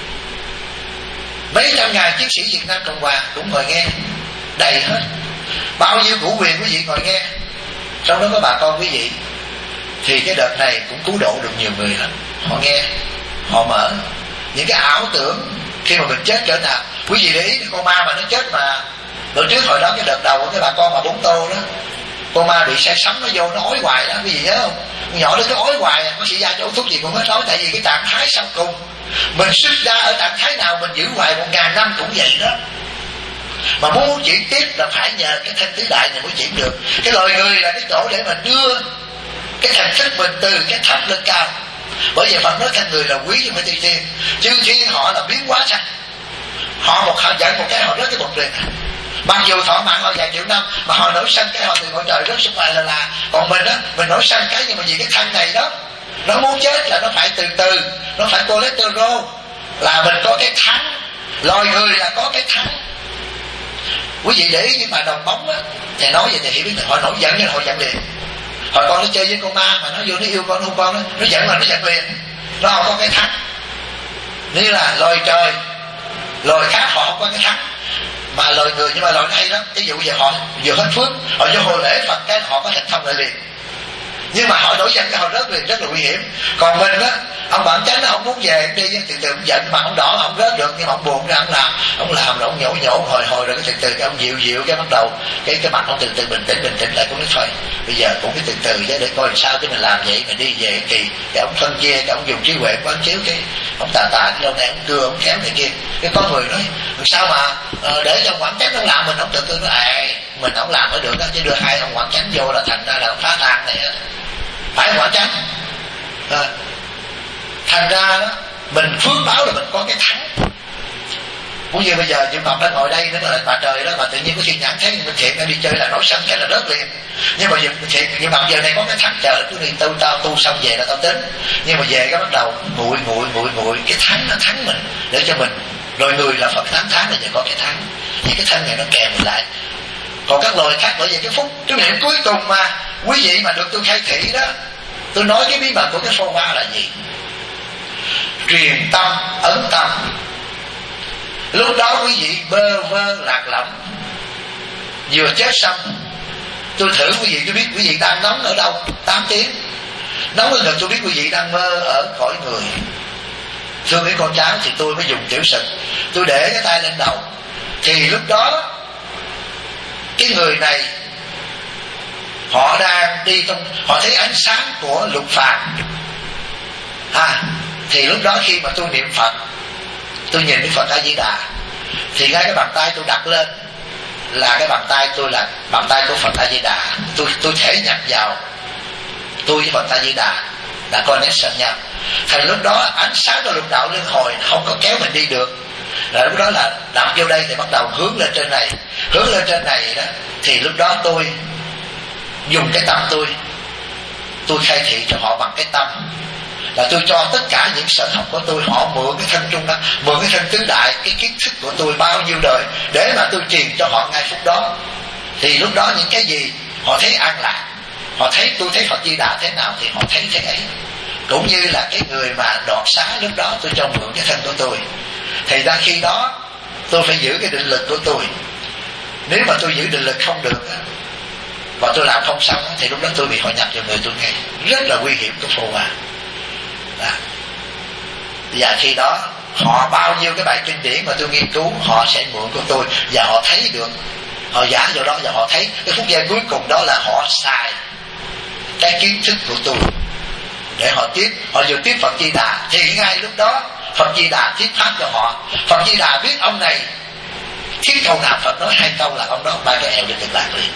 Mấy trăm ngàn chiến sĩ Việt Nam Cộng Hòa cũng ngồi nghe, đầy hết. Bao nhiêu củ quyền quý vị ngồi nghe, trong đó có bà con quý vị. Thì cái đợt này cũng cứu độ được nhiều người lắm. Họ nghe, họ mở những cái ảo tưởng khi mà mình chết cỡ nào. Quý vị để ý con ma mà nó chết mà bữa trước hồi đó cái đợt đầu cái bà con mà bốn tô đó, con ma bị say sóng nó vô nó ói hoài đó, quý vị nhớ không? Nhỏ đứa cái ói hoài, bác sĩ ra chỗ thuốc gì cũng hết nói, tại vì cái trạng thái sau cùng mình xuất ra ở trạng thái nào mình giữ hoài một ngàn năm cũng vậy đó. Mà muốn muốn chuyển tiếp là phải nhờ cái thanh tứ đại này mới chuyển được. Cái loài người là cái chỗ để mình đưa cái thành thức mình từ cái thấp lên cao. Bởi vì Phật nói thành người là quý chứ phải tùy thiên. Chứ thiên họ là biến hóa sanh. Họ một họ dẫn một cái họ rớt cái bụng liền. Mặc dù thọ mạng họ vài triệu năm mà họ nổi sanh cái họ từ cõi trời rớt xuống ngoài là là. Còn mình á, mình nổi sanh cái nhưng mà vì cái thân này đó, nó muốn chết là nó phải từ từ, nó phải cholesterol, là mình có cái thắng. Loài người là có cái thắng. Quý vị để ý những bà đồng bóng á, thầy nói vậy thì hiểu biết là họ nổi giận nhưng họ giận liền. Hồi con nó chơi với con ma mà nó vô nó yêu con không con nó, nó giận là nó giận liền. Nó không có cái thắng. Như là loài trời, loài khác họ không có cái thắng. Mà loài người nhưng mà loài hay lắm. Ví dụ giờ họ vừa hết phước, họ vô hồi lễ Phật cái họ có thành thông lại liền. Nhưng mà họ nổi giận cái họ rớt liền, rất là nguy hiểm. Còn mình á, ông Bản Chánh nó không muốn về đi, từ từ ông giận mà ông đỏ ông rớt được, nhưng mà ông buồn ra ông làm, ông làm rồi ông nhổ nhổ hồi hồi rồi cái từ từ cái ông dịu dịu cái bắt đầu cái cái mặt ông từ từ bình tĩnh bình tĩnh lại cũng nói thôi. Bây giờ cũng cái từ từ chứ để coi sao cái mình làm vậy mình đi về kỳ cái ông phân chia cái ông dùng trí huệ quán chiếu cái ông tà tà cái lâu này ông đưa ông kéo này kia. Cái có người nói sao mà uh, để cho ông Quảng Chánh ông làm mình ông từ từ nói à, mình ông làm mới được đó, chứ đưa hai ông Quảng Chánh vô là thành ra là ông phá tan này á. Phải Quảng Chánh à. Thành ra đó mình phước báo là mình có cái thắng. Cũng như bây giờ Diệu Ngọc đang ngồi đây nữa là bà trời đó, mà tự nhiên có thiên nhãn thấy mình thiện đang đi chơi là nổi sân cái là rớt liền. Nhưng mà thiện Diệu Ngọc giờ này có cái thắng, trời cứ đi tu tao tu xong về là tao tính. Nhưng mà về cái bắt đầu nguội nguội nguội nguội cái thắng nó thắng mình để cho mình. Rồi người là Phật tám tháng là giờ có cái thắng. Thì cái thân này nó kèm mình lại. Còn các loài khác bởi vì cái phút cái niệm cuối cùng mà quý vị mà được tôi khai thị đó, tôi nói cái bí mật của cái phô hoa là gì? Truyền tâm ấn tâm. Lúc đó quý vị bơ vơ lạc lõng, vừa chết xong. Tôi thử quý vị, tôi biết quý vị đang nóng ở đâu tám tiếng. Nóng ở gần tôi biết quý vị đang mơ ở cõi người. Thưa mấy con cháu thì tôi mới dùng tiểu sực, tôi để cái tay lên đầu. Thì lúc đó cái người này họ đang đi trong, họ thấy ánh sáng của luật pháp à, thì lúc đó khi mà tôi niệm Phật, tôi nhìn Đức Phật A Di Đà, thì ngay cái bàn tay tôi đặt lên là cái bàn tay tôi là bàn tay của Phật A Di Đà. Tôi tôi thể nhập vào tôi với Phật A Di Đà đã connection nhau. Thành lúc đó ánh sáng của lục đạo luân hồi không có kéo mình đi được. Rồi lúc đó là đặt vô đây thì bắt đầu hướng lên trên này, hướng lên trên này đó, thì lúc đó tôi dùng cái tâm tôi, tôi khai thị cho họ bằng cái tâm, là tôi cho tất cả những sở học của tôi, họ mượn cái thân trung đó, mượn cái thân tứ đại, cái kiến thức của tôi bao nhiêu đời để mà tôi truyền cho họ ngay phút đó. Thì lúc đó những cái gì họ thấy an lạc, họ thấy tôi thấy Phật Di Đà thế nào thì họ thấy thế ấy. Cũng như là cái người mà đoạt xá, lúc đó tôi cho mượn cái thân của tôi, thì ra khi đó tôi phải giữ cái định lực của tôi. Nếu mà tôi giữ định lực không được và tôi làm không xong thì lúc đó tôi bị họ nhập vào người tôi ngay, rất là nguy hiểm của phù hòa. Và khi đó họ bao nhiêu cái bài kinh điển mà tôi nghiên cứu, họ sẽ mượn của tôi và họ thấy được, họ giả vào đó và họ thấy cái phút giây cuối cùng đó là họ xài cái kiến thức của tôi để họ tiếp, họ vừa tiếp Phật Di Đà thì ngay lúc đó Phật Di Đà thuyết pháp cho họ. Phật Di Đà biết ông này thuyết câu nào Phật nói hai câu là ông đó ba cái eo để Cực Lạc liền.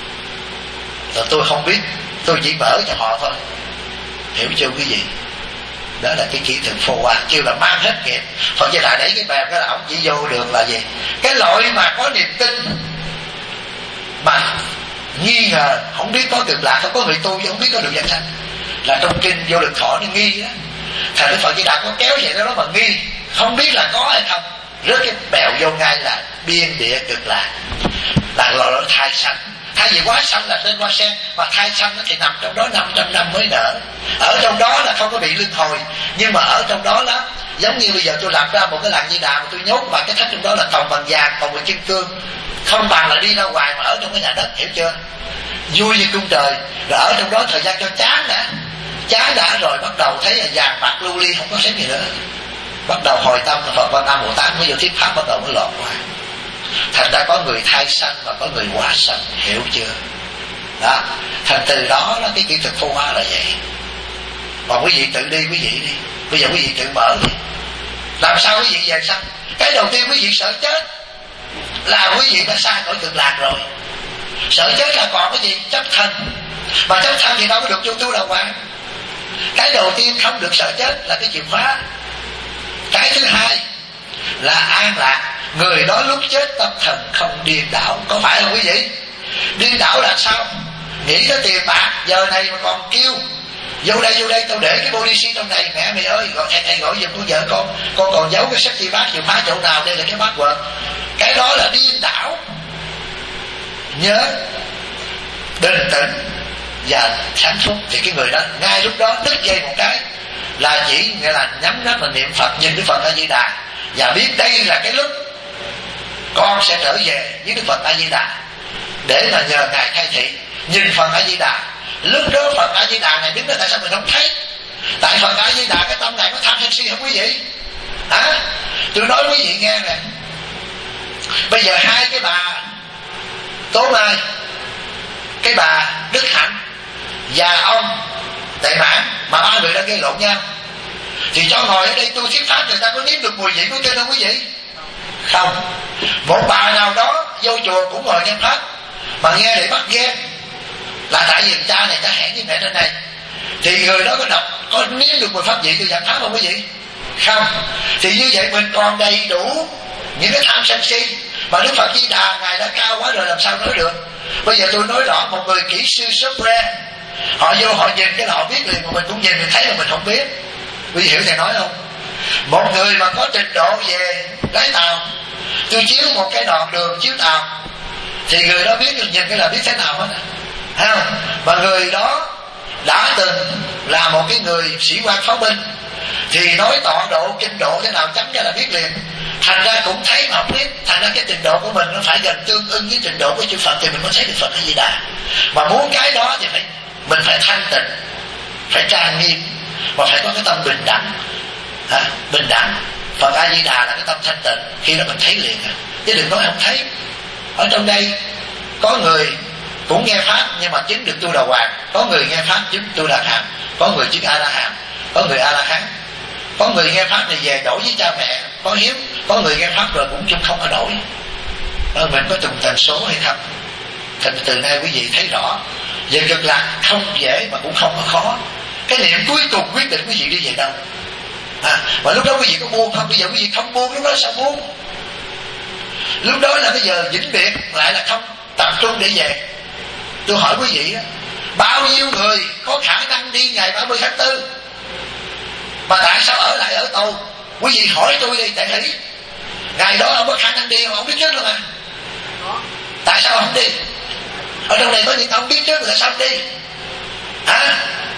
Rồi tôi không biết, tôi chỉ mở cho họ thôi, hiểu chưa quý vị? Đó là cái kỹ thuật phô hoa, kêu là mang hết nghiệp. Phật Di Đà đẩy cái bàn cái là ông chỉ vô được là gì? Cái loại mà có niềm tin mà nghi ngờ không biết có Cực Lạc, không có người tu chứ không biết có được vãng sanh, là trong kinh Vô Lượng Thọ nó nghi đó. Thành Đức Phật Di Đà có kéo vậy đó mà nghi, không biết là có hay không, rớt cái bèo vô ngay là biên địa Cực Lạc, là gọi là thai sanh. Thay vì quá sanh là tên hoa sen, mà thai sanh nó thì nằm trong đó năm trăm năm mới nở. Ở trong đó là không có bị luân hồi, nhưng mà ở trong đó đó giống như bây giờ tôi làm ra một cái làng Di Đà mà tôi nhốt mà cái thách trong đó là còng bằng vàng, còng bằng kim cương, không bằng là đi ra ngoài mà ở trong cái nhà đất, hiểu chưa? Vui như cung trời. Rồi ở trong đó thời gian cho chán đã, chán đã rồi bắt đầu thấy là vàng bạc lưu ly không có xếp gì nữa, bắt đầu hồi tâm Phật Quan Âm Bồ Tát mới vô thuyết pháp, bắt đầu mới lọt qua. Thành ra có người thai sanh và có người hóa sanh, hiểu chưa? Đó, thành từ đó là cái kỹ thuật phô hoa là vậy. Còn quý vị tự đi, quý vị đi. Bây giờ quý vị tự mở đi. Làm sao quý vị về sanh? Cái đầu tiên quý vị sợ chết là quý vị đã xa khỏi Cực Lạc rồi. Sợ chết là còn cái gì? Chấp thân. Mà chấp thân thì đâu có được vô tu đàng hoàng. Cái đầu tiên không được sợ chết là cái chìa khóa. Cái thứ hai là an lạc. Người đó lúc chết tâm thần không điên đảo. Có phải không quý vị? Điên đảo là sao? Nghĩ tới tiền bạc, giờ này mà còn kêu vô đây vô đây tao để cái policy trong này, mẹ mày ơi gọi thầy, thầy gọi giùm con vợ con, con còn giấu cái sexy bát chìa khóa chỗ nào, đây là cái password. Cái đó là điên đảo. Nhớ bình tĩnh và sáng suốt thì cái người đó ngay lúc đó đứt dây một cái là chỉ nghĩa là nhắm mắt mà niệm Phật, nhìn Đức Phật A Di Đà và biết đây là cái lúc con sẽ trở về với Đức Phật A Di Đà để mà nhờ ngài khai thị. Nhìn Phật A Di Đà, lúc đó Phật A Di Đà này đứng đó tại sao mình không thấy? Tại Phật A Di Đà cái tâm này có tham sân si không quý vị? Hả? Tôi nói quý vị nghe nè, bây giờ hai cái bà Tố Mai, cái bà Đức Hạnh và ông Đại Mãn, mà ba người đã gây lộn nhau, thì cho ngồi ở đây tôi thuyết pháp người ta có nếm được mùi vị của kinh không quý vị? Không. Một bà nào đó vô chùa cũng ngồi nghe pháp mà nghe để bắt ghen, là tại vì cha này cha hẹn với mẹ trên này, thì người đó có đọc có nếm được mùi pháp vị cho giảng pháp không quý vị? Không. Thì như vậy mình còn đầy đủ những cái tham sân si mà Đức Phật Di Đà ngài đã cao quá rồi, làm sao nói được? Bây giờ tôi nói rõ, một người kỹ sư software họ vô họ nhìn cái là họ biết liền, mà mình cũng nhìn mình thấy là mình không biết. Quý vị hiểu thầy nói không? Một người mà có trình độ về lái tàu, tôi chiếu một cái đoạn đường chiếu tàu thì người đó biết, nhìn cái là biết thế nào hết, thấy không? Mà người đó đã từng là một cái người sĩ quan pháo binh thì nói tọa độ kinh độ thế nào chấm ra là biết liền. Thành ra cũng thấy mà không biết, thành ra cái trình độ của mình nó phải gần tương ưng với trình độ của chư Phật thì mình mới thấy được Phật A Di Đà. Mà muốn cái đó thì phải mình phải thanh tịnh, phải trang nghiêm, mà phải có cái tâm bình đẳng. Hả? Bình đẳng. Phật A Di Đà là cái tâm thanh tịnh, khi đó mình thấy liền, chứ đừng nói không thấy. Ở trong đây có người cũng nghe pháp nhưng mà chứng được tu đà hoàng, có người nghe pháp chứng tu đà hàm, có người chứng a la hàm, có người a la hán, có người nghe pháp thì về đổi với cha mẹ có hiếu, có người nghe pháp rồi cũng chung không có đổi. Đó, mình có trùng tần số hay không? Thành từ nay quý vị thấy rõ, về cực lạc không dễ mà cũng không có khó. Cái niệm cuối cùng quyết định quý vị đi về đâu. À, và lúc đó quý vị có buông không? Bây giờ quý vị không buông, lúc đó sao buông? Lúc đó là bây giờ vĩnh biệt, lại là không tập trung để về. Tôi hỏi quý vị, bao nhiêu người có khả năng đi ngày ba mươi tháng tư mà tại sao ở lại ở tù? Quý vị hỏi tôi đi, tại hỷ ngày đó ông có khả năng đi, ông biết trước luôn à. Tại sao không đi? Ở trong này có những ông biết trước, tại sao không đi? Hả?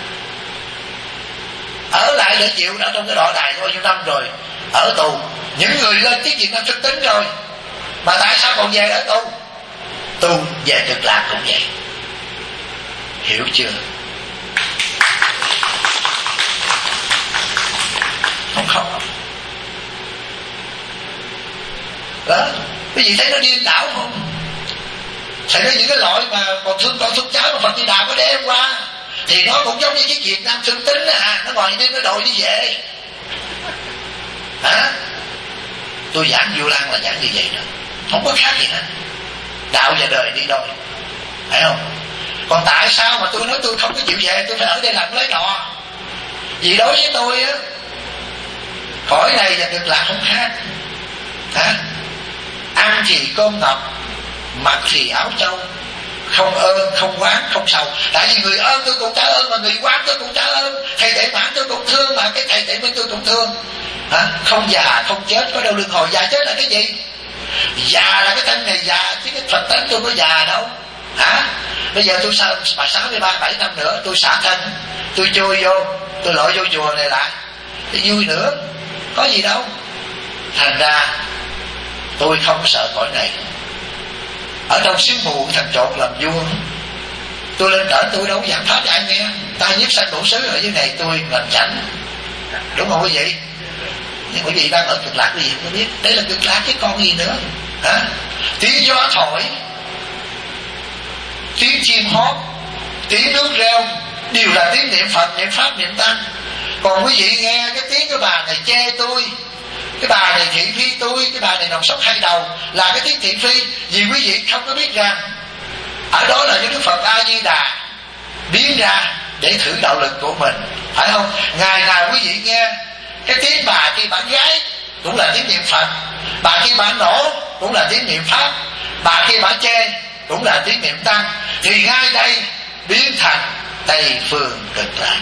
Ở lại để chịu ở trong cái đọa đài bao nhiêu năm rồi, ở tù. Những người lên tiếng Việt Nam thức tính rồi, mà tại sao còn về ở tù? Tu về cực lạc cũng vậy. Hiểu chưa? Không không đó, quý vị thấy nó điên đảo không? Thầy nói những cái loại mà còn thương con thương cháu mà Phật Di Đà có đem qua thì nó cũng giống như cái Việt Nam thương tính à, nó ngồi đêm nó đòi đi về. Hả? Tôi giảng Vu Lan là giảng như vậy đó, không có khác gì hết. Đạo và đời đi đôi, phải không? Còn tại sao mà tôi nói tôi không có chịu về, tôi phải ở đây làm lấy nọ? Vì đối với tôi á, cõi này và cực lạc không khác. Hả? Ăn thì cơm ngọc, mặc thì áo trâu, không ơn, không oán, không sầu. Tại vì người ơn tôi cũng trả ơn, mà người oán tôi cũng trả ơn. Thầy tệ mãn tôi cũng thương, mà cái thầy tệ minh tôi cũng thương. Hả? Không già, không chết, có đâu luân hồi. Già chết là cái gì? Già là cái thân này già, chứ cái Phật tánh tôi có già đâu. Hả? Bây giờ tôi sao mà sáu mươi ba bảy năm nữa tôi xả thân, tôi chui vô, tôi lội vô chùa này lại, thì vui nữa, có gì đâu. Thành ra tôi không sợ cõi này. Ở trong xứ mù thằng trộn làm vua, tôi lên trển tôi đâu giảng pháp cho ai nghe. Ta nhiếp sanh bổn xứ ở dưới này tôi làm chánh, đúng không quý vị? Nhưng quý vị đang ở cực lạc, quý vị không biết đây là cực lạc chứ còn gì nữa. Hả? Tiếng gió thổi, tiếng chim hót, tiếng nước reo đều là tiếng niệm Phật, niệm pháp, niệm tăng. Còn quý vị nghe cái tiếng cái bà này chê tôi, cái bà này thị phi tôi, cái bà này nòng sóc hai đầu, là cái tiếng thị phi. Vì quý vị không có biết rằng ở đó là những Đức Phật A Di Đà biến ra để thử đạo lực của mình, phải không? Ngày nào quý vị nghe cái tiếng bà kia bạn gái cũng là tiếng niệm Phật, bà kia bạn nổ cũng là tiếng niệm pháp, bà kia bạn chê cũng là tiếng niệm tăng, thì ngay đây biến thành Tây Phương Cực Lạc.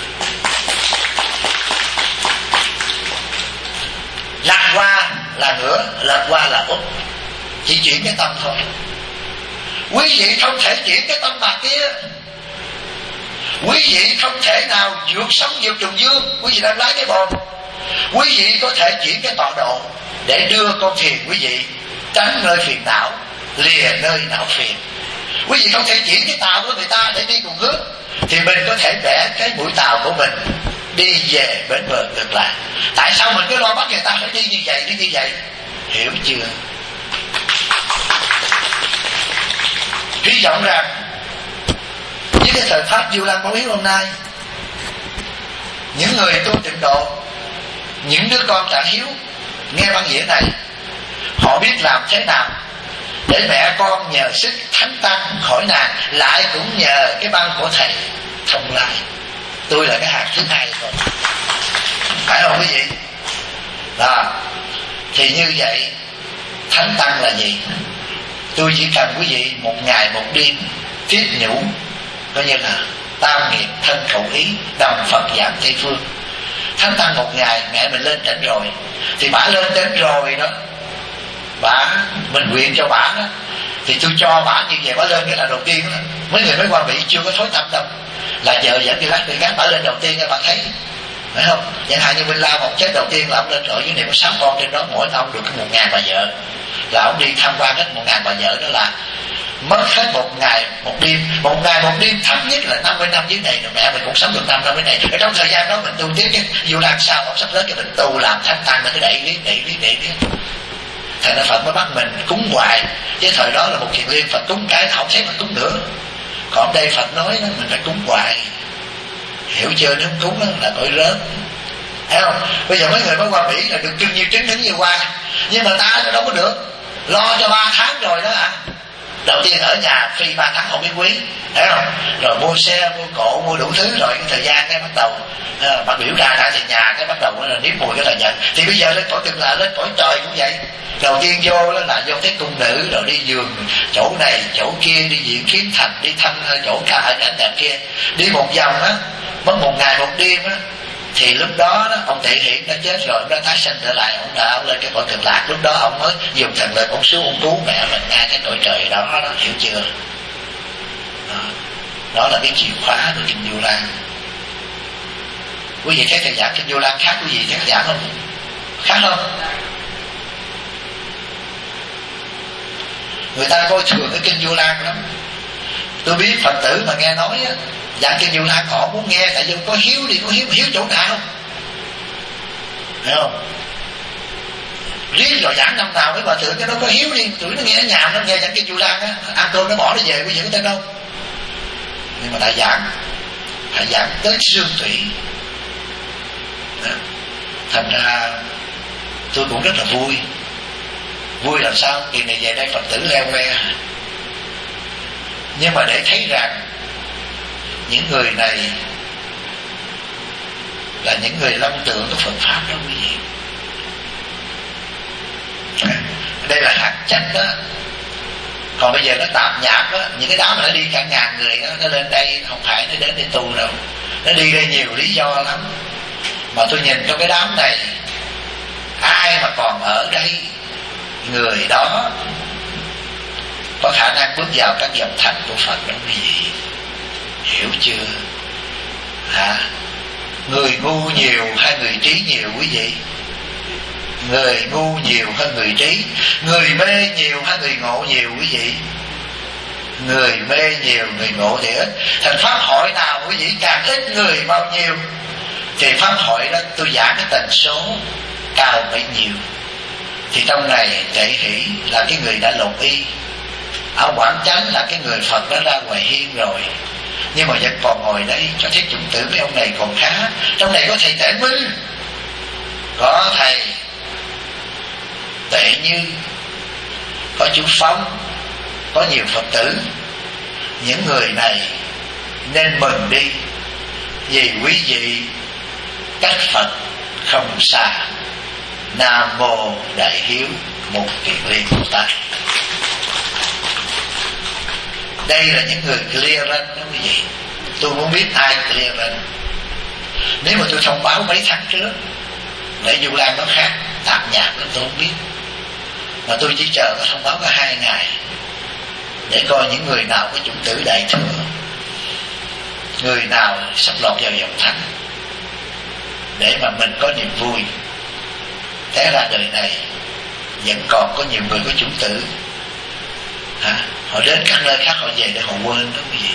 Lạc qua là ngửa, lạc qua là úp, chỉ chuyển cái tâm thôi. Quý vị không thể chuyển cái tâm bà kia. Quý vị không thể nào vượt sóng vượt trùng dương. Quý vị đang lái cái bồn. Quý vị có thể chuyển cái tọa độ để đưa con thuyền quý vị tránh nơi phiền não, lìa nơi não phiền. Quý vị không thể chuyển cái tàu của người ta để đi cùng hướng, thì mình có thể vẽ cái mũi tàu của mình đi về bến bờ Cực Lạc. Tại sao mình cứ lo bắt người ta phải đi như vậy, đi như vậy? Hiểu chưa? Hy vọng rằng với cái thời pháp Vu Lan Báo Hiếu hôm nay, những người tu tịnh độ, những đứa con trả hiếu nghe băng nghĩa này, họ biết làm thế nào để mẹ con nhờ sức thánh tăng khỏi nạn, lại cũng nhờ cái băng của thầy thông lại. Tôi là cái hạt thứ hai thôi, phải không quý vị? Đó. Thì như vậy thánh tăng là gì? Tôi chỉ cần quý vị một ngày một đêm tiếp nhũ, coi như là tam nghiệp thân khẩu ý đồng Phật giảm Tây Phương. Thánh tăng một ngày mẹ mình lên trển rồi, thì bả lên đến rồi đó, bả mình nguyện cho bả đó, thì tôi cho bả như vậy. Bả lên cái là đầu tiên đó. Mấy người mới qua Mỹ chưa có thối tâm đâu, là vợ dẫn đi lát đi gác, bả lên đầu tiên các bạn thấy, phải không? Chẳng hạn như Minh Lao một chết đầu tiên là ông lên ở dưới này có sáu con trên đó, mỗi ông được một ngàn bà vợ, là ông đi tham quan hết một ngàn bà vợ, đó là mất hết một ngày một đêm. Một ngày một đêm thấp nhất là năm mươi năm dưới này rồi, mẹ mình cũng sống được năm năm dưới này. Ở trong thời gian đó mình tu tiếp chứ. Dù làm sao ông sắp tới cái mình tu làm thánh tăng, nó cứ đẩy lý đẩy lý đẩy lý Thành ra Phật mới bắt mình cúng hoài. Chứ thời đó là một Kiền Liên, Phật cúng cái không thấy Phật cúng nữa. Còn đây Phật nói đó, mình phải cúng hoài. Hiểu chưa? Nếu không cúng đó là tội rớt. Thấy không? Bây giờ mấy người mới qua Mỹ là được trưng như trứng, như hoa. Nhưng mà ta đâu có được. Lo cho ba tháng rồi đó ạ. À. Đầu tiên ở nhà phi ba tháng không biết quý. Thấy không? Rồi mua xe, mua cộ, mua đủ thứ. Rồi cái thời gian cái bắt đầu à, bắt biểu ra ra thì nhà cái bắt đầu là nếm mùi cái là nhận. Thì bây giờ lên cõi cực lạc, lên cõi trời cũng vậy. Đầu tiên vô đó là vô thấy cung nữ, rồi đi giường chỗ này chỗ kia, đi diễn kiến thành, đi thăm chỗ cả ở cảnh đẹp kia. Đi một vòng á, mất một ngày một đêm á. Thì lúc đó, đó ông Tị Hiển đã chết rồi, ông đã tái sinh trở lại, ông đã ông lên cái cõi cực lạc. Lúc đó ông mới dùng thần lực ông xuống ông cứu mẹ mình ngay cái cõi trời đó, đó, hiểu chưa? Đó, đó là cái chìa khóa của Kinh Vu Lan. Quý vị thấy thầy giảng Kinh Vu Lan khác quý vị thấy thầy giảng không? Khác không? Người ta coi thường cái Kinh Vu Lan lắm. Tôi biết Phật tử mà nghe nói á, giảng Kinh Vu Lan họ muốn nghe, tại vì có hiếu đi, có hiếu, hiếu chỗ nào? Hiểu không? Riêng rồi giảng năm nào mấy bà tưởng cái nó có hiếu đi, tụi nó nghe nó nhàm, nó nghe giảng Kinh Vu Lan á, ăn cơm nó bỏ nó về, quý vị có tin không? Nhưng mà đại giảng, đại giảng tới xương tủy. Thành ra tôi cũng rất là vui. Vui làm sao? Kỳ này về đây Phật tử leo que. Nhưng mà để thấy rằng những người này là những người long tượng của Phật Pháp đó quý vị. Đây là hạt chất đó. Còn bây giờ nó tạp nhạp đó, những cái đám mà nó đi cả ngàn người đó, nó lên đây không phải nó đến để tu đâu. Nó đi đây nhiều lý do lắm. Mà tôi nhìn trong cái đám này, ai mà còn ở đây, người đó có khả năng bước vào các dòng thành của Phật đó quý vị. Hiểu chưa? Hả? Người ngu nhiều hay người trí nhiều quý vị? Người ngu nhiều hơn người trí. Người mê nhiều hay người ngộ nhiều quý vị? Người mê nhiều, người ngộ thì ít. Thành pháp hội nào quý vị càng ít người bao nhiêu thì pháp hội đó tôi giảm cái tần số cao bấy nhiêu. Thì trong này Tệ Hỷ là cái người đã lột y, ông Quảng Chánh là cái người Phật đã ra ngoài hiên rồi, nhưng mà vẫn còn ngồi đây cho thấy chủng tử với ông này còn khá. Trong này có thầy Tệ Minh, có thầy Tệ Như, có chú Phong, có nhiều Phật tử. Những người này nên mừng đi, vì quý vị cách Phật không xa. Nam Mô Đại Hiếu Một Kiền Liên Bồ Tát. Đây là những người clearance đó quý vị. Tôi muốn biết ai clearance. Nếu mà tôi thông báo mấy tháng trước để Vu Lan nó khác, tạp nhạp đó tôi không biết. Mà tôi chỉ chờ nó thông báo có hai ngày để coi những người nào có chủng tử đại thừa, người nào sắp lọt vào dòng thánh, để mà mình có niềm vui. Thế ra đời này vẫn còn có nhiều người có chủng tử, hả? Họ đến các nơi khác họ về để họ quên đó quý vị.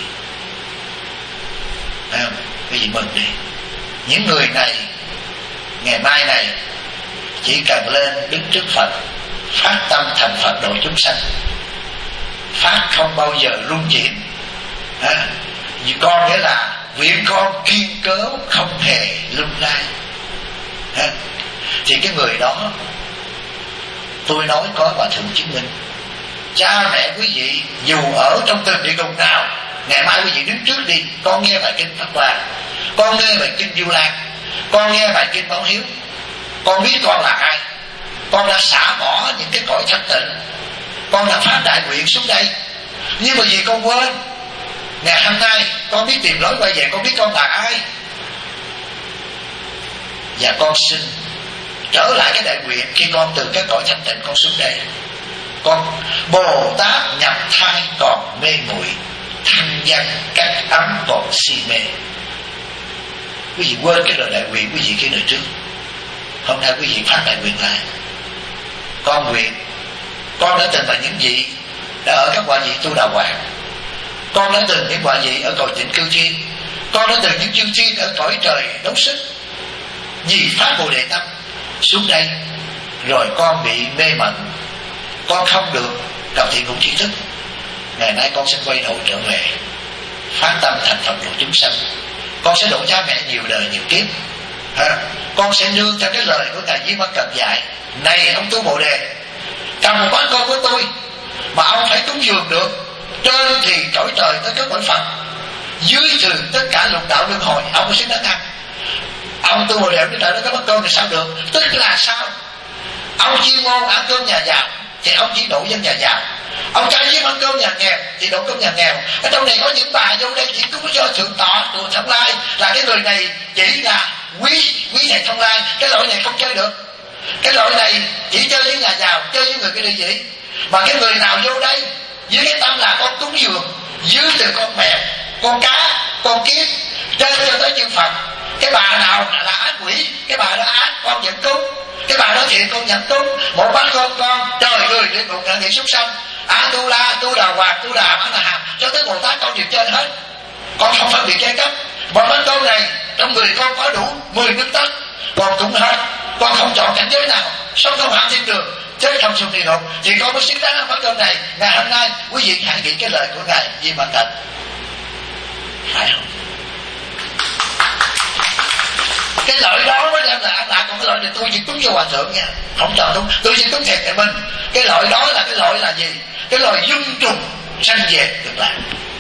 Phải không? Quý vị mừng đi. Những người này ngày mai này chỉ cần lên đứng trước Phật, phát tâm thành Phật độ chúng sanh, phát không bao giờ luân chuyển. À, vì con nghĩa là nguyện con kiên cớ không hề lung lai. À, thì cái người đó tôi nói có Hòa Thượng chứng minh. Cha mẹ quý vị dù ở trong từng địa ngục nào, ngày mai quý vị đứng trước đi, con nghe bài kinh Pháp Hoa, con nghe bài kinh Vu Lan, con nghe bài kinh Báo Hiếu, con biết con là ai. Con đã xả bỏ những cái cõi thanh tịnh, con đã phát đại nguyện xuống đây, nhưng mà vì con quên, ngày hôm nay con biết tìm lối quay về, con biết con là ai, và con xin trở lại cái đại nguyện khi con từ cái cõi thanh tịnh con xuống đây. Con Bồ Tát nhập thai còn mê muội, thanh văn cách ấm còn si mê. Quý vị quên cái lời đại nguyện quý vị cái đời trước, hôm nay quý vị phát đại nguyện lại. Con nguyện, con đã từng là những vị đã ở các quả vị tu đà hoàng, con đã từng những quả vị ở cõi tịnh cư thiên, con đã từng những chư thiên ở cõi trời đấu sức, vì phát Bồ Đề tâm xuống đây, rồi con bị mê mẩn, con không được cầu thiện cùng tri thức. Ngày nay con sẽ quay đầu trở về, phát tâm thành Phật độ chúng sanh. Con sẽ độ cha mẹ nhiều đời nhiều kiếp. Ha. Con sẽ nương theo cái lời của Ngài Di Văn Cần dạy. Này ông Tu Bồ Đề, cầm một bát cơm của tôi mà ông phải cúng dường được, trên thì cõi trời tới các cõi Phật, dưới trừ tất cả lục đạo luân hồi, ông có xứng đáng ăn. Ông Tu Bồ Đề ông nói cái bát cơm thì sao được? Tức là sao? Ông chuyên môn ăn cơm nhà giàu thì ông chỉ độ dân nhà giàu, ông trai với ăn cơm nhà nghèo thì độ cơm nhà nghèo. Ở trong này có những bà vô đây chỉ cúng cho thượng tọa của Thông Lai, là cái người này chỉ là quý quý thầy Thông Lai, cái loại này không chơi được. Cái loại này chỉ chơi với nhà giàu, chơi với người cái địa vị. Mà cái người nào vô đây với cái tâm là con cúng dường, dưới từ con mèo, con cá, con kiến, chơi cho tới chư Phật. Cái bà nào là ác quỷ, cái bà đó ác con nhận cúng, cái bà đó thiện con nhận cúng. Một bát con con trời người địa ngục là địa súc sanh, á Tu La, Tu Đà Hoàng, Tu Đà Á La Hàm cho tới Bồ Tát con đều chơi hết. Con không phân biệt giai cấp. Một bát cơm này trong người con có đủ mười nước tất, con cũng hết. Con không chọn cảnh giới nào, sống không hạn thiên đường, chết không xuống địa ngục, thì con mới xứng đáng ăn bát cơm này. Ngày hôm nay quý vị hãy nghĩ cái lời của Ngài Di Văn Cần, phải không? Cái lợi đó mới đem là ăn lạc. Còn cái lợi này tôi chỉ cúng cho hòa thượng nha, không chọn đúng. Tôi chỉ cúng thiệt tại mình. Cái lợi đó là cái lợi là gì? Cái lợi dung trùng sanh về cực lạc.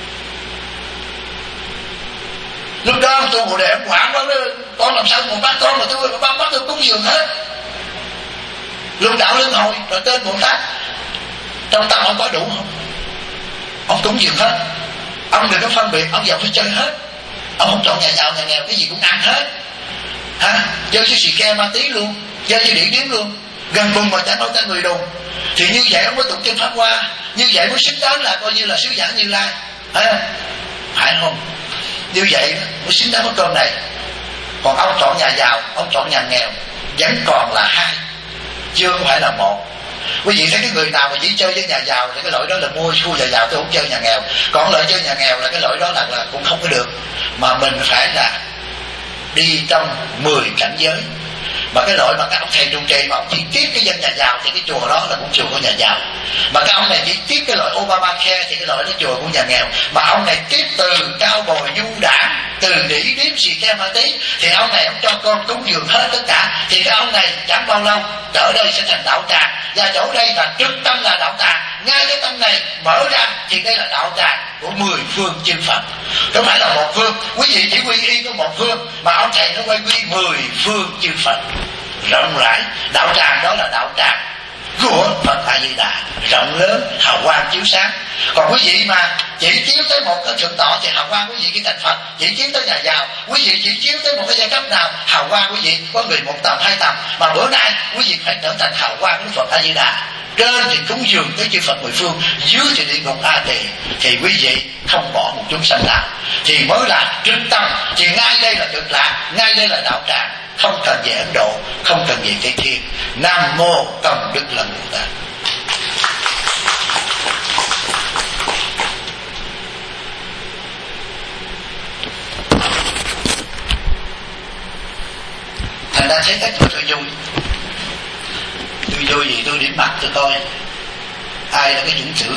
Lúc đó tôi Bồ Đề ông quản đó, con làm sao một bát con mà tôi bắt bắt tôi cúng dường hết. Lục đạo luân hồi rồi tên Bồ Tát trong tâm ông có đủ không? Ông cúng dường hết. Ông đừng có phân biệt, ông giàu phải chơi hết. Ông không chọn nhà giàu nhà nghèo, cái gì cũng ăn hết. Hả? Chơi với xì ke ma tí luôn, chơi với điển điếm luôn, gần cùng mà chẳng nói ta người đùng. Thì như vậy ông mới tụng kinh Pháp Hoa, như vậy mới xứng đáng là coi như là sứ giả Như Lai. Hả? Phải không? Như vậy mới xứng đáng với cơm này. Còn ông chọn nhà giàu, ông chọn nhà nghèo, vẫn còn là hai, chưa không phải là một. Quý vị thấy cái người nào mà chỉ chơi với nhà giàu thì cái lỗi đó là mua khu nhà giàu, tôi không chơi nhà nghèo. Còn lợi chơi nhà nghèo là cái lỗi đó là, là cũng không có được. Mà mình phải là đi trong mười cảnh giới. Mà cái loại mà các ông thầy trụ trì mà ông chỉ tiếp cái dân nhà giàu thì cái chùa đó là cũng chùa của nhà giàu. Mà cái ông này chỉ tiếp cái loại Obamacare thì cái loại đó chùa của nhà nghèo. Mà ông này tiếp từ cao bồi du đảng, từ đĩ điếm xì ke ma tí, thì ông này ông cho con cúng dường hết tất cả. Thì cái ông này chẳng bao lâu ở đây sẽ thành đạo tràng. Và chỗ đây là trung tâm là đạo tràng. Ngay cái tâm này mở ra thì đây là đạo tràng của mười phương chư Phật. Không phải là một phương. Quý vị chỉ quy y có một phương, mà ông thầy nó quay quy mười phương chư Phật rộng rãi. Đạo tràng đó là đạo tràng của Phật A Di Đà, rộng lớn, hào quang chiếu sáng. Còn quý vị mà chỉ chiếu tới một cái thượng tọa thì hào quang quý vị cái thành Phật. Chỉ chiếu tới nhà giàu, quý vị chỉ chiếu tới một cái giai cấp nào, hào quang quý vị có người một tầm hai tầm. Mà bữa nay quý vị phải trở thành hào quang của Phật A Di Đà. Trên thì cúng dường tới chư Phật mười phương, dưới thì địa ngục A Tỳ. Thì quý vị không bỏ một chúng sanh nào thì mới là trung tâm. Thì ngay đây là cực lạc, ngay đây là đạo tràng. Không cần về Ấn Độ, không cần về Tây Thiên. Nam Mô Công Đức Lần Bồ Tát. Thành ra thấy cách tôi vui. Tôi vui gì tôi điểm mặt tôi coi ai là cái dũng tử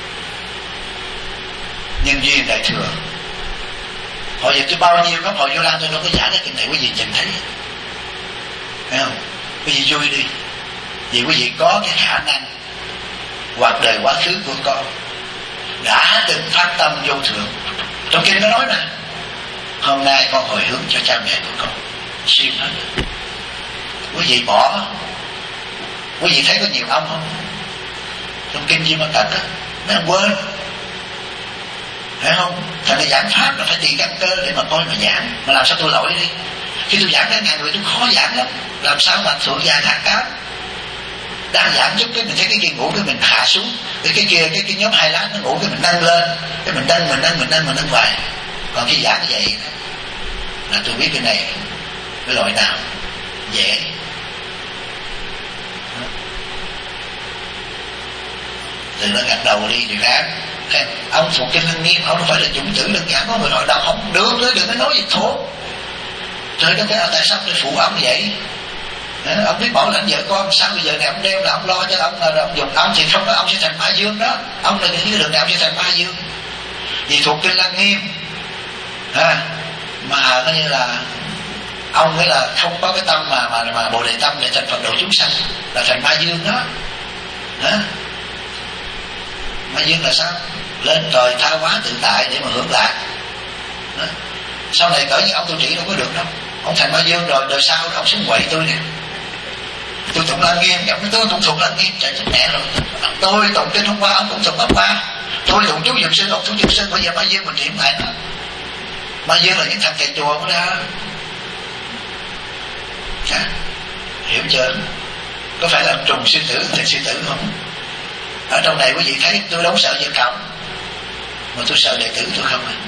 nhân duyên đại thừa. Hồi giờ tôi bao nhiêu góc hồi vô lan tôi đâu có giải cái kinh này, quý vị nhìn thấy, thấy không? Quý vị vui đi, vì quý vị có cái khả năng hoặc đời quá khứ của con đã từng phát tâm vô thượng. Trong kinh nó nói nè, hôm nay con hồi hướng cho cha mẹ của con siêu hết. Quý vị bỏ, quý vị thấy có nhiều ông không? Trong kinh Di Mật Tật á, mấy ông quên, phải không? Thành ra giảng pháp là phải tìm căn cơ để mà coi mà giảng. Mà làm sao tôi lỗi đi? Khi tôi giảng đến ngàn người tôi khó giảng lắm. Làm sao mà thượng dài thang cáp đang giảng chút cái mình thấy cái kia ngủ cái mình hạ xuống, cái cái kia cái cái nhóm hai lát nó ngủ cái mình nâng lên, cái mình nâng mình nâng mình nâng mình nâng hoài. Còn khi giảng như vậy là tôi biết cái này cái loại nào dễ. Từ nó gật đầu đi thì ráng. Ông thuộc kinh Lăng Nghiêm, ông không phải là dũng tử đơn giản. Có người hỏi đâu không được nữa, đừng có nói gì thốt. Trời đất ơi, tại sao tôi phụ ông vậy? Ông biết bảo lãnh vợ con sao bây giờ này ông đem là ông lo cho ông, là ông dùng ông thì không đó, ông sẽ thành ma dương đó. Ông là những cái đường này ông sẽ thành ma dương. Vì thuộc kinh Lăng Nghiêm à, mà coi như là ông ấy là không có cái tâm mà mà mà bồ đề tâm để thành Phật độ chúng sanh, là thành ma dương đó. Hả? Ma dương là sao? Lên trời tha hóa tự tại để mà hưởng lạc. Đó. Sau này cỡ như ông tu trì đâu có được đâu. Ông thành ma dương rồi, đời sau ông xuống quậy tôi nè. Tôi tụng Lăng Nghiêm, ông nói tôi cũng tụng Lăng Nghiêm, chạy chết mẹ rồi. Tôi tụng kinh hôm qua, ông cũng tụng hôm qua. Tôi tụng chú Dược Sư, ông chú Dược Sư, bây giờ ma dương mình điểm lại nó. Ma dương là những thằng thầy chùa của ra. À, hiểu chưa? Có phải là trùng sư tử thành sư tử không? Ở trong này quý vị thấy tôi đâu sợ Việt Cộng, mà tôi sợ đệ tử tôi không à.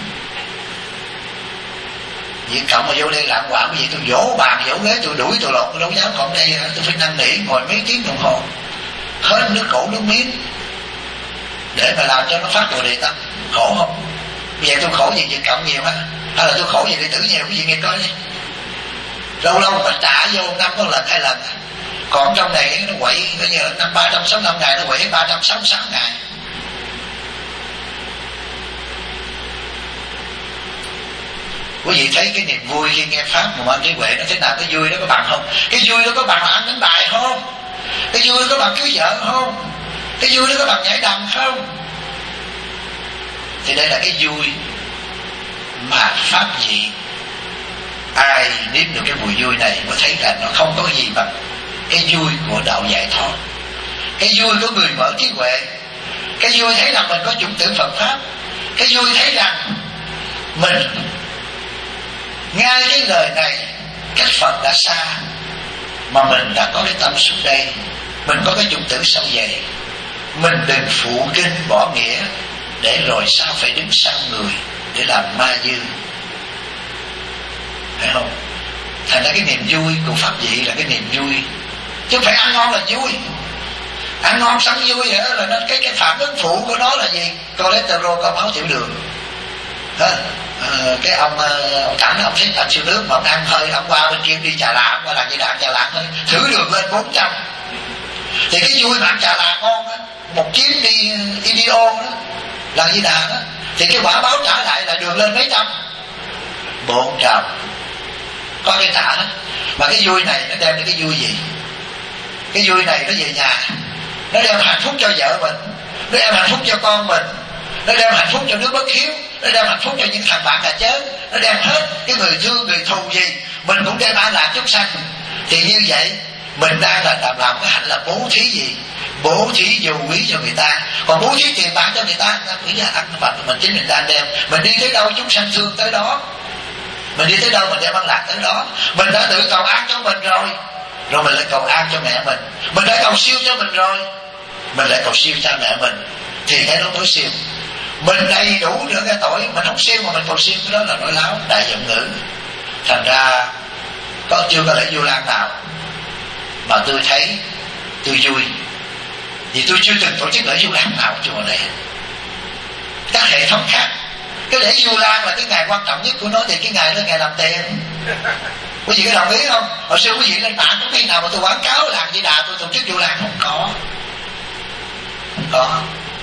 Việt Cộng mà vô đây lạng quạng cái gì tôi vỗ bàn vỗ ghế tôi đuổi tôi lột, tôi đâu dám còn đây. Tôi phải năn nỉ ngồi mấy tiếng đồng hồ hết nước cổ nước miếng để mà làm cho nó phát bồ đề tâm. Khổ không? Vậy tôi khổ gì Việt Cộng nhiều á, hay là tôi khổ gì đệ tử nhiều? Quý vị nghe coi đi, lâu lâu mà trả vô năm có lần hai lần, còn trong này nó quậy coi như là năm ba trăm sáu mươi lăm ngày nó quậy ba trăm sáu mươi sáu ngày. Quý vị thấy cái niềm vui khi nghe pháp mà anh trí huệ nó thế nào? Cái vui đó có bằng không? Cái vui đó có bằng là ăn đánh bài không? Cái vui đó có bằng cưới vợ không? Cái vui đó có bằng nhảy đầm không? Thì đây là cái vui mà pháp dị. Ai nếm được cái mùi vui này mới thấy rằng nó không có gì bằng cái vui của đạo giải thoát, cái vui của người mở trí huệ, cái vui thấy rằng mình có chủng tử Phật pháp, cái vui thấy rằng mình ngay cái lời này cách Phật đã xa mà mình đã có cái tâm xuống đây, mình có cái chủng tử sâu dày. Mình đừng phụ kinh bỏ nghĩa để rồi sao phải đứng sau người để làm ma dương, phải không? Thành ra cái niềm vui của pháp dị là cái niềm vui, chứ không phải ăn ngon là vui. Ăn ngon sống vui vậy là nó, cái cái phản ứng phụ của nó là gì? Cholesterol, cao máu, tiểu đường. À, cái ông ông Cảnh, ông thích anh siêu nước mà ông ăn hơi, ông qua bên kia đi Trà Lạ, ông qua làm gì đạn Trà Lạ hơi thử đường lên bốn trăm. Thì cái vui mà ăn Trà Lạ ngon á, một chuyến đi Idio đó, làm gì đà đó, thì cái quả báo trả lại là đường lên mấy trăm, bốn trăm. Có cái trả đó. Mà cái vui này nó đem đến cái vui gì? Cái vui này nó về nhà, nó đem hạnh phúc cho vợ mình, nó đem hạnh phúc cho con mình, nó đem hạnh phúc cho đứa bất hiếu, nó đem hạnh phúc cho những thằng bạn là chớ, nó đem hết cái người thương người thù gì mình cũng đem an lạc chúng sanh. Thì như vậy mình đang là làm, làm cái hạnh là bố thí gì? Bố thí vô quý cho người ta. Còn bố thí tiền bạc cho người ta, người ta ăn mà mình chính mình đang đem. Mình đi tới đâu chúng sanh thương tới đó, mình đi tới đâu mình đem an lạc tới đó. Mình đã tự cầu an cho mình rồi, rồi mình lại cầu an cho mẹ mình. Mình đã cầu siêu cho mình rồi, mình lại cầu siêu cho mẹ mình. Thì cái đó mới siêu. Mình đầy đủ được cái tội, mình không siêu mà mình cầu siêu, cái đó là nói láo, đại giọng ngữ. Thành ra có chưa có lễ Vu Lan nào mà tôi thấy tôi vui, vì tôi chưa từng tổ chức lễ Vu Lan nào chùa này. Các hệ thống khác, cái lễ Vu Lan là cái ngày quan trọng nhất của nó, thì cái ngày đó ngày làm tiền. Quý vị có đồng ý không? Hồi xưa quý vị lên mạng có khi nào mà tôi quảng cáo làm gì đà tôi tổ chức Vu Lan? Không có, không có.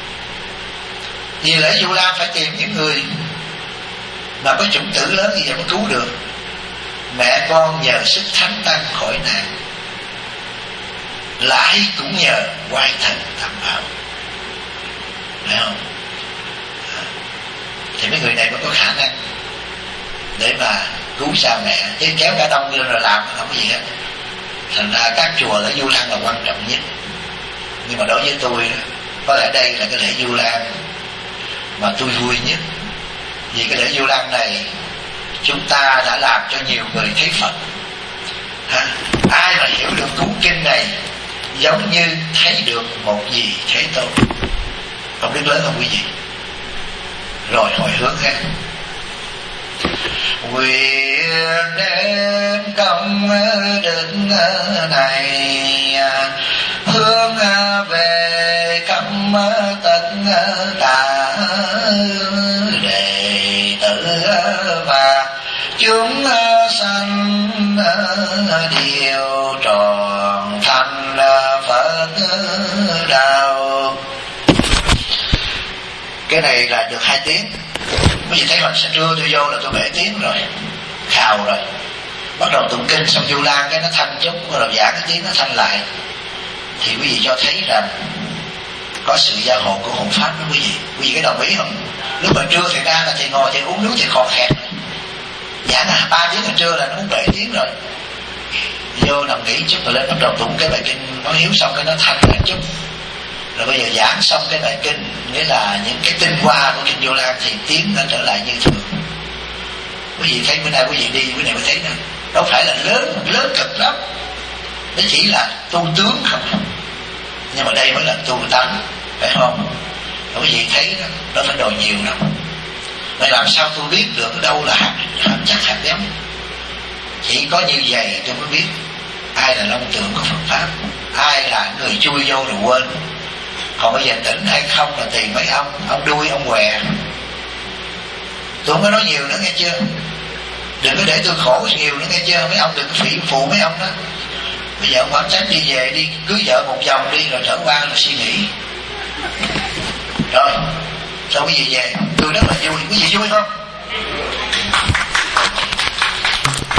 Vì lễ Vu Lan phải tìm những người mà có chủng tử lớn như vậy mới cứu được. Mẹ con nhờ sức thánh tăng khỏi nạn, lại cũng nhờ quái thần tam bảo, phải không? Thì mấy người này mới có khả năng để mà cứu cha mẹ, chứ kéo cả đông lên rồi làm không có gì hết. Thành ra các chùa lễ Vu Lan là quan trọng nhất. Nhưng mà đối với tôi, có lẽ đây là cái lễ Vu Lan mà tôi vui nhất. Vì cái lễ Vu Lan này chúng ta đã làm cho nhiều người thấy Phật. Ha? Ai mà hiểu được cuốn kinh này giống như thấy được một gì Thế Tôn. Không biết lớn không quý vị? Rồi hồi hướng ha. Nguyện đem công đức này hướng về khắp tất cả đệ tử và chúng sanh điều trò là cái này là được hai tiếng. Quý vị thấy hồi trưa tôi vô là tôi bể tiếng rồi, khào rồi, bắt đầu tụng kinh xong Du Lan cái nó thanh chút, bắt đầu giảng cái tiếng nó thanh lại, thì quý vị cho thấy rằng có sự gia hộ của hộ pháp đó quý vị. Quý vị có đồng ý không? Lúc mà trưa thì ra là thầy ngồi thầy uống nước thì khò khẹt rồi, giảng là ba tiếng hồi trưa là nó muốn bể tiếng rồi, vô nằm nghỉ chút rồi lên bắt đầu tụng cái bài kinh báo hiếu xong cái nó thanh lại chút, rồi bây giờ giảng xong cái bài kinh, nghĩa là những cái tinh hoa của kinh Vô Lan thì tiếng nó trở lại như thường. Quý vị thấy bữa nay quý vị đi bữa nay mới thấy đó, đâu phải là lớn lớn cực lắm, nó chỉ là tu tướng không, nhưng mà đây mới là tu tánh, phải không? Quý vị thấy đó, nó phải đồ nhiều lắm. Vậy làm sao tôi biết được đâu là hạt, hạt chắc hạt giống? Chỉ có như vậy tôi mới biết ai là long tượng của Phật pháp, ai là người chui vô rồi quên. Còn bây giờ tỉnh hay không là tùy mấy ông, ông đuôi ông què. Tôi không có nói nhiều nữa nghe chưa, đừng có để tôi khổ nhiều nữa nghe chưa. Mấy ông đừng có phỉ phụ mấy ông đó. Bây giờ ông bảo tránh đi về đi, cưới vợ một vòng đi rồi trở qua rồi suy nghĩ. Rồi sau quý vị về tôi rất là vui. Quý vị vui không?